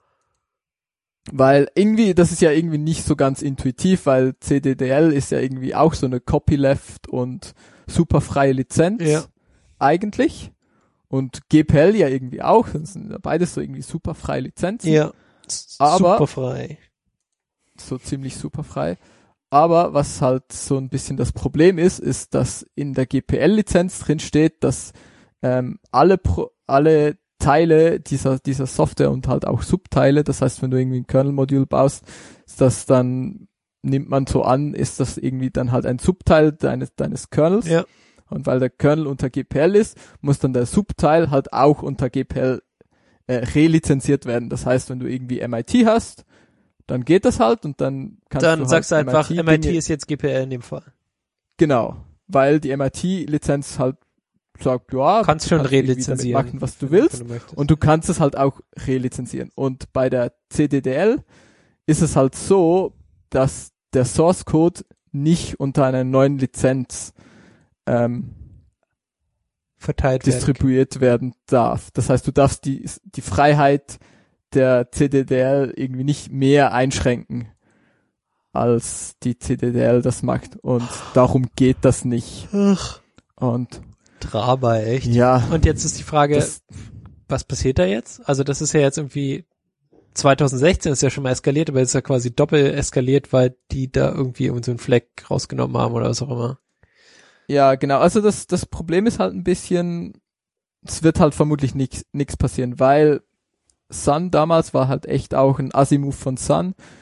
Weil irgendwie, das ist ja irgendwie nicht so ganz intuitiv, weil C D D L ist ja irgendwie auch so eine Copyleft und superfreie Lizenz. Ja. Eigentlich. Und G P L ja irgendwie auch. Das sind ja beides so irgendwie superfreie Lizenzen. Ja. Aber superfrei. So ziemlich superfrei. Aber was halt so ein bisschen das Problem ist, ist, dass in der G P L-Lizenz drin steht, dass ähm, alle Pro- alle Teile dieser dieser Software und halt auch Subteile, das heißt, wenn du irgendwie ein Kernel-Modul baust, ist das dann, nimmt man so an, ist das irgendwie dann halt ein Subteil deines deines Kernels. Ja. Und weil der Kernel unter G P L ist, muss dann der Subteil halt auch unter G P L äh, relizenziert werden. Das heißt, wenn du irgendwie M I T hast, dann geht das halt und dann kannst dann du halt sagst du einfach, M I T Dinge, ist jetzt G P L in dem Fall. Genau, weil die M I T-Lizenz halt sagt, ja, kannst du schon kannst relizenzieren, machen, was du willst, du und du kannst es halt auch relizenzieren. Und bei der C D D L ist es halt so, dass der Source Code nicht unter einer neuen Lizenz ähm, verteilt distribuiert werden. werden darf. Das heißt, du darfst die die Freiheit der C D D L irgendwie nicht mehr einschränken, als die C D D L das macht. Und darum geht das nicht. Ach. Und Traber, echt? Ja. Und jetzt ist die Frage, das, was passiert da jetzt? Also das ist ja jetzt irgendwie zwanzig sechzehn ist ja schon mal eskaliert, aber jetzt ist ja quasi doppelt eskaliert, weil die da irgendwie irgend so einen Fleck rausgenommen haben oder was auch immer. Ja, genau. Also das das Problem ist halt ein bisschen, es wird halt vermutlich nichts nichts passieren, weil Sun damals war halt echt auch ein Assi-Move von Sun,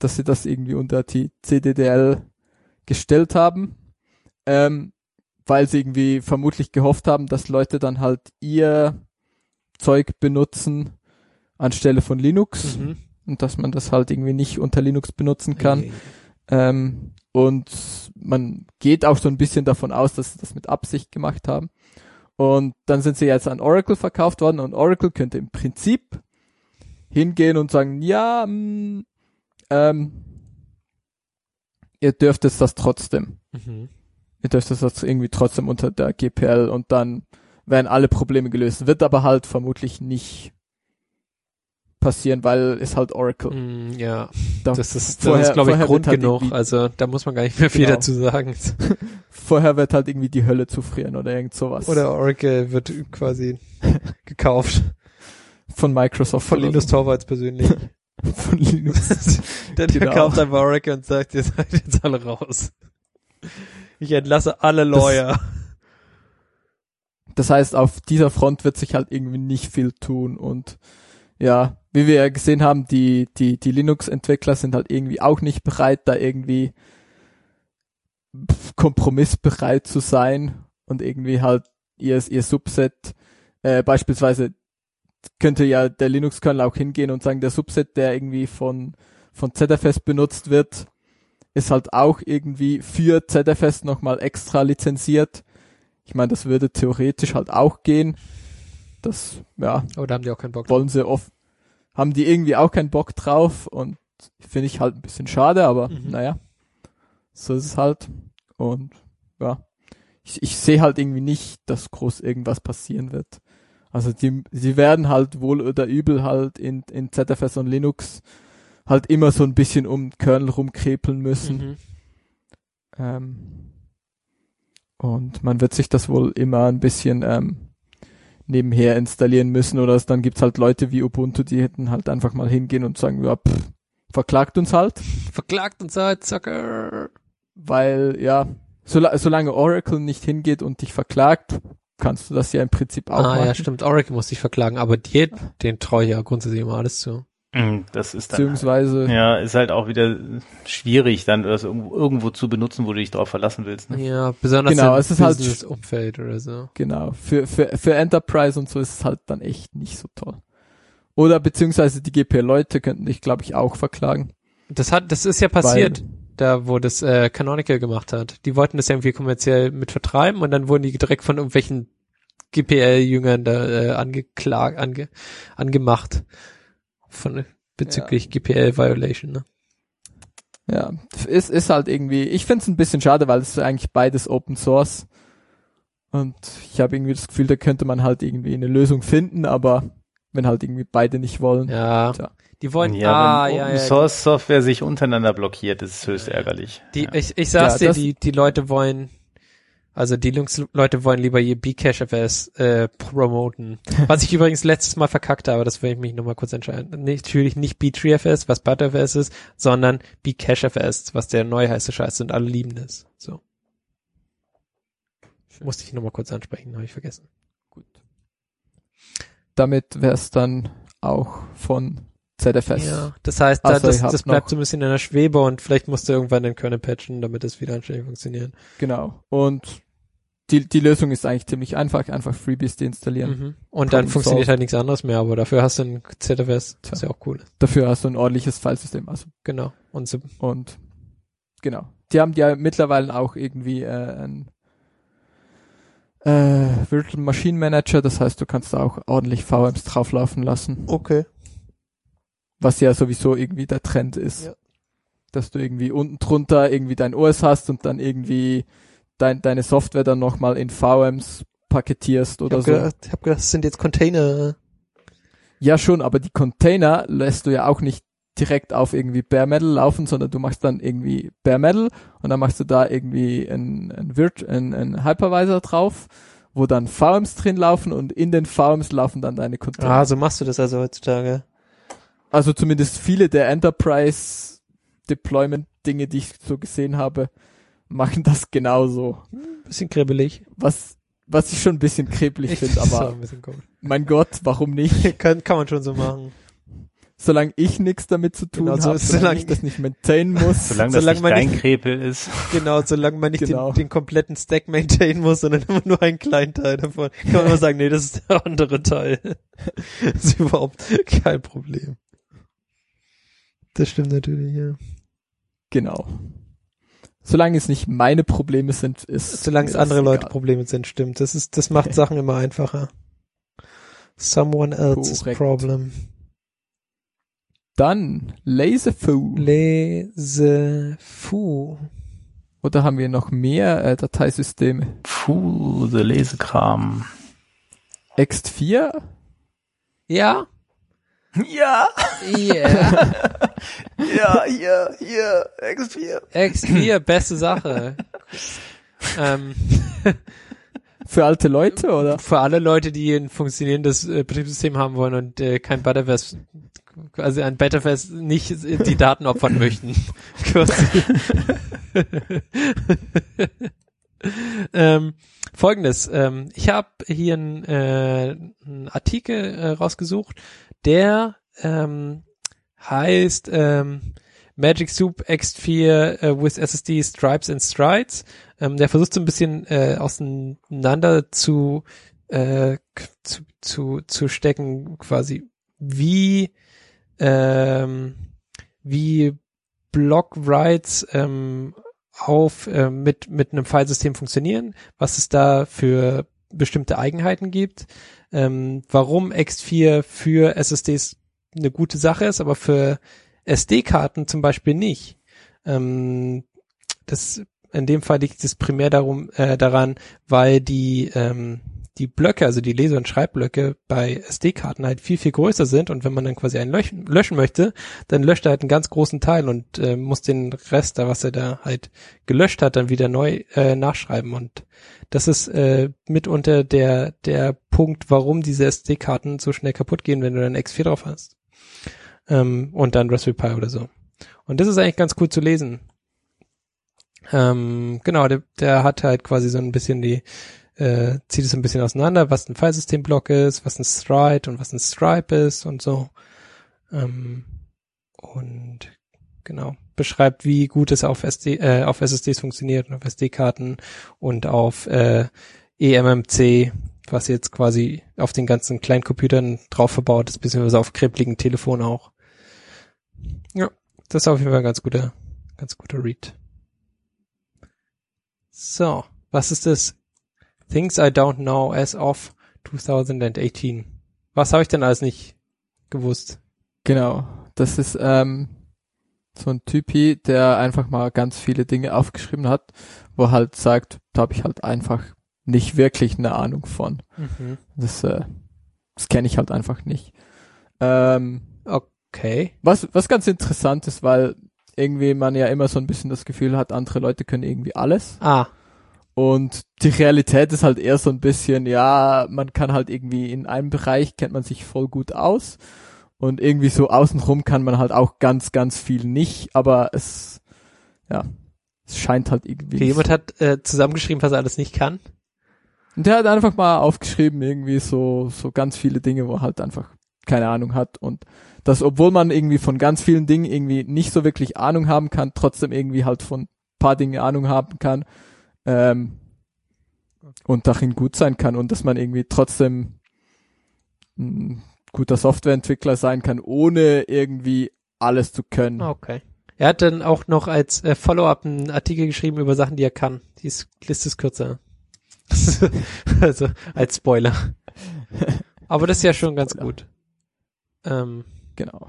dass sie das irgendwie unter die C D D L gestellt haben, ähm, weil sie irgendwie vermutlich gehofft haben, dass Leute dann halt ihr Zeug benutzen anstelle von Linux Mhm. und dass man das halt irgendwie nicht unter Linux benutzen kann. Ei, ei, ei. Ähm, und man geht auch so ein bisschen davon aus, dass sie das mit Absicht gemacht haben. Und dann sind sie jetzt an Oracle verkauft worden und Oracle könnte im Prinzip hingehen und sagen, ja, mh, ähm, ihr dürft es das trotzdem. Mhm. Ihr dürft es das irgendwie trotzdem unter der G P L und dann werden alle Probleme gelöst. Wird aber halt vermutlich nicht passieren, weil es halt Oracle. Mm, ja, Da, das ist, das vorher- ist glaube ich, vorher Grund wird halt genug. irgendwie- Also da muss man gar nicht mehr viel Genau. dazu sagen. Vorher wird halt irgendwie die Hölle zufrieren oder irgend sowas. Oder Oracle wird quasi gekauft. von Microsoft. Von oder Linus Torvalds persönlich. so. Von Linus. Der, der Genau. kauft einfach Oracle und sagt, ihr seid jetzt alle raus. Ich entlasse alle Lawyer. Das heißt, auf dieser Front wird sich halt irgendwie nicht viel tun und ja, wie wir ja gesehen haben, die, die, die Linux-Entwickler sind halt irgendwie auch nicht bereit, da irgendwie kompromissbereit zu sein und irgendwie halt ihr, ihr Subset, äh, beispielsweise könnte ja der Linux-Kernel auch hingehen und sagen, der Subset, der irgendwie von, von Z F S benutzt wird, ist halt auch irgendwie für Z F S nochmal extra lizenziert. Ich meine, das würde theoretisch halt auch gehen. Das, ja, Oh, da haben die auch keinen Bock drauf. wollen sie oft, haben die irgendwie auch keinen Bock drauf und finde ich halt ein bisschen schade, aber Mhm. naja, so ist es halt und ja, ich, ich sehe halt irgendwie nicht, dass groß irgendwas passieren wird. Also die, sie werden halt wohl oder übel halt in, in Z F S und Linux halt immer so ein bisschen um den Kernel rumkrepeln müssen. Mhm. Ähm, und man wird sich das wohl immer ein bisschen ähm, nebenher installieren müssen oder es, dann gibt's halt Leute wie Ubuntu, die hätten halt einfach mal hingehen und sagen, ja, pff, verklagt uns halt, Verklagt uns halt, Zucker. weil ja, sola- solange Oracle nicht hingeht und dich verklagt, kannst du das ja im Prinzip auch Ah machen. ja, stimmt. Oracle muss sich verklagen, aber dir, den traue ich ja grundsätzlich immer alles zu. Das ist dann, Beziehungsweise, ja, ist halt auch wieder schwierig, dann das irgendwo, irgendwo zu benutzen, wo du dich drauf verlassen willst. Ne? Ja, besonders Genau, im es ist halt Business-Umfeld oder so. genau, für, für, für Enterprise und so ist es halt dann echt nicht so toll. Oder beziehungsweise die G P L-Leute könnten dich, glaube ich, auch verklagen. Das hat, das ist ja passiert, da wo das äh, Canonical gemacht hat. Die wollten das ja irgendwie kommerziell mit vertreiben und dann wurden die direkt von irgendwelchen G P L-Jüngern da äh, angeklagt, ange, angemacht. Von bezüglich Ja. G P L-Violation, ne? Ja, ist, ist halt irgendwie, ich find's ein bisschen schade, weil es ist eigentlich beides Open Source. Und ich habe irgendwie das Gefühl, da könnte man halt irgendwie eine Lösung finden, aber wenn halt irgendwie beide nicht wollen. Ja. Tja. Die wollen, Ja, ah, wenn ja, Open ja. Source Software sich untereinander blockiert, ist es höchst ärgerlich. Die, ja. ich, ich sag's Ja, dir, das- die, die Leute wollen, also die Linux-Leute wollen lieber ihr Bcachefs äh, promoten. Was ich übrigens letztes Mal verkackt habe, das will ich mich nochmal kurz entscheiden. Nicht, natürlich nicht B drei F S, was Butterfs ist, sondern Bcachefs, was der neu heiße Scheiß sind. Alle lieben das. So. Musste ich nochmal kurz ansprechen, habe ich vergessen. Gut. Damit wär's dann auch von Z F S. Ja, das heißt, da, Also, das, ich hab das bleibt noch- so ein bisschen in der Schwebe und vielleicht musst du irgendwann den Kernel patchen, damit es wieder anständig funktioniert. Genau. Und die, die Lösung ist eigentlich ziemlich einfach, einfach FreeBSD installieren. Mhm. Und dann Problem funktioniert solved. halt nichts anderes mehr, aber dafür hast du ein Z F S, was Tja. ja auch cool ist. Dafür hast du ein ordentliches Filesystem. Also, Genau. Und so, und genau. Die haben ja mittlerweile auch irgendwie äh, ein äh, Virtual Machine Manager, das heißt, du kannst da auch ordentlich V Ms drauflaufen lassen. okay. Was ja sowieso irgendwie der Trend ist. Ja. Dass du irgendwie unten drunter irgendwie dein O S hast und dann irgendwie dein, deine Software dann nochmal in V Ms paketierst oder ich so. hab gedacht, ich hab gedacht, das sind jetzt Container. Ja schon, aber die Container lässt du ja auch nicht direkt auf irgendwie Bare Metal laufen, sondern du machst dann irgendwie Bare Metal und dann machst du da irgendwie ein, ein, Virt, ein, ein Hypervisor drauf, wo dann V Ms drin laufen und in den V Ms laufen dann deine Container. Ah, so machst du das also heutzutage. Also zumindest viele der Enterprise Deployment Dinge, die ich so gesehen habe, machen das genauso. Bisschen kribbelig. Was, was ich schon ein bisschen kreblich finde, find's auch aber ein bisschen komisch. mein Gott, warum nicht? kann, kann man schon so machen. solange ich nichts damit zu tun Genau, so habe, ist- solange solange- ich das nicht maintainen muss. Solange das Solange nicht man dein nicht- Krepel ist. Genau, solange man nicht Genau. den, den kompletten Stack maintainen muss, sondern immer nur einen kleinen Teil davon, kann man immer sagen, nee, das ist der andere Teil. Das ist überhaupt kein Problem. Das stimmt natürlich, ja. Genau. Solange es nicht meine Probleme sind, ist Solange es mir das andere Leute egal. Probleme sind, stimmt. Das ist, das macht Sachen immer einfacher. Someone else's Korrekt. problem. Dann Laserfu. Lese Fu. Oder haben wir noch mehr äh, Dateisysteme? Puh, der Lesekram. Ext vier? Ja? Ja, Yeah. ja, hier, hier, X vier. X vier, beste Sache. ähm, Für alte Leute, oder? für alle Leute, die ein funktionierendes äh, Betriebssystem haben wollen und äh, kein Butterfest, also ein Butterfest nicht die Daten opfern möchten. Quasi. ähm, Folgendes, ähm, ich habe hier einen äh, einen Artikel äh, rausgesucht, der ähm, heißt ähm, Magic Soup X vier uh, with S S D Stripes and Strides. Ähm, der versucht so ein bisschen äh, auseinander zu, äh, k- zu zu zu stecken, quasi wie ähm, wie Block Writes ähm, auf äh, mit mit einem Filesystem funktionieren, was es da für bestimmte Eigenheiten gibt, ähm, warum X vier für S S Ds eine gute Sache ist, aber für S D-Karten zum Beispiel nicht. Ähm, das in dem Fall liegt es primär darum äh, daran, weil die ähm, die Blöcke, also die Lese- und Schreibblöcke bei S D-Karten halt viel, viel größer sind und wenn man dann quasi einen löschen, löschen möchte, dann löscht er halt einen ganz großen Teil und äh, muss den Rest, da was er da halt gelöscht hat, dann wieder neu äh, nachschreiben und das ist äh, mitunter der der Punkt, warum diese S D-Karten so schnell kaputt gehen, wenn du dann X vier drauf hast. Ähm, und dann Raspberry Pi oder so. Und das ist eigentlich ganz cool zu lesen. Ähm, genau, der, der hat halt quasi so ein bisschen die äh, zieht es ein bisschen auseinander, was ein Filesystemblock ist, was ein Stride und was ein Stripe ist und so. Ähm, und genau, beschreibt, wie gut es auf S D, äh, auf S S Ds funktioniert und auf S D-Karten und auf äh, E M M C, was jetzt quasi auf den ganzen Kleincomputern drauf verbaut ist, beziehungsweise auf kribbeligen Telefonen auch. Ja, das ist auf jeden Fall ein ganz guter, ganz guter Read. So, was ist das? Things I don't know as of twenty eighteen. Was habe ich denn alles nicht gewusst? Genau. Das ist ähm, so ein Typi, der einfach mal ganz viele Dinge aufgeschrieben hat, wo er halt sagt, da habe ich halt einfach nicht wirklich eine Ahnung von. Mhm. Das, äh, das kenne ich halt einfach nicht. Ähm, Okay. was, was ganz interessant ist, weil irgendwie man ja immer so ein bisschen das Gefühl hat, andere Leute können irgendwie alles. Ah, Und die Realität ist halt eher so ein bisschen, ja, man kann halt irgendwie in einem Bereich kennt man sich voll gut aus und irgendwie so außenrum kann man halt auch ganz, ganz viel nicht, aber es, ja, es scheint halt irgendwie. okay, jemand hat äh, zusammengeschrieben, was er alles nicht kann. Und der hat einfach mal aufgeschrieben, irgendwie so, so ganz viele Dinge, wo er halt einfach keine Ahnung hat und das, obwohl man irgendwie von ganz vielen Dingen irgendwie nicht so wirklich Ahnung haben kann, trotzdem irgendwie halt von ein paar Dingen Ahnung haben kann, ähm, und darin gut sein kann und dass man irgendwie trotzdem ein guter Softwareentwickler sein kann, ohne irgendwie alles zu können. Okay. Er hat dann auch noch als äh, Follow-up einen Artikel geschrieben über Sachen, die er kann. Die ist, Liste ist kürzer. Also als Spoiler. Aber das ist ja schon ganz Spoiler. gut. Ähm, Genau,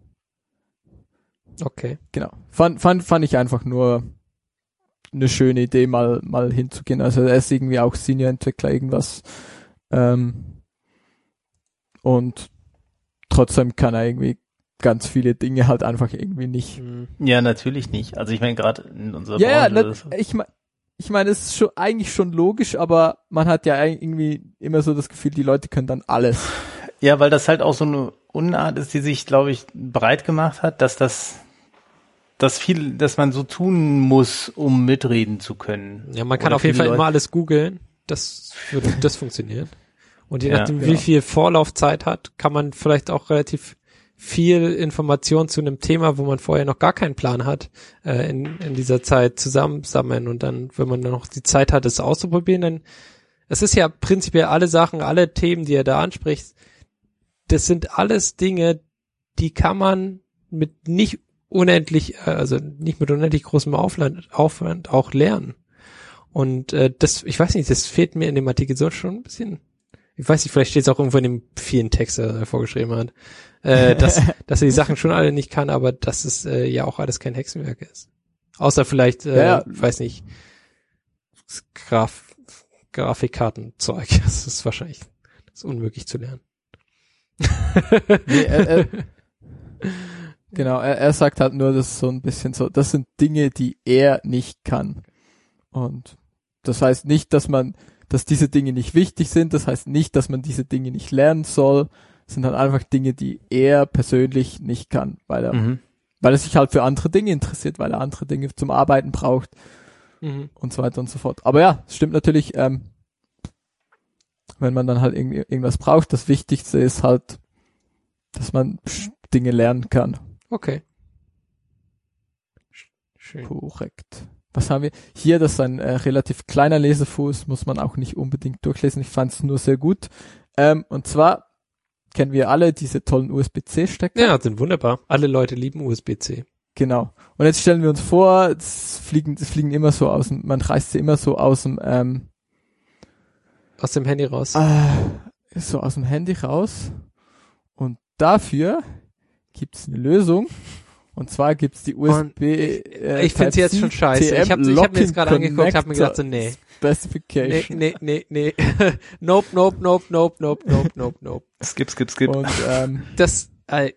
okay. genau. Fand, fand, fand ich einfach nur eine schöne Idee, mal, mal hinzugehen. Also er ist irgendwie auch Senior-Entwickler, irgendwas. Ähm, und trotzdem kann er irgendwie ganz viele Dinge halt einfach irgendwie nicht. Hm. Ja, natürlich nicht. Also ich meine, gerade in unserer Ja, ja, Branche. na, ich meine, ich meine, es ist schon eigentlich schon logisch, aber man hat ja irgendwie immer so das Gefühl, die Leute können dann alles. Ja, weil das halt auch so eine Unart ist, die sich, glaube ich, breit gemacht hat, dass das, dass viel, dass man so tun muss, um mitreden zu können. Ja, man kann Oder auf jeden viele Fall Leute- immer alles googeln. Das würde, das funktioniert. Und je Ja, nachdem, wie genau. viel Vorlaufzeit hat, kann man vielleicht auch relativ viel Information zu einem Thema, wo man vorher noch gar keinen Plan hat, äh, in, in dieser Zeit zusammensammeln und dann, wenn man dann noch die Zeit hat, es auszuprobieren, dann, es ist ja prinzipiell alle Sachen, alle Themen, die er da anspricht, das sind alles Dinge, die kann man mit nicht unendlich, also nicht mit unendlich großem Aufwand, Aufwand auch lernen. Und äh, das, ich weiß nicht, das fehlt mir in dem Artikel so schon ein bisschen. Ich weiß nicht, vielleicht steht es auch irgendwo in dem vielen Text, der er vorgeschrieben hat, äh, dass, dass er die Sachen schon alle nicht kann, aber dass es äh, ja auch alles kein Hexenwerk ist. Außer vielleicht, äh, ja. ich weiß nicht, Graf, Grafikkartenzeug. Das ist wahrscheinlich das ist unmöglich zu lernen. nee, er, er, genau, er, er sagt halt nur, das ist so ein bisschen so, das sind Dinge, die er nicht kann. Und das heißt nicht, dass man dass diese Dinge nicht wichtig sind, das heißt nicht, dass man diese Dinge nicht lernen soll, das sind halt einfach Dinge, die er persönlich nicht kann, weil er, mhm. weil er sich halt für andere Dinge interessiert, weil er andere Dinge zum Arbeiten braucht mhm. und so weiter und so fort. Aber ja, es stimmt natürlich, ähm, wenn man dann halt irgendwie irgendwas braucht, das Wichtigste ist halt, dass man Dinge lernen kann. Okay. Schön. Korrekt. Was haben wir? Hier, das ist ein äh, relativ kleiner Lesefuß, muss man auch nicht unbedingt durchlesen. Ich fand es nur sehr gut. Ähm, und zwar kennen wir alle diese tollen U S B C-Stecker. Ja, sind wunderbar. Alle Leute lieben U S B C. Genau. Und jetzt stellen wir uns vor, es fliegen, es fliegen immer so aus dem, man reißt sie immer so aus dem, ähm, aus dem Handy raus. Äh, so aus dem Handy raus. Und dafür gibt's eine Lösung. Und zwar gibt's die U S B. Ich, äh, ich finde es jetzt schon scheiße. Ich habe hab mir das gerade angeguckt, habe mir gedacht so, nee. Specification. Nee, nee, nee, nee. nope, nope, nope, nope, nope, nope, nope, nope. Skip, skip, skip. Und ähm, das, äh,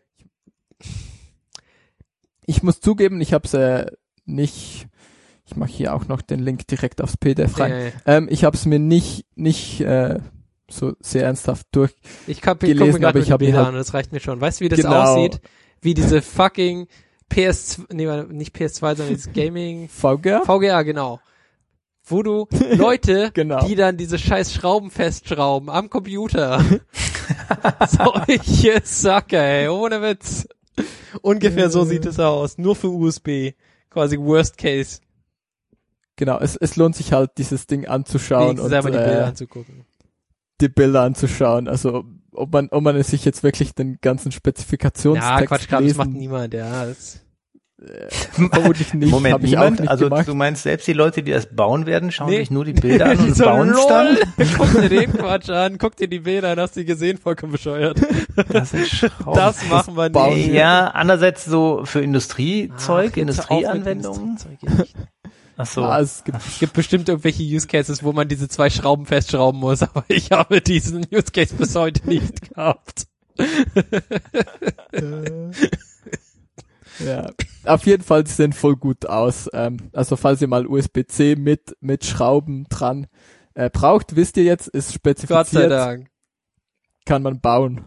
ich muss zugeben, ich habe es äh, nicht. Ich mache hier auch noch den Link direkt aufs P D F rein. Nee. Ähm, ich habe es mir nicht nicht äh, so sehr ernsthaft durchgelesen. Ich, ich gucke mir gerade die Bilder halt, an, das reicht mir schon. Weißt du, wie das genau. aussieht? Wie diese fucking P S zwei, nee, nicht P S zwei, sondern dieses Gaming V G A? V G A, genau. Wo du Leute, genau. die dann diese scheiß Schrauben festschrauben am Computer. Solche Sacker, ey, ohne Witz. Ungefähr so sieht es aus. Nur für U S B. Quasi Worst Case. Genau, es, es lohnt sich halt, dieses Ding anzuschauen und selber die Bilder äh, anzugucken. Die Bilder anzuschauen. Also ob man, ob man es sich jetzt wirklich den ganzen Spezifikationstext Ja, Quatsch, grad, lesen, das macht niemand, ja. Das äh, vermutlich nicht. Moment, hab ich niemand? auch nicht also gemacht. Du meinst, selbst die Leute, die das bauen werden, schauen nee. sich nur die Bilder an und so, bauen es dann? Guck dir den Quatsch an, guck dir die Bilder an, hast du gesehen, vollkommen bescheuert. Das ist Schrauben. Das machen wir bauen nicht. wir. Ja, andererseits so für Industriezeug, Ach, Industrieanwendungen. Ach so. Ah, es gibt Es gibt bestimmt irgendwelche Use Cases, wo man diese zwei Schrauben festschrauben muss, aber ich habe diesen Use Case bis heute nicht gehabt. ja, auf jeden Fall, die sehen voll gut aus. Ähm, also falls ihr mal U S B C mit mit Schrauben dran äh, braucht, wisst ihr jetzt, ist spezifiziert. Gott sei Dank. Kann man bauen.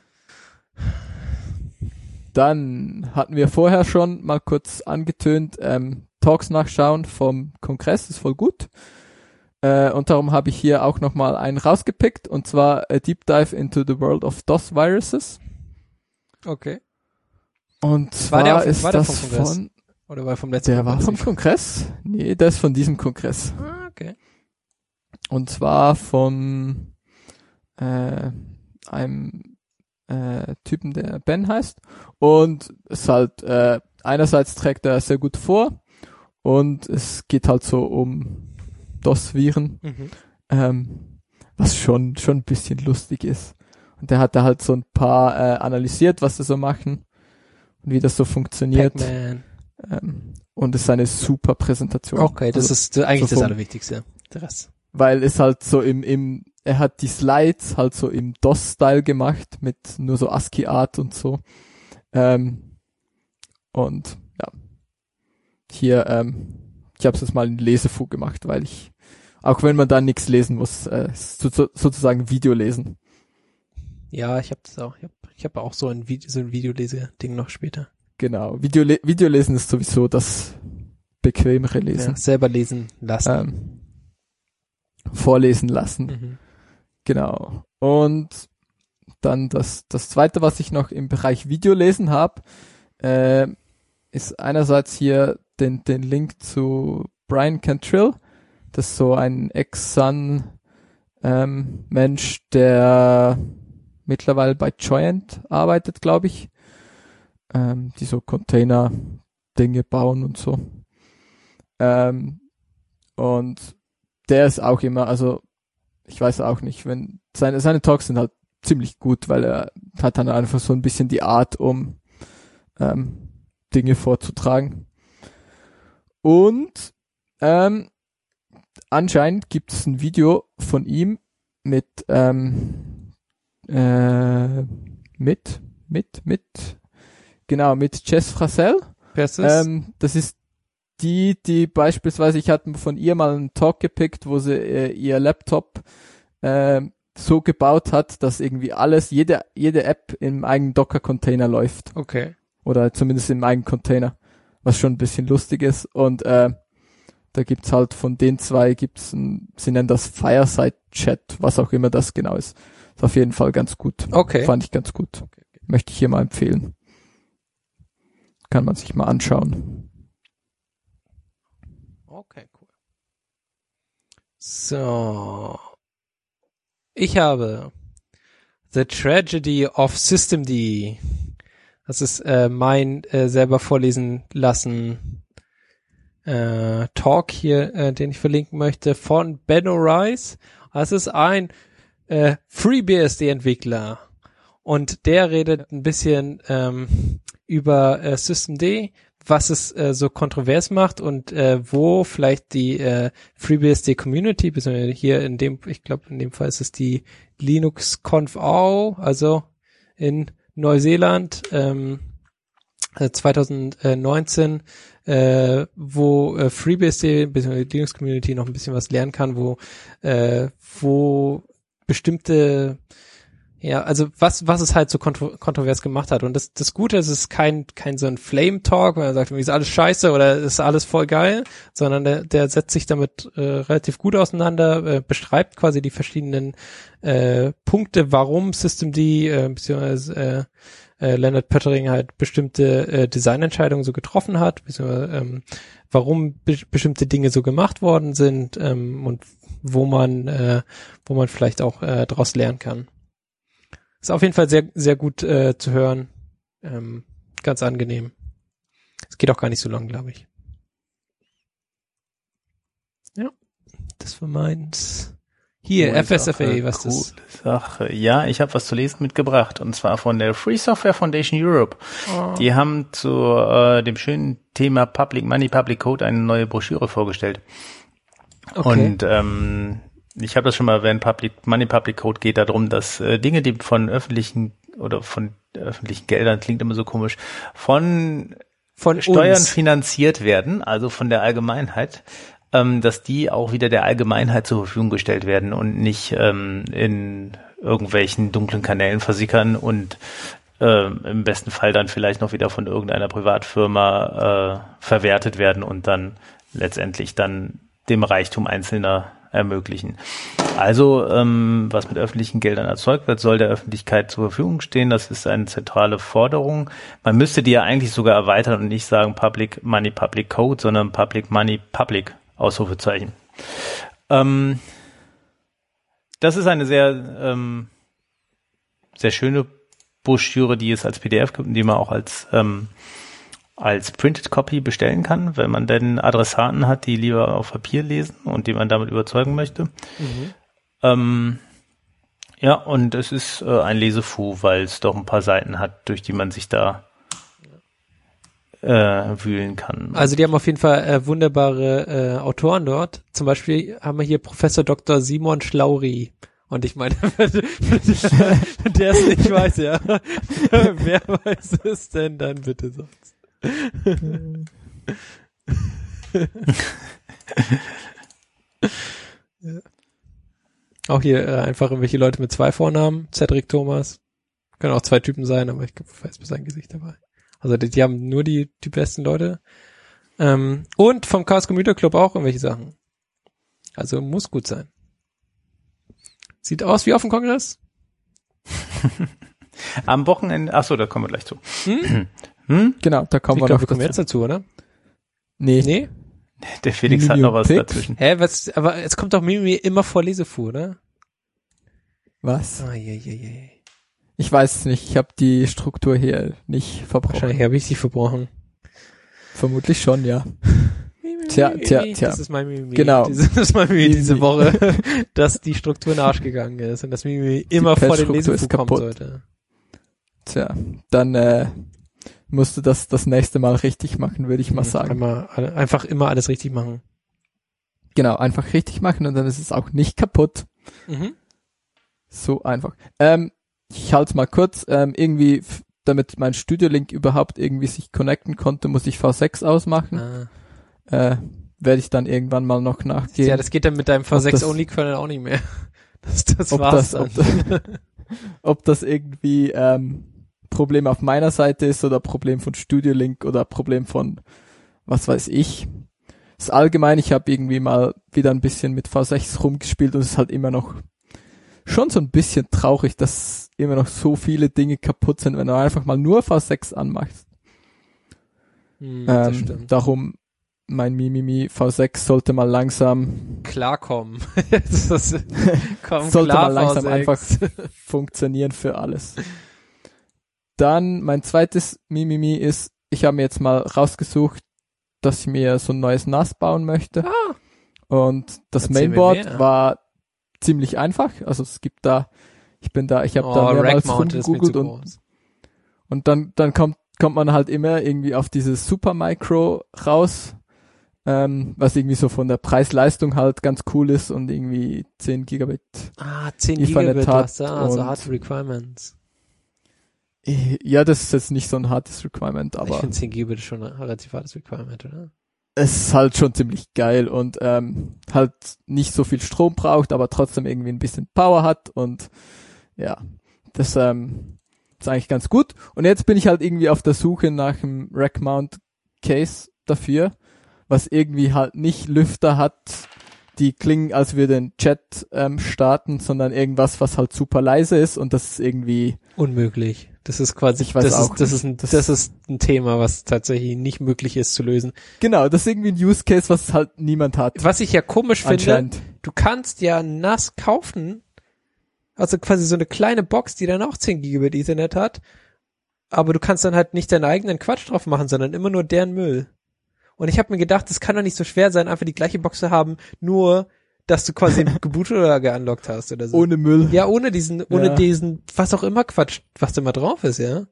Dann hatten wir vorher schon mal kurz angetönt, ähm, Talks nachschauen vom Kongress, ist voll gut. Äh, und darum habe ich hier auch nochmal einen rausgepickt, und zwar A Deep Dive into the World of DOS Viruses. Okay. Und zwar war der auf, ist war der das vom Kongress? von... Oder war vom letzten Der war Kongress? vom Kongress? Nee, der ist von diesem Kongress. Ah, okay. Und zwar von äh, einem äh, Typen, der Ben heißt. Und es halt, äh, einerseits trägt er sehr gut vor, und es geht halt so um DOS-Viren, Mhm. ähm, was schon schon ein bisschen lustig ist. Und der hat da halt so ein paar äh, analysiert, was sie so machen und wie das so funktioniert. Pac-Man. Ähm, und es ist eine super Präsentation. Okay, das also, ist äh, eigentlich so das vom- Allerwichtigste. Der Rest. weil es halt so im, im, er hat die Slides halt so im DOS-Style gemacht, mit nur so ASCII-Art und so. Ähm, und ja, hier, ähm, ich habe es jetzt mal in Lesefu gemacht, weil ich, auch wenn man da nichts lesen muss, äh, so, so, sozusagen Video lesen. Ja, ich habe das auch. Ich habe ich hab auch so ein Video, so ein Videolese-Ding noch später. Genau, Video, Video lesen ist sowieso das bequemere Lesen. Ja, selber lesen lassen. Ähm, vorlesen lassen. Mhm. Genau. Und dann das, das zweite, was ich noch im Bereich Videolesen habe, äh, ist einerseits hier den, den Link zu Brian Cantrill. Das ist so ein Ex-Sun ähm, Mensch, der mittlerweile bei Joyent arbeitet, glaube ich. Ähm, die so Container-Dinge bauen und so. Ähm, und der ist auch immer, also ich weiß auch nicht, wenn seine, seine Talks sind halt ziemlich gut, weil er hat dann einfach so ein bisschen die Art, um ähm, Dinge vorzutragen. Und ähm, anscheinend gibt es ein Video von ihm mit ähm, äh, mit mit mit genau mit Jess Frassel. Wer ist das? Ähm, das ist die, die beispielsweise, ich hatte von ihr mal einen Talk gepickt, wo sie äh, ihr Laptop äh, so gebaut hat, dass irgendwie alles, jede jede App im eigenen Docker-Container läuft. Okay. Oder zumindest im eigenen Container, was schon ein bisschen lustig ist. Und äh, da gibt's halt von den zwei, gibt's ein, sie nennen das Fireside Chat, was auch immer das genau ist. Ist auf jeden Fall ganz gut. Okay. Fand ich ganz gut. Okay, okay. Möchte ich hier mal empfehlen. Kann man sich mal anschauen. Okay, cool. So. Ich habe The Tragedy of Systemd. Das ist äh, mein äh, selber vorlesen lassen äh, Talk hier, äh, den ich verlinken möchte, von Benno Rice. Das ist ein äh, FreeBSD-Entwickler und der redet ein bisschen ähm, über äh, Systemd, was es äh, so kontrovers macht und äh, wo vielleicht die äh, FreeBSD-Community, beziehungsweise hier in dem, ich glaube in dem Fall ist es die LinuxConf auch, also in Neuseeland ähm, zwanzig neunzehn, äh, wo äh, FreeBSD bzw. die Linux-Community noch ein bisschen was lernen kann, wo äh, wo bestimmte, ja, also was was es halt so kontro- kontrovers gemacht hat. Und das das Gute ist, es ist kein kein so ein Flame-Talk, wo man sagt, ist alles scheiße oder ist alles voll geil, sondern der, der setzt sich damit äh, relativ gut auseinander, äh, beschreibt quasi die verschiedenen äh, Punkte, warum Systemd äh, beziehungsweise äh, äh, Leonard Pöttering halt bestimmte äh, Designentscheidungen so getroffen hat, beziehungsweise ähm, warum be- bestimmte Dinge so gemacht worden sind ähm, und wo man äh, wo man vielleicht auch äh, daraus lernen kann. Ist auf jeden Fall sehr sehr gut äh, zu hören, ähm, ganz angenehm. Es geht auch gar nicht so lang, glaube ich. Ja, das war meins. Hier, Coole F S F A, Sache, was coole das? Sache. Ja, ich habe was zu lesen mitgebracht und zwar von der Free Software Foundation Europe. Oh. Die haben zu äh, dem schönen Thema Public Money, Public Code eine neue Broschüre vorgestellt. Okay. Und ähm, ich habe das schon mal erwähnt, Public Money, Public Code geht darum, dass äh, Dinge, die von öffentlichen oder von öffentlichen Geldern, klingt immer so komisch, von, Von Steuern uns. finanziert werden, also von der Allgemeinheit, ähm, dass die auch wieder der Allgemeinheit zur Verfügung gestellt werden und nicht ähm, in irgendwelchen dunklen Kanälen versickern und äh, im besten Fall dann vielleicht noch wieder von irgendeiner Privatfirma äh, verwertet werden und dann letztendlich dann dem Reichtum Einzelner ermöglichen. Also, ähm, was mit öffentlichen Geldern erzeugt wird, soll der Öffentlichkeit zur Verfügung stehen. Das ist eine zentrale Forderung. Man müsste die ja eigentlich sogar erweitern und nicht sagen Public Money, Public Code, sondern Public Money, Public, Ausrufezeichen. Ähm, das ist eine sehr, ähm, sehr schöne Broschüre, die es als P D F gibt und die man auch als ähm, als Printed Copy bestellen kann, wenn man denn Adressaten hat, die lieber auf Papier lesen und die man damit überzeugen möchte. Mhm. Ähm, ja, und es ist äh, ein Lesefu, weil es doch ein paar Seiten hat, durch die man sich da äh, wühlen kann. Also die haben auf jeden Fall äh, wunderbare äh, Autoren dort. Zum Beispiel haben wir hier Professor Doktor Simon Schlauri. Und ich meine, der es nicht weiß, ja. Wer weiß es denn dann bitte sonst? Ja. Auch hier äh, einfach irgendwelche Leute mit zwei Vornamen. Cedric Thomas. Können auch zwei Typen sein, aber ich weiß bei sein Gesicht dabei. Also die, die haben nur die, die besten Leute. Ähm, und vom Chaos Computer Club auch irgendwelche Sachen. Also muss gut sein. Sieht aus wie auf dem Kongress. Am Wochenende, ach so, da kommen wir gleich zu. Hm? Hm? Genau, da kommen Ich wir glaube, noch wir kommen jetzt dazu. dazu, oder? Nee. Nee? Der Felix hat Mimimi noch was Pick? dazwischen. Hä, was, aber es kommt doch Mimimi immer vor Lesefu, oder? Was? Ah, je, je, je. Ich weiß es nicht. Ich habe die Struktur hier nicht verbrochen. Wahrscheinlich habe ich sie verbrochen. Vermutlich schon, ja. Mimimi, Tja, tja, tja. Das ist mein Mimimi. Genau. Diese, das ist mein Mimimi Mimimi. diese Woche, dass die Struktur in den Arsch gegangen ist und dass Mimimi immer vor den Pellstruktur Lesefu ist kommen kaputt. sollte. Tja, dann äh, musst du das das nächste Mal richtig machen, würde ich mal sagen. Einmal, alle- einfach immer alles richtig machen. Genau, einfach richtig machen und dann ist es auch nicht kaputt. Mhm. So einfach. Ähm, ich halte es mal kurz. Ähm, irgendwie, f- damit mein Studio-Link überhaupt irgendwie sich connecten konnte, muss ich V sechs ausmachen. Ah. Äh, werde ich dann irgendwann mal noch nachgehen. Ja, das geht dann mit deinem V Ob sechs das- Only-Kernel auch nicht mehr. Das, das ob war's das, dann. ob, ob das irgendwie ähm, Problem auf meiner Seite ist oder Problem von Studio Link oder Problem von was weiß ich. Das ist allgemein, ich habe irgendwie mal wieder ein bisschen mit V sechs rumgespielt und es ist halt immer noch schon so ein bisschen traurig, dass immer noch so viele Dinge kaputt sind, wenn du einfach mal nur V sechs anmachst. Hm, das Ähm, stimmt. darum mein Mimimi V sechs sollte mal langsam Klarkommen. das ist, komm, sollte klar, mal langsam V sechs. einfach funktionieren für alles. Dann mein zweites Mimimi ist, ich habe mir jetzt mal rausgesucht, dass ich mir so ein neues N A S bauen möchte. Ah. Und das Erzähl mir Mainboard mehr. war ziemlich einfach. Also es gibt da, ich bin da, ich habe Oh, da mehrmals Rack-Mounted ist mir zu rumgegoogelt und, groß. und dann, dann kommt, kommt man halt immer irgendwie auf dieses Supermicro raus, ähm, was irgendwie so von der Preis-Leistung halt ganz cool ist und irgendwie zehn Gigabit. Ah, zehn Ethernet Gigabit, hat was da, so und- Hard Requirements. Ja, das ist jetzt nicht so ein hartes Requirement, ich aber finde zehn Gigabit ist schon ein relativ hartes Requirement, oder? es ist halt schon ziemlich geil und ähm, halt nicht so viel Strom braucht, aber trotzdem irgendwie ein bisschen Power hat und ja, das ähm, ist eigentlich ganz gut. Und jetzt bin ich halt irgendwie auf der Suche nach einem Rack-Mount Case dafür, was irgendwie halt nicht Lüfter hat, die klingen, als würde ein Chat ähm, starten, sondern irgendwas, was halt super leise ist und das ist irgendwie Unmöglich. Das ist quasi, Ich weiß das auch ist, das nicht. ist ein, Das- das ist ein Thema, was tatsächlich nicht möglich ist zu lösen. genau, das ist irgendwie ein Use Case, was halt niemand hat. Was ich ja komisch finde, Anscheinend. du kannst ja N A S kaufen, also quasi so eine kleine Box, die dann auch zehn Gigabit Ethernet hat, aber du kannst dann halt nicht deinen eigenen Quatsch drauf machen, sondern immer nur deren Müll. Und ich habe mir gedacht, das kann doch nicht so schwer sein, einfach die gleiche Box zu haben, nur, dass du quasi gebootet oder geunlockt hast oder so. Ohne Müll. Ja, ohne diesen, ohne Ja. diesen, was auch immer Quatsch, was da mal drauf ist, ja.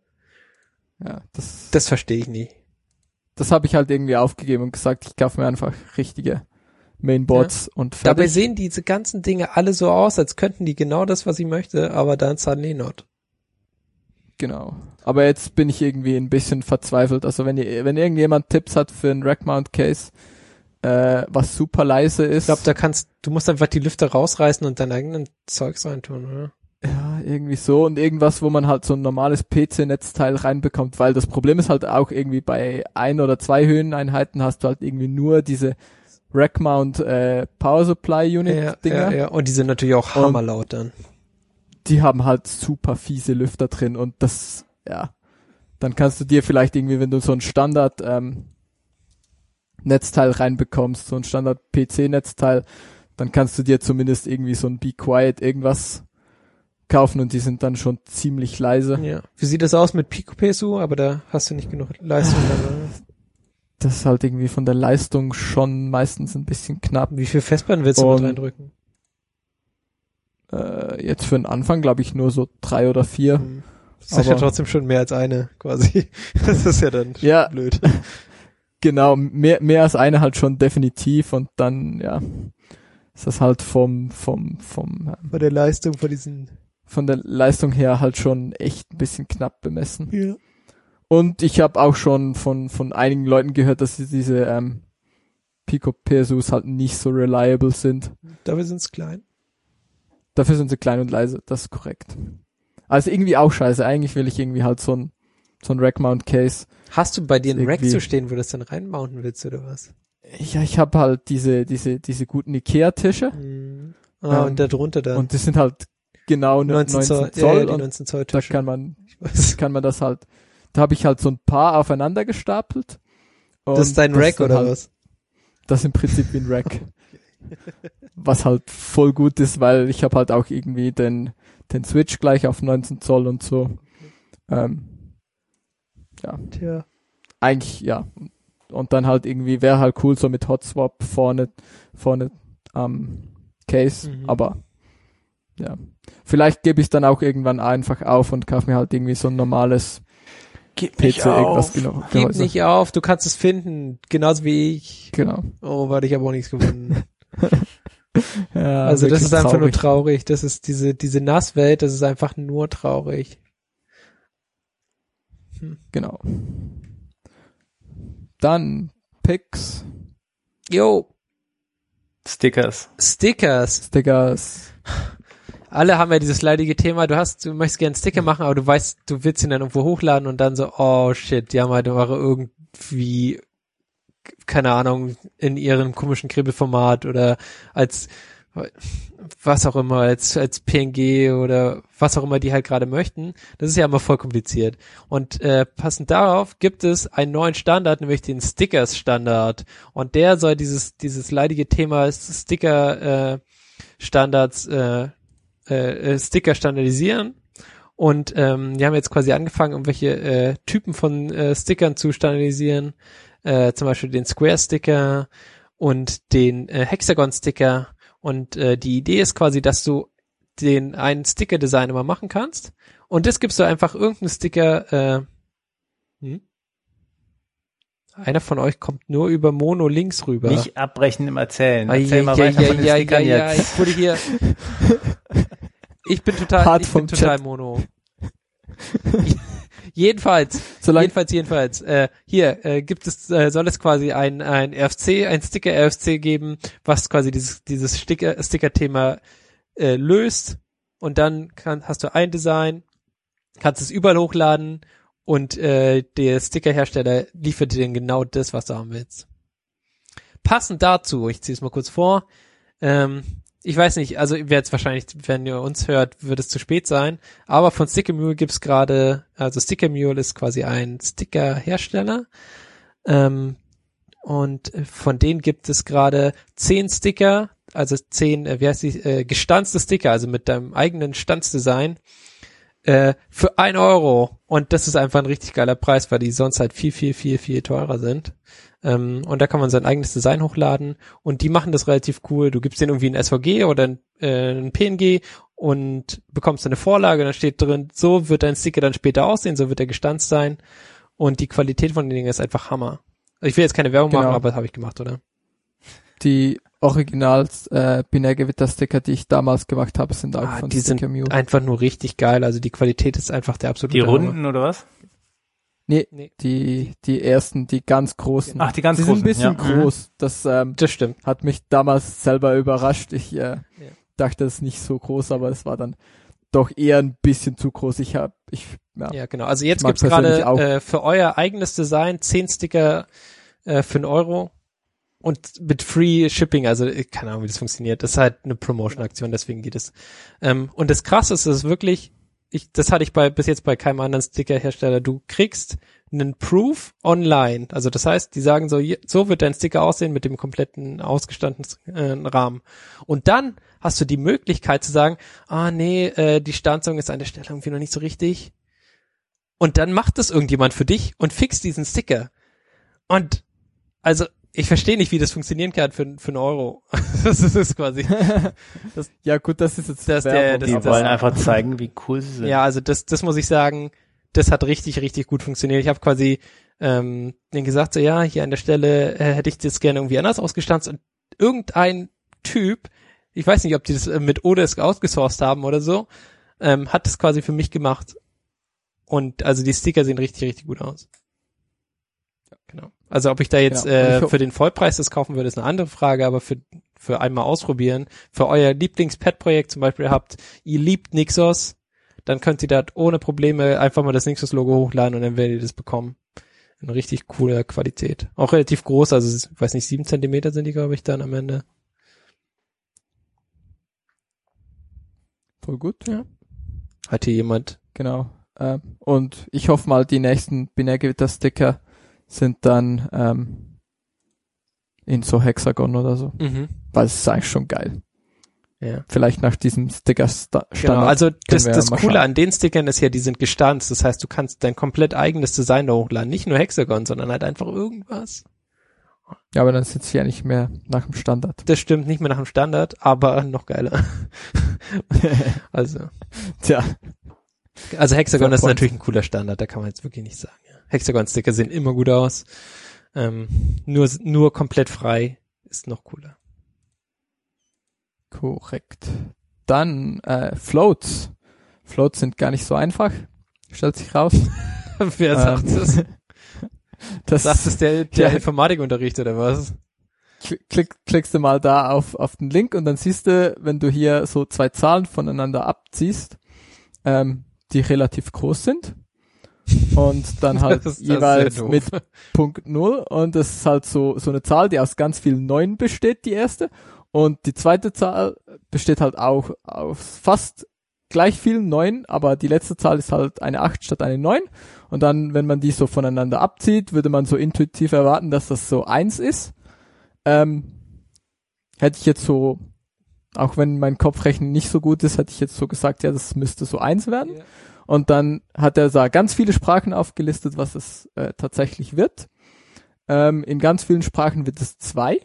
Ja, das, Das verstehe ich nicht. das habe ich halt irgendwie aufgegeben und gesagt, ich kaufe mir einfach richtige Mainboards und fertig. Dabei sehen diese ganzen Dinge alle so aus, als könnten die genau das, was ich möchte, aber dann suddenly not. Genau. Aber jetzt bin ich irgendwie ein bisschen verzweifelt. Also wenn ihr, wenn irgendjemand Tipps hat für einen Rack-Mount Case, äh, was super leise ist. Ich glaube, da kannst, du musst einfach die Lüfter rausreißen und dein eigenen Zeugs reintun, oder? Ja, irgendwie so und irgendwas, wo man halt so ein normales P C-Netzteil reinbekommt, weil das Problem ist halt auch irgendwie bei ein oder zwei Höheneinheiten hast du halt irgendwie nur diese Rack-Mount äh, Power Supply Unit Ja, Dinger. ja, ja. Und die sind natürlich auch Und- hammerlaut dann. Die haben halt super fiese Lüfter drin und das, ja, dann kannst du dir vielleicht irgendwie, wenn du so ein Standard ähm, Netzteil reinbekommst, so ein Standard P C-Netzteil, dann kannst du dir zumindest irgendwie so ein Be Quiet irgendwas kaufen und die sind dann schon ziemlich leise. Ja. Wie sieht das aus mit Pico P S U? Aber da hast du nicht genug Leistung dann, oder? Das ist halt irgendwie von der Leistung schon meistens ein bisschen knapp. Wie viel Festplatten willst du Und- mit reindrücken? Äh, jetzt für den Anfang glaube ich nur so drei oder vier. Hm. Das ist ja Aber- trotzdem schon mehr als eine, quasi. Das ist ja dann Ja. blöd. Genau, mehr, mehr als eine halt schon definitiv und dann, ja, ist das halt vom, vom, vom, ähm, Bei der Leistung von diesen, von der Leistung her halt schon echt ein bisschen knapp bemessen. ja. Und ich habe auch schon von, von einigen Leuten gehört, dass diese ähm, Pico P S Us halt nicht so reliable sind. Dafür sind's klein. Dafür sind sie klein und leise, das ist korrekt. Also irgendwie auch scheiße. Eigentlich will ich irgendwie halt so ein, so ein Rack-Mount-Case. Hast du bei dir einen Rack Irgendwie- zu stehen, wo du das dann reinmounten willst, oder was? Ja, ich habe halt diese, diese, diese guten Ikea-Tische. Mhm. Ah, Ähm, und da drunter dann. Und die sind halt genau neunzehn Zoll, Zoll ja, ja, die und neunzehn Zoll da Tische. kann man, kann man das halt, da habe ich halt so ein paar aufeinander gestapelt. Das ist dein Rack oder halt, was? Das ist im Prinzip wie ein Rack. Was halt voll gut ist, weil ich habe halt auch irgendwie den, den Switch gleich auf neunzehn Zoll und so. Ähm, ja. Tja. Eigentlich, ja. Und dann halt irgendwie wäre halt cool so mit Hot Swap vorne, vorne am Case, Mhm. aber ja. Vielleicht gebe ich dann auch irgendwann einfach auf und kaufe mir halt irgendwie so ein normales Gib P C, irgendwas genau. Gib Gehäuse. nicht auf, du kannst es finden, genauso wie ich. Genau. Oh, warte, ich habe auch nichts gefunden. Ja, also das wirklich ist einfach nur traurig. traurig. Das ist diese diese Nasswelt, das ist einfach nur traurig. Genau. Dann Picks, Yo, Stickers. Stickers. Stickers. Alle haben ja dieses leidige Thema, du hast, du möchtest gerne einen Sticker machen, aber du weißt, du willst ihn dann irgendwo hochladen und dann so, oh shit, die haben halt immer irgendwie, keine Ahnung, in ihrem komischen Kribbelformat oder als, was auch immer, als, als P N G oder was auch immer die halt gerade möchten. Das ist ja immer voll kompliziet. Und äh, passend darauf gibt es einen neuen Standard, nämlich den Stickers-Standard. Und der soll dieses, dieses leidige Thema Sticker, äh, Standards, äh, äh, Sticker standardisieren und ähm, die haben jetzt quasi angefangen, irgendwelche äh, Typen von äh, Stickern zu standardisieren, äh, zum Beispiel den Square-Sticker und den äh, Hexagon-Sticker und äh, die Idee ist quasi, dass du den einen Sticker-Design immer machen kannst und das gibst du einfach irgendeinen Sticker äh, hm? Einer von euch kommt nur über Mono links rüber. Nicht abbrechen im Erzählen. Ai, Erzähl ai, mal ai, weiter von den ai, ai, Stickern ai, ai, jetzt. ich wurde hier ich bin total Hart ich bin vom total Chat. mono. jedenfalls, Solange- jedenfalls, jedenfalls. Äh, hier äh, gibt es, äh, soll es quasi ein ein R F C, ein Sticker R F C geben, was quasi dieses dieses Sticker Sticker-Thema äh, löst. Und dann kann, hast du ein Design, kannst es überall hochladen und äh, der Stickerhersteller liefert dir dann genau das, was du haben willst. Passend dazu, ich ziehe es mal kurz vor. Ähm, ich weiß nicht, also ihr werdet wahrscheinlich, wenn ihr uns hört, wird es zu spät sein. Aber von Stickermule gibt's gerade, also Stickermule ist quasi ein Stickerhersteller. Ähm, und von denen gibt es gerade zehn Sticker, also zehn, äh, wie heißt die, äh, gestanzte Sticker, also mit deinem eigenen Stanzdesign, äh, für ein Euro. Und das ist einfach ein richtig geiler Preis, weil die sonst halt viel, viel, viel, viel teurer sind. Ähm, und da kann man sein eigenes Design hochladen und die machen das relativ cool. Du gibst denen irgendwie ein S V G oder ein, äh, ein P N G und bekommst eine Vorlage, dann steht drin, so wird dein Sticker dann später aussehen, so wird er gestanzt sein und die Qualität von den Dingen ist einfach Hammer. Ich will jetzt keine Werbung Genau. machen, aber das habe ich gemacht, oder? Die Originals äh, Binärgewitter-Sticker, die ich damals gemacht habe, sind auch Ah, von die sind Stickermule. einfach nur richtig geil, also die Qualität ist einfach der absolute Die Hammer. Runden oder was? Nee, Nee. die die ersten, die ganz großen. Ach, die ganz Sie großen. sind ein bisschen ja. Mhm. groß. Das ähm, Das stimmt. hat mich damals selber überrascht. Ich äh, dachte, es ist nicht so groß, aber es war dann doch eher ein bisschen zu groß. Ich habe, ich, ja, Ja, genau. Also jetzt Ich mag gibt's gerade persönlich auch- äh, für euer eigenes Design zehn Sticker äh, für einen Euro und mit Free Shipping. Also ich keine Ahnung, wie das funktioniert. Das ist halt eine Promotion-Aktion, deswegen geht es. Ähm, und das Krasse ist, es ist wirklich, ich, das hatte ich bei bis jetzt bei keinem anderen Stickerhersteller. Du kriegst einen Proof online. Also das heißt, die sagen so, je- so wird dein Sticker aussehen mit dem kompletten ausgestandenen äh, Rahmen. Und dann hast du die Möglichkeit zu sagen, ah nee, äh, die Stanzung ist an der Stelle irgendwie noch nicht so richtig. Und dann macht das irgendjemand für dich und fixt diesen Sticker. Und also ich verstehe nicht, wie das funktionieren kann für, für einen Euro. Das ist, das ist quasi. Das, ja gut, das ist jetzt Das ist der- Werbung, das- Die das- wollen einfach zeigen, wie cool sie sind. ja, also das, das muss ich sagen, das hat richtig, richtig gut funktioniert. Ich habe quasi ähm, denen gesagt, so ja, hier an der Stelle äh, hätte ich das gerne irgendwie anders ausgestanzt und irgendein Typ, ich weiß nicht, ob die das äh, mit Odesk ausgesourced haben oder so, ähm, hat das quasi für mich gemacht. Und also die Sticker sehen richtig, richtig gut aus. Genau. Also ob ich da jetzt Ja, und ich äh, ho- für den Vollpreis das kaufen würde, ist eine andere Frage, aber für für einmal ausprobieren, für euer Lieblings-Pet-Projekt zum Beispiel habt, ihr liebt Nixos, dann könnt ihr da ohne Probleme einfach mal das Nixos-Logo hochladen und dann werdet ihr das bekommen. In richtig cooler Qualität. Auch relativ groß, also ich weiß nicht, sieben Zentimeter sind die, glaube ich, dann am Ende. voll gut. Ja. Hat hier jemand? Genau. Äh, und ich hoffe mal, die nächsten Binärgewitter-Sticker sind dann ähm, in so Hexagon oder so. Mhm. Weil es ist eigentlich schon geil. Ja. Vielleicht nach diesem Sticker-Standard. Genau, also das, wir das mal Coole schauen. an den Stickern ist ja, die sind gestanzt. Das heißt, du kannst dein komplett eigenes Design da hochladen. Nicht nur Hexagon, sondern halt einfach irgendwas. Ja, aber dann sind sie ja nicht mehr nach dem Standard. Das stimmt, nicht mehr nach dem Standard, aber noch geiler. also, Tja. also Hexagon Fair ist point. natürlich ein cooler Standard, da kann man jetzt wirklich nicht sagen. Ja. Hexagon-Sticker sehen immer gut aus. Ähm, nur, nur komplett frei ist noch cooler. Korrekt. Dann äh, Floats. Floats sind gar nicht so einfach. Stellt sich raus. Wer sagt Ähm, das? Das Sagt es der, der ja. Informatikunterricht oder was? Klick, klickst du mal da auf, auf den Link und dann siehst du, wenn du hier so zwei Zahlen voneinander abziehst, ähm, die relativ groß sind und dann halt Das ist- das ist jeweils sehr doof. mit Punkt null und das ist halt so, so eine Zahl, die aus ganz vielen Neunen besteht, die erste, und die zweite Zahl besteht halt auch aus fast gleich vielen Neunen, aber die letzte Zahl ist halt eine acht statt eine neun. Und dann, wenn man die so voneinander abzieht, würde man so intuitiv erwarten, dass das so eins ist. Ähm, hätte ich jetzt so, auch wenn mein Kopfrechnen nicht so gut ist, hätte ich jetzt so gesagt, ja, das müsste so eins werden. Ja. Und dann hat er da ganz viele Sprachen aufgelistet, was es äh, tatsächlich wird. Ähm, in ganz vielen Sprachen wird es zwei.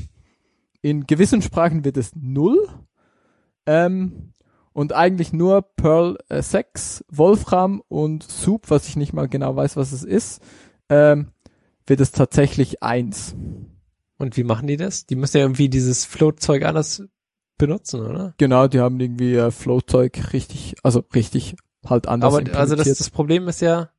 In gewissen Sprachen wird es null. Ähm, und eigentlich nur Perl äh, sechs, Wolfram und Soup, was ich nicht mal genau weiß, was es ist, ähm, wird es tatsächlich eins. Und wie machen die das? Die müssen ja irgendwie dieses Float-Zeug anders benutzen, oder? Genau, die haben irgendwie äh, Flow-Zeug richtig, also richtig halt anders Aber also das, implementiert. das Problem ist ja,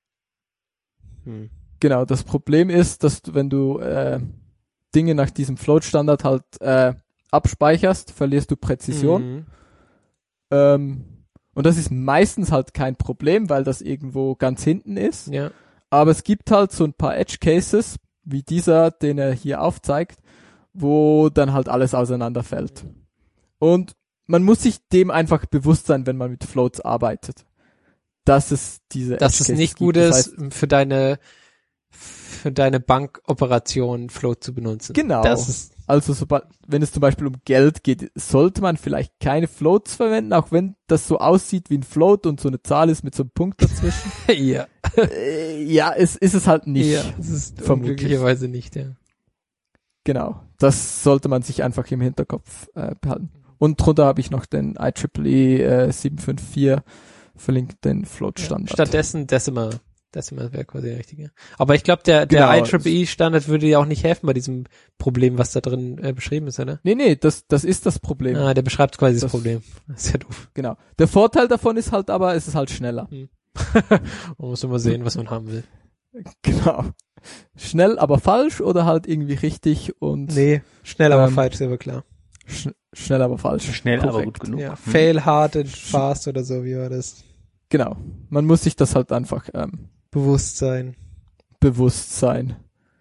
hm. Genau, das Problem ist, dass du, wenn du äh, Dinge nach diesem Float-Standard halt äh, abspeicherst, verlierst du Präzision. Mhm. Ähm, und das ist meistens halt kein Problem, weil das irgendwo ganz hinten ist. Ja. Aber es gibt halt so ein paar Edge-Cases, wie dieser, den er hier aufzeigt, wo dann halt alles auseinanderfällt. Und man muss sich dem einfach bewusst sein, wenn man mit Floats arbeitet. Dass es diese Dass es Edge-Cases nicht gibt. gut Das ist, heißt, für deine für deine Bankoperation Float zu benutzen. Genau. Das ist, also sobald, wenn es zum Beispiel um Geld geht, sollte man vielleicht keine Floats verwenden, auch wenn das so aussieht wie ein Float und so eine Zahl ist mit so einem Punkt dazwischen. ja. äh, ja, es ist es halt nicht. Ja, es ist vermutlich. unglücklicherweise nicht, ja. Genau. Das sollte man sich einfach im Hinterkopf äh, behalten. Und drunter habe ich noch den I triple E äh, sieben fünf vier verlinkt, den Float-Standard. Stattdessen Decimal. Decimal wäre quasi der richtige. Aber ich glaube, der, der Genau. I triple E-Standard würde ja auch nicht helfen bei diesem Problem, was da drin äh, beschrieben ist, oder? Nee, nee, das, das ist das Problem. Ah, der beschreibt quasi das, Das- Problem. Das ist ja doof. Genau. Der Vorteil davon ist halt aber, es ist halt schneller. Man muss immer sehen, was man haben will. Genau. Schnell, aber falsch oder halt irgendwie richtig und Nee, schnell, aber Ähm, falsch, ist aber klar. sch schnell, aber falsch. Schnell, aber Korrekt. gut genug. Ja, Hm. fail hard and fast oder so, wie war das? Genau. Man muss sich das halt einfach ähm, Bewusstsein. bewusst sein.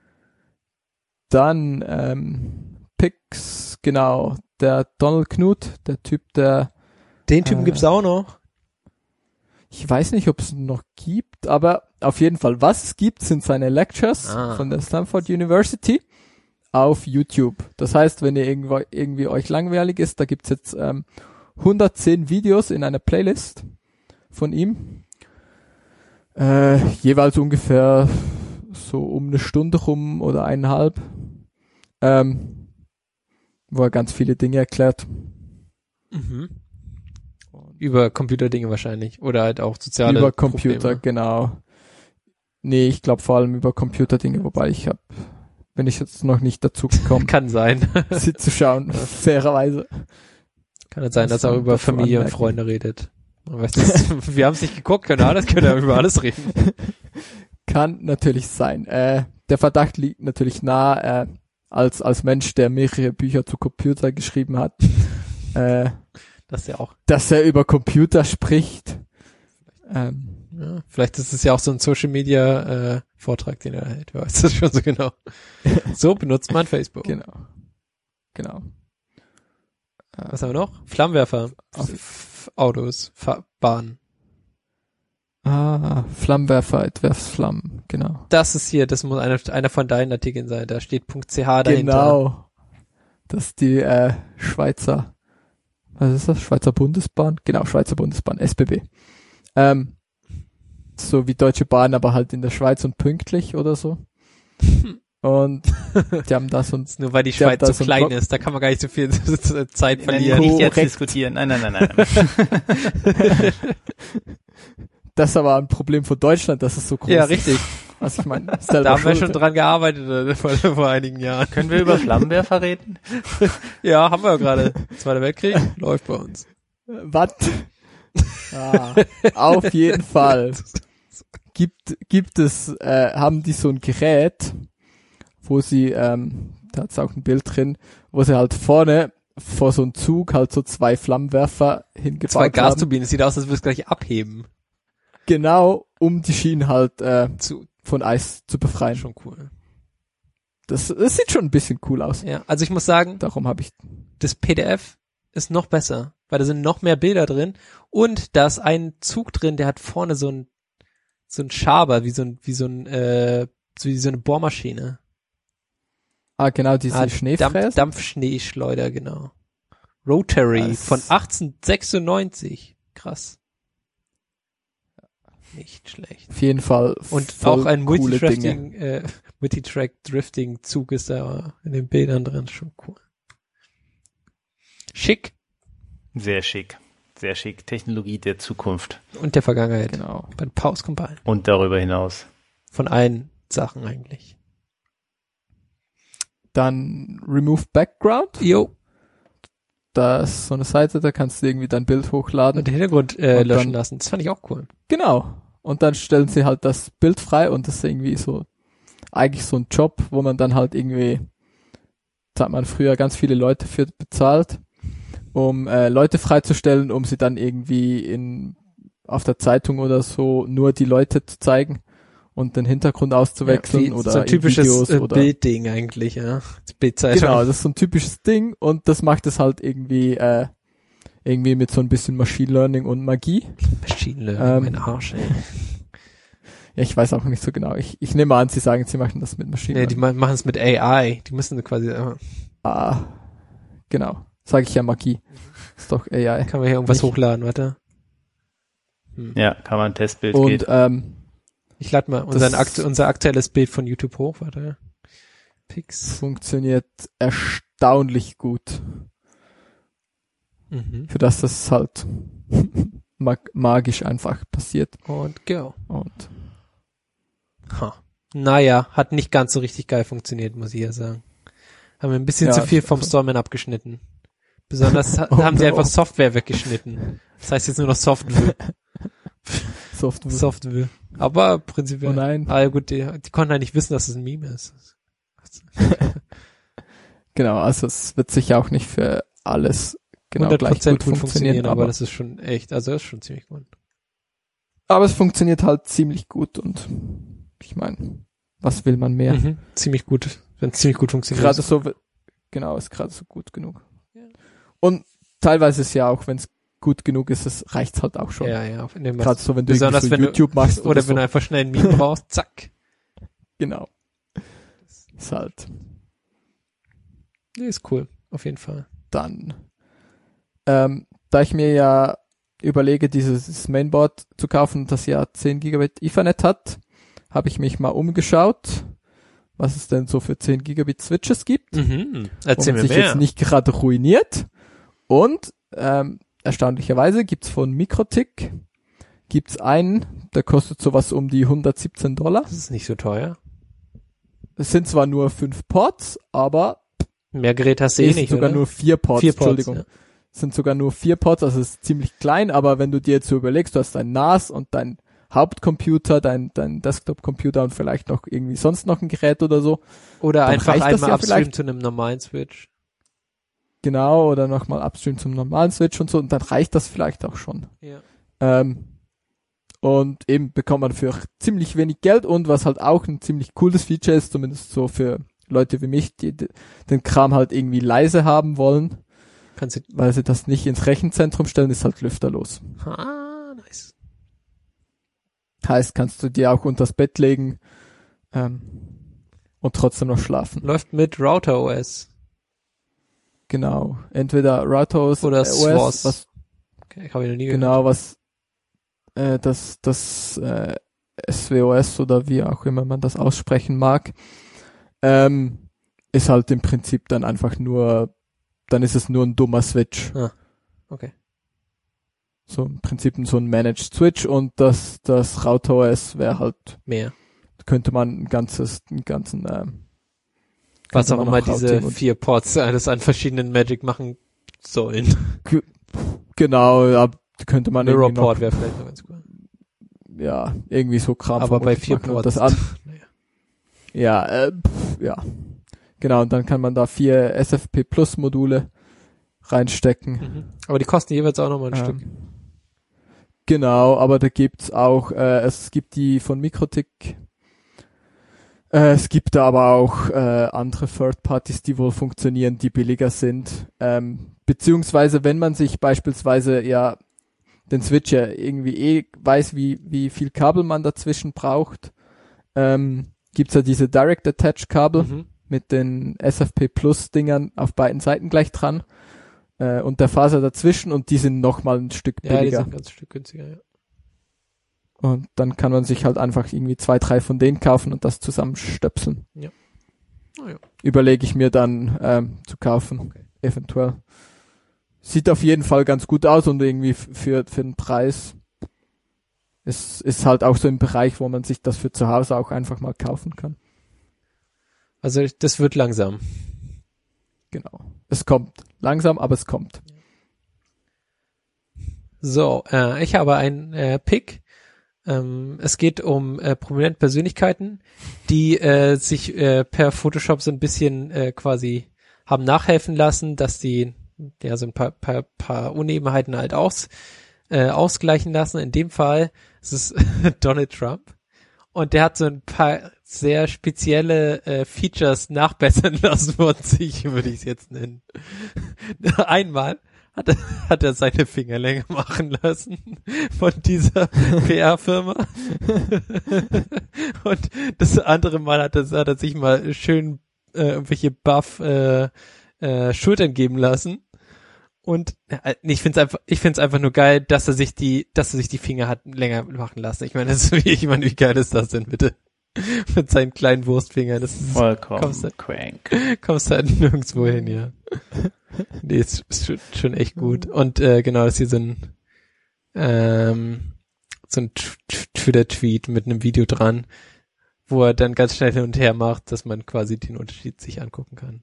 Dann ähm, Pix, genau. Der Donald Knuth, der Typ, der Den Typen Äh, gibt's auch noch. ich weiß nicht, ob es noch gibt, aber auf jeden Fall, was es gibt, sind seine Lectures Ah. von der Stanford University auf YouTube. Das heißt, wenn ihr irgendwo, irgendwie euch langweilig ist, da gibt's jetzt ähm, hundertzehn Videos in einer Playlist von ihm. Äh, jeweils ungefähr so um eine Stunde rum oder eineinhalb. Ähm, wo er ganz viele Dinge erklärt. Mhm. Über Computerdinge wahrscheinlich. Oder halt auch soziale Über Computer, Probleme. genau. Nee, ich glaube vor allem über Computerdinge, wobei ich habe, bin ich jetzt noch nicht dazu gekommen, Kann sein. sie zu schauen, fairerweise. Kann halt sein, Das dass er auch man über dazu Familie und anmerken. Freunde redet. Man weiß nicht, wir haben es nicht geguckt, keine Ahnung, das können wir über alles reden. Kann natürlich sein. Äh, der Verdacht liegt natürlich nahe, äh, als, als Mensch, der mehrere Bücher zu Computer geschrieben hat, äh, Das ist ja auch, dass er über Computer spricht. Ähm, ja, vielleicht ist es ja auch so ein Social Media äh, Vortrag, den er hält. Wer weiß das schon so genau. So benutzt man Facebook. genau. Genau. Was haben wir noch? Flammenwerfer. Auf Flammenwerf-Autos, Fa- Bahnen. Ah, Flammenwerfer, Entwerfsflammen, genau. Das ist hier, das muss einer, einer von deinen Artikeln sein, da steht .ch dahinter. Genau. Das ist die äh, Schweizer, was ist das? Schweizer Bundesbahn? Genau, Schweizer Bundesbahn, S B B. Ähm, so wie Deutsche Bahn, aber halt in der Schweiz und pünktlich oder so. Und die haben da so ein... Nur weil die die Schweiz haben da so so ein klein Block- ist, da kann man gar nicht so viel Zeit Nein, verlieren. nicht jetzt Korrekt. diskutieren. Nein, nein, nein, nein. Das ist aber ein Problem von Deutschland, dass es so groß Ja, ist. richtig. Was ich meine, selber Da haben wir schuld. schon dran gearbeitet äh, vor, vor einigen Jahren. Können wir über Flammenwerfer reden? Ja, haben wir ja gerade. Zweiter Weltkrieg läuft bei uns. Was? Ah, auf jeden Fall gibt gibt es äh, haben die so ein Gerät, wo sie ähm, da hat's auch ein Bild drin, wo sie halt vorne vor so einem Zug halt so zwei Flammenwerfer hingebaut Zwei haben. Gasturbinen. Es sieht aus, als würde es gleich abheben. Genau, um die Schienen halt äh, Zu, von Eis zu befreien. schon cool. Das, das sieht schon ein bisschen cool aus. Ja, also ich muss sagen, Darum habe ich das P D F ist noch besser, weil da sind noch mehr Bilder drin und da ist ein Zug drin, der hat vorne so ein so ein Schaber, wie so ein wie so ein äh, so wie so eine Bohrmaschine. ah genau diese Ah, Schneefräse. Dampf, Dampfschneeschleuder, genau. Rotary Das- von achtzehnhundertsechsundneunzig. Krass. Nicht schlecht. Auf jeden Fall Und voll auch ein coole Dinge. Multitracking, äh, Multitrack-Drifting-Zug ist da in den Bildern drin. Schon cool. Schick. Sehr schick. Sehr schick. Technologie der Zukunft. Und der Vergangenheit. Genau. Bei Pause Compile. Und darüber hinaus. Von allen Sachen eigentlich. Dann Remove Background. Jo. Da ist so eine Seite, da kannst du irgendwie dein Bild hochladen. Und den Hintergrund äh, Und löschen dann- lassen. Das fand ich auch cool. Genau. Und dann stellen sie halt das Bild frei und das ist irgendwie so, eigentlich so ein Job, wo man dann halt irgendwie, da hat man früher ganz viele Leute für bezahlt, um äh, Leute freizustellen, um sie dann irgendwie in auf der Zeitung oder so nur die Leute zu zeigen und den Hintergrund auszuwechseln Ja, wie- oder so ein in typisches Videos äh, oder Bildding eigentlich, ja. Die Bildzeitung. genau, das ist so ein typisches Ding und das macht es halt irgendwie äh, irgendwie mit so ein bisschen Machine Learning und Magie. Machine Learning, Ähm, mein Arsch, ey. Ja, ich weiß auch nicht so genau. Ich, ich nehme an, sie sagen, sie machen das mit Machine Nee, die Learning. ma- machen es mit A I. Die müssen quasi, äh, Ah, genau. Sage ich ja Magie. Ist doch A I. kann man hier irgendwas Nicht. hochladen, warte. Ja, kann man ein Testbild Und geht. ähm, Ich lade mal Das- unseren akt unser aktuelles Bild von YouTube hoch, warte. Pix. funktioniert erstaunlich gut. Mhm. Für das das halt mag magisch einfach passiert. Und go. Und Ha. Naja, hat nicht ganz so richtig geil funktioniert, muss ich ja sagen. Haben wir ein bisschen Ja, zu viel vom also- Stallman abgeschnitten. Besonders ha- Oh haben sie no. einfach Software weggeschnitten. Das heißt jetzt nur noch Software. Software. Software. Aber prinzipiell. Oh nein. Ah, gut, die, die konnten ja nicht wissen, dass es ein Meme ist. Genau, also es wird sicher auch nicht für alles genau hundert gleich Prozent gut funktionieren, aber aber, das ist schon echt, also das ist schon ziemlich gut. aber es funktioniert halt ziemlich gut und ich meine, was will man mehr? Mhm. Ziemlich gut, wenn es ziemlich gut funktioniert. Gerade so, genau, ist gerade so gut genug. Ja. Und teilweise ist ja auch, wenn es gut genug ist, es reicht halt auch schon. Ja, ja, in dem Gerade so, wenn du irgendwie besonders so wenn du- YouTube machst oder, oder, wenn so. du einfach schnell ein Meme brauchst, zack. Genau. Ist halt Nee, ist cool, auf jeden Fall. dann, ähm, da ich mir ja überlege, dieses Mainboard zu kaufen, das ja zehn Gigabit Ethernet hat, habe ich mich mal umgeschaut, was es denn so für zehn Gigabit Switches gibt. Mhm. Wo Erzähl man mir sich mehr. jetzt nicht gerade ruiniert. Und ähm, erstaunlicherweise gibt's von Mikrotik gibt's einen, der kostet sowas um die hundertsiebzehn Dollar. Das ist nicht so teuer. Es sind zwar nur fünf Ports, aber Mehr Gerät hast du nee, eh es sind nicht, sogar oder? nur vier Ports, Vier Ports, Entschuldigung. ja. Es sind sogar nur vier Ports, also es ist ziemlich klein, aber wenn du dir jetzt so überlegst, du hast dein N A S und dein Hauptcomputer, dein, dein Desktop-Computer und vielleicht noch irgendwie sonst noch ein Gerät oder so. Oder Dann einfach reicht das einmal ja upstream vielleicht. zu einem normalen Switch. Genau, oder nochmal upstream zum normalen Switch und so, und dann reicht das vielleicht auch schon. Ja. Ähm, und eben bekommt man für ziemlich wenig Geld und was halt auch ein ziemlich cooles Feature ist, zumindest so für Leute wie mich, die d- den Kram halt irgendwie leise haben wollen, Kannst du, weil sie das nicht ins Rechenzentrum stellen, ist halt lüfterlos. ah, nice. Heißt, kannst du dir auch unters Bett legen ähm, und trotzdem noch schlafen. Läuft mit Router O S. Genau. Entweder Router O S Oder äh, S W O S. was Okay, habe ich noch nie gehört. genau, was äh, das, das äh, S W O S oder wie auch immer man das aussprechen mag, ähm, ist halt im Prinzip dann einfach nur, dann ist es nur ein dummer Switch. Ah, okay. So im Prinzip so ein Managed Switch und das, das Router O S wäre halt, Mehr. könnte man ein ganzes, einen ganzen, ähm, Was könnte auch man immer noch diese Routing und- vier Ports alles an verschiedenen Magic machen sollen. Genau, ja, könnte man Mirror irgendwie noch, Port wäre vielleicht noch ganz cool. ja, irgendwie so Kram. Aber bei vermutlich vier machen und Ports. Das an, Naja. ja, äh, pff, ja. Genau, und dann kann man da vier S F P Plus Module reinstecken. Mhm. Aber die kosten jeweils auch nochmal ein Ähm, Stück. Genau, aber da gibt's auch, äh, es gibt die von Mikrotik, äh, es gibt da aber auch äh, andere Third Parties, die wohl funktionieren, die billiger sind. Ähm, beziehungsweise wenn man sich beispielsweise ja den Switch ja irgendwie eh weiß, wie wie viel Kabel man dazwischen braucht, ähm, gibt's ja diese Direct Attach Kabel Mhm. mit den S F P Plus Dingern auf beiden Seiten gleich dran äh, und der Faser dazwischen und die sind nochmal ein Stück Ja, die billiger. sind ganz ein Stück günstiger, ja. Und dann kann man sich halt einfach irgendwie zwei, drei von denen kaufen und das zusammenstöpseln. Ja. Oh ja. Überlege ich mir dann ähm, zu kaufen, Okay. eventuell. Sieht auf jeden Fall ganz gut aus und irgendwie f- für für den Preis ist ist halt auch so im Bereich, wo man sich das für zu Hause auch einfach mal kaufen kann. Also das wird langsam. Genau. Es kommt. Langsam, aber es kommt. So, äh, ich habe einen äh, Pick. Ähm, es geht um äh, prominente Persönlichkeiten, die äh, sich äh, per Photoshop so ein bisschen äh, quasi haben nachhelfen lassen, dass die ja so ein paar, paar, paar Unebenheiten halt aus, äh, ausgleichen lassen. In dem Fall ist es Donald Trump. Und der hat so ein paar sehr spezielle äh, Features nachbessern lassen von sich, würde ich es jetzt nennen. Einmal hat er, hat er seine Finger länger machen lassen von dieser P R-Firma. Und das andere Mal hat er, hat er sich mal schön äh, irgendwelche Buff äh, äh, Schultern geben lassen. Und äh, ich finde es einfach, ich finde es einfach nur geil, dass er sich die, dass er sich die Finger hat länger machen lassen. Ich meine, das ist wie, ich meine, wie geil ist das denn bitte? Mit seinen kleinen Wurstfingern. Das ist, Vollkommen kommst du, crank. kommst halt nirgendwo hin, ja. Nee, ist, ist schon, schon echt gut. Und äh, genau, ist hier so ein ähm, so ein T- T- Twitter-Tweet mit einem Video dran, wo er dann ganz schnell hin und her macht, dass man quasi den Unterschied sich angucken kann.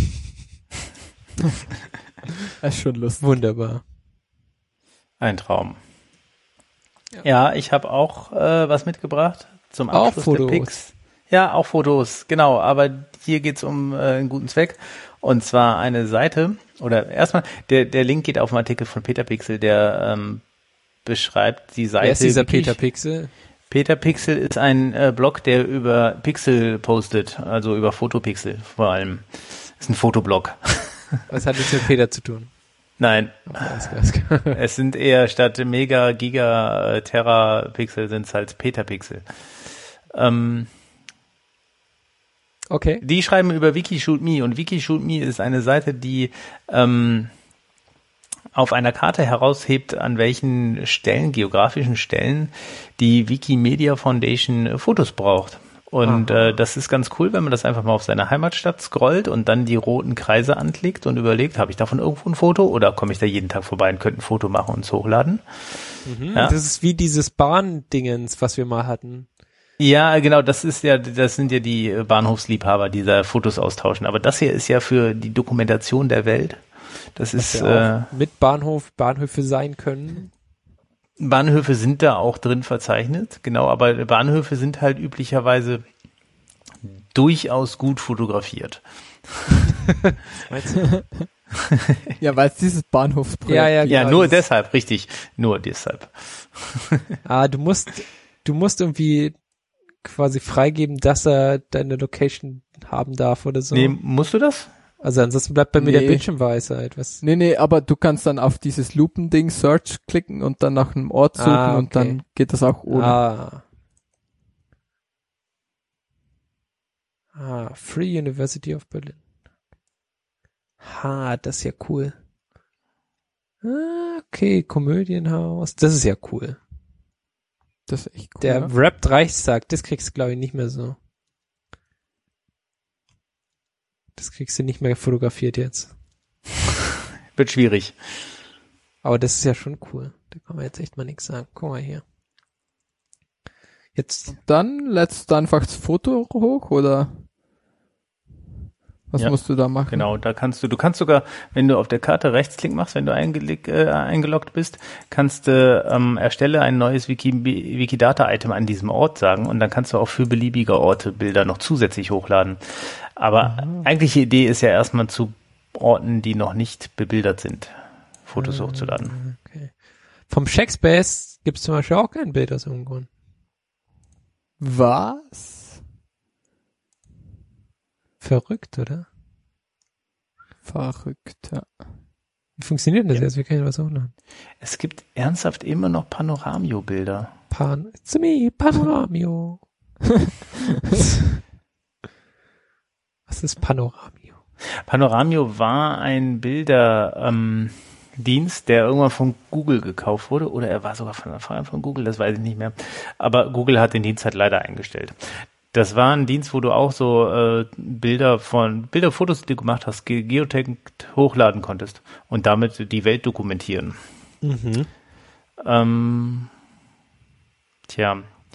Das ist schon lustig. Wunderbar. Ein Traum. Ja. Ja, ich habe auch äh, was mitgebracht zum Auch Abschluss Fotos. der Picks. Ja, auch Fotos, genau. Aber hier geht's um äh, einen guten Zweck. Und zwar eine Seite, oder erstmal, der, der Link geht auf einen Artikel von Peter Pixel, der ähm, beschreibt die Seite. Wer ist dieser Wiki- Peter Pixel? Peter Pixel ist ein äh, Blog, der über Pixel postet, also über Fotopixel vor allem. Ist ein Fotoblog. Was hat das mit Peter zu tun? Nein, Alles klar, alles klar. es sind eher statt Mega, Giga, äh, Terra Pixel sind es halt Petapixel. Ähm, Okay. die schreiben über Wikishootme und Wikishootme ist eine Seite, die ähm, auf einer Karte heraushebt, an welchen Stellen, geografischen Stellen, die Wikimedia Foundation äh, Fotos braucht. Und Aha. äh, das ist ganz cool, wenn man das einfach mal auf seine Heimatstadt scrollt und dann die roten Kreise anklickt und überlegt, habe ich davon irgendwo ein Foto oder komme ich da jeden Tag vorbei und könnte ein Foto machen und es hochladen? Mhm. Ja. Das ist wie dieses Bahndingens, was wir mal hatten. Ja, genau, das ist ja, das sind ja die Bahnhofsliebhaber, die da Fotos austauschen. Aber das hier ist ja für die Dokumentation der Welt. Das Was ist, ja äh, auch mit Bahnhof, Bahnhöfe sein können. Bahnhöfe sind da auch drin verzeichnet, genau, aber Bahnhöfe sind halt üblicherweise durchaus gut fotografiert. Meinst du? Ja, weil es dieses Bahnhofsprojekt Ja, ja, gibt. Ja, genau, nur dieses- deshalb, richtig, nur deshalb. Ah, du musst, du musst irgendwie quasi freigeben, dass er deine Location haben darf oder so. Nee, musst du das? Also ansonsten bleibt bei mir Nee. der Bildschirmweisheit. Was? Nee, nee, aber du kannst dann auf dieses Lupending Search klicken und dann nach einem Ort suchen Ah, und okay. dann geht das auch ohne. Ah. Ah, Free University of Berlin. Ha, das ist ja cool. Ah, okay, Komödienhaus. Das ist ja cool. Das ist echt cool. Der ja. Wrapped Reichstag, das kriegst du, glaube ich, nicht mehr so. Das kriegst du nicht mehr fotografiert jetzt. Wird schwierig. Aber das ist ja schon cool. Da kann man jetzt echt mal nichts sagen. Guck mal hier. Jetzt, Dann lädst du einfach das Foto hoch oder was Ja, musst du da machen? Genau, da kannst du, du kannst sogar, wenn du auf der Karte Rechtsklick machst, wenn du eingeleg, äh, eingeloggt bist, kannst du ähm, erstelle ein neues Wiki, Wikidata-Item an diesem Ort sagen und dann kannst du auch für beliebige Orte Bilder noch zusätzlich hochladen. Aber Aha. eigentliche Idee ist ja erstmal zu Orten, die noch nicht bebildert sind, Fotos hochzuladen. okay. Vom Checkspace gibt es zum Beispiel auch kein Bild aus irgendeinem Grund. Was? Verrückt, oder? Verrückt, ja. Wie funktioniert denn das Ja. jetzt? Wir können ja was hochladen. Es gibt ernsthaft immer noch Panoramio-Bilder. Pan, it's me, Panoramio. Was ist Panoramio? Panoramio war ein Bilder, ähm, Dienst, der irgendwann von Google gekauft wurde, oder er war sogar von Anfang an von Google, das weiß ich nicht mehr. Aber Google hat den Dienst halt leider eingestellt. Das war ein Dienst, wo du auch so äh, Bilder von, Bilder, Fotos, die du gemacht hast, ge- geotagged hochladen konntest und damit die Welt dokumentieren. Mhm. Ähm, tja.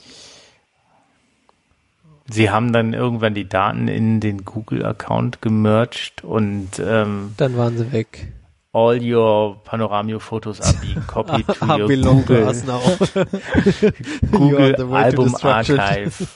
Sie haben dann irgendwann die Daten in den Google-Account gemerged und ähm, Dann waren sie weg. all your Panoramio-Fotos are being copied to Ah, your belong to Google, us now. Google the way to Album destruction. Archive.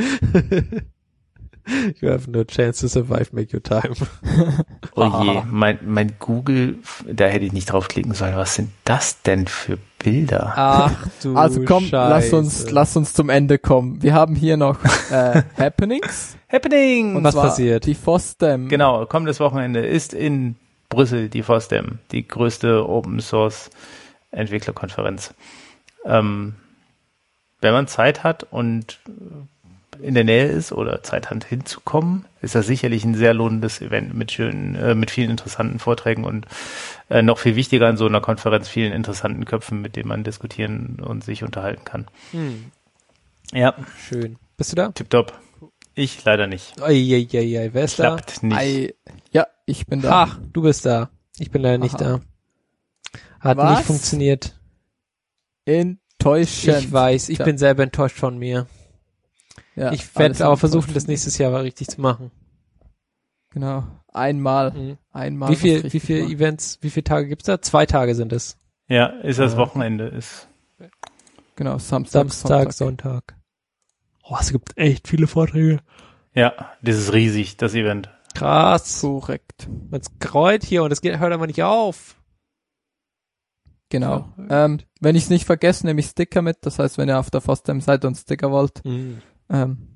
You have no chance to survive, make your time. Oh je, mein, mein Google, da hätte ich nicht draufklicken sollen. Was sind das denn für Bilder? Ach du Also komm, Scheiße. lass uns, lass uns zum Ende kommen. Wir haben hier noch äh, Happenings. Happening! Und Was zwar passiert? Die FOSDEM. Genau, kommendes Wochenende ist in Brüssel die FOSDEM, die größte Open Source Entwicklerkonferenz. Ähm, wenn man Zeit hat und in der Nähe ist oder Zeit hat hinzukommen, ist das sicherlich ein sehr lohnendes Event mit schönen, äh, mit vielen interessanten Vorträgen und äh, noch viel wichtiger an so einer Konferenz, vielen interessanten Köpfen, mit denen man diskutieren und sich unterhalten kann. Hm, Ja, schön. Bist du da? tipptopp. Ich leider nicht. Eieiei, wer ist da? Klappt nicht. Ei, ja, ich bin da. Ach, du bist da. Ich bin leider nicht Aha. da. Hat Was? nicht funktioniert. Enttäuschend. Ich weiß, ich Tja. bin selber enttäuscht von mir. Ja, ich alles werde aber versuchen, enttäuschend. das nächstes Jahr mal richtig zu machen. Genau. Einmal. Mhm. Einmal. Wie was viel, richtig wie viel machen. Events, wie viele Tage gibt's da? Zwei Tage sind es. Ja, ist das Ja. Wochenende. Ist Genau, Samstag, Samstag, Sonntag. Sonntag. Oh, es gibt echt viele Vorträge. ja, das ist riesig, das Event. Krass. Korrekt. Man's kreut hier und es geht, hört aber nicht auf. Genau. Ja. Ähm, wenn ich es nicht vergesse, nehme ich Sticker mit. Das heißt, wenn ihr auf der FOSDEM seid und Sticker wollt, Mhm. ähm,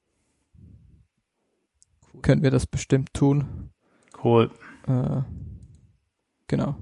können wir das bestimmt tun. Cool. Äh, genau.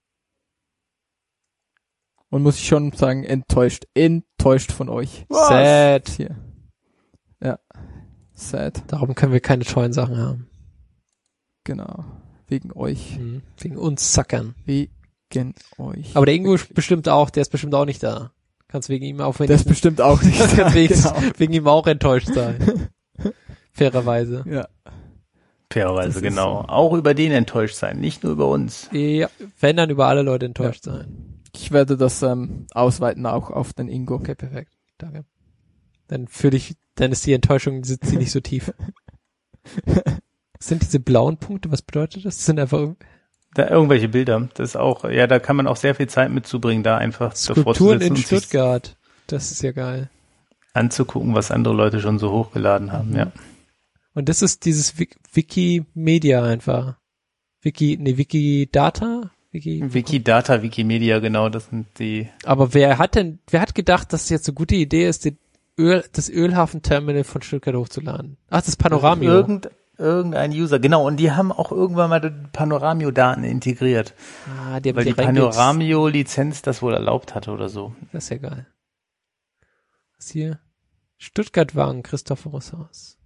Und muss ich schon sagen, enttäuscht. Enttäuscht von euch. Sad. Hier. Ja. Sad. Darum können wir keine tollen Sachen haben. Genau. Wegen euch. Mhm. Wegen uns Sackern. Wegen euch. Aber der Ingo ist bestimmt auch, der ist bestimmt auch nicht da. Kannst wegen ihm auch, wenn der ist bestimmt auch nicht da. kannst wegen, Genau. wegen ihm auch enttäuscht sein. Fairerweise. Ja. Fairerweise, Das ist genau. so. Auch über den enttäuscht sein, nicht nur über uns. Ja, wenn dann über alle Leute enttäuscht sein. Ich werde das ähm, ausweiten auch auf den Ingo. Okay, perfekt. Danke. Dann fühle ich, dann ist die Enttäuschung, sitzt sie nicht so tief. Was sind diese blauen Punkte? Was bedeutet das? Das sind einfach Da irgendwelche Bilder. Das ist auch, ja, da kann man auch sehr viel Zeit mitzubringen, da einfach davor zu Skulpturen sitzen in und sich Stuttgart. Das ist ja geil. anzugucken, was andere Leute schon so hochgeladen haben, Mhm. ja. Und das ist dieses Wik- Wikimedia einfach. Wiki, nee, Wikidata? Wiki, Wikidata, Wikimedia, genau, das sind die. Aber wer hat denn, wer hat gedacht, dass es jetzt eine gute Idee ist, den Öl, das Ölhafen-Terminal von Stuttgart hochzuladen? Ach, das Panoramio. Irgend, irgendein User, genau, und die haben auch irgendwann mal die Panoramio-Daten integriert. Ah, die haben weil die die Panoramio-Lizenz das wohl erlaubt hatte oder so. Das ist ja geil. Was hier? Stuttgart-Wagen, Christophorus Haus.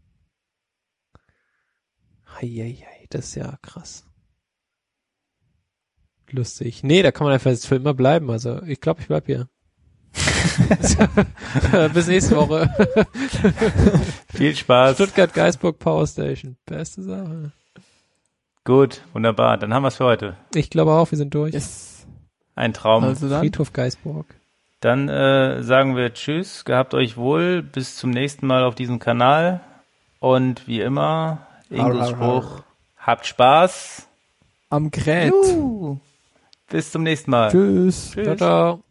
Heieiei, das ist ja krass. Lustig. Nee, da kann man einfach jetzt für immer bleiben. Also ich glaube, ich bleib hier. Bis nächste Woche. Viel Spaß. Stuttgart-Geisburg Power Station. Beste Sache. Gut, wunderbar. Dann haben wir es für heute. Ich glaube auch, wir sind durch. Yes. Ein Traum. Also dann. Friedhof Geisburg. Dann äh, sagen wir Tschüss, gehabt euch wohl, bis zum nächsten Mal auf diesem Kanal. Und wie immer, Ingos Spruch, habt Spaß. Am Gerät. Juhu. Bis zum nächsten Mal. Tschüss. Tschüss. Ciao, ciao.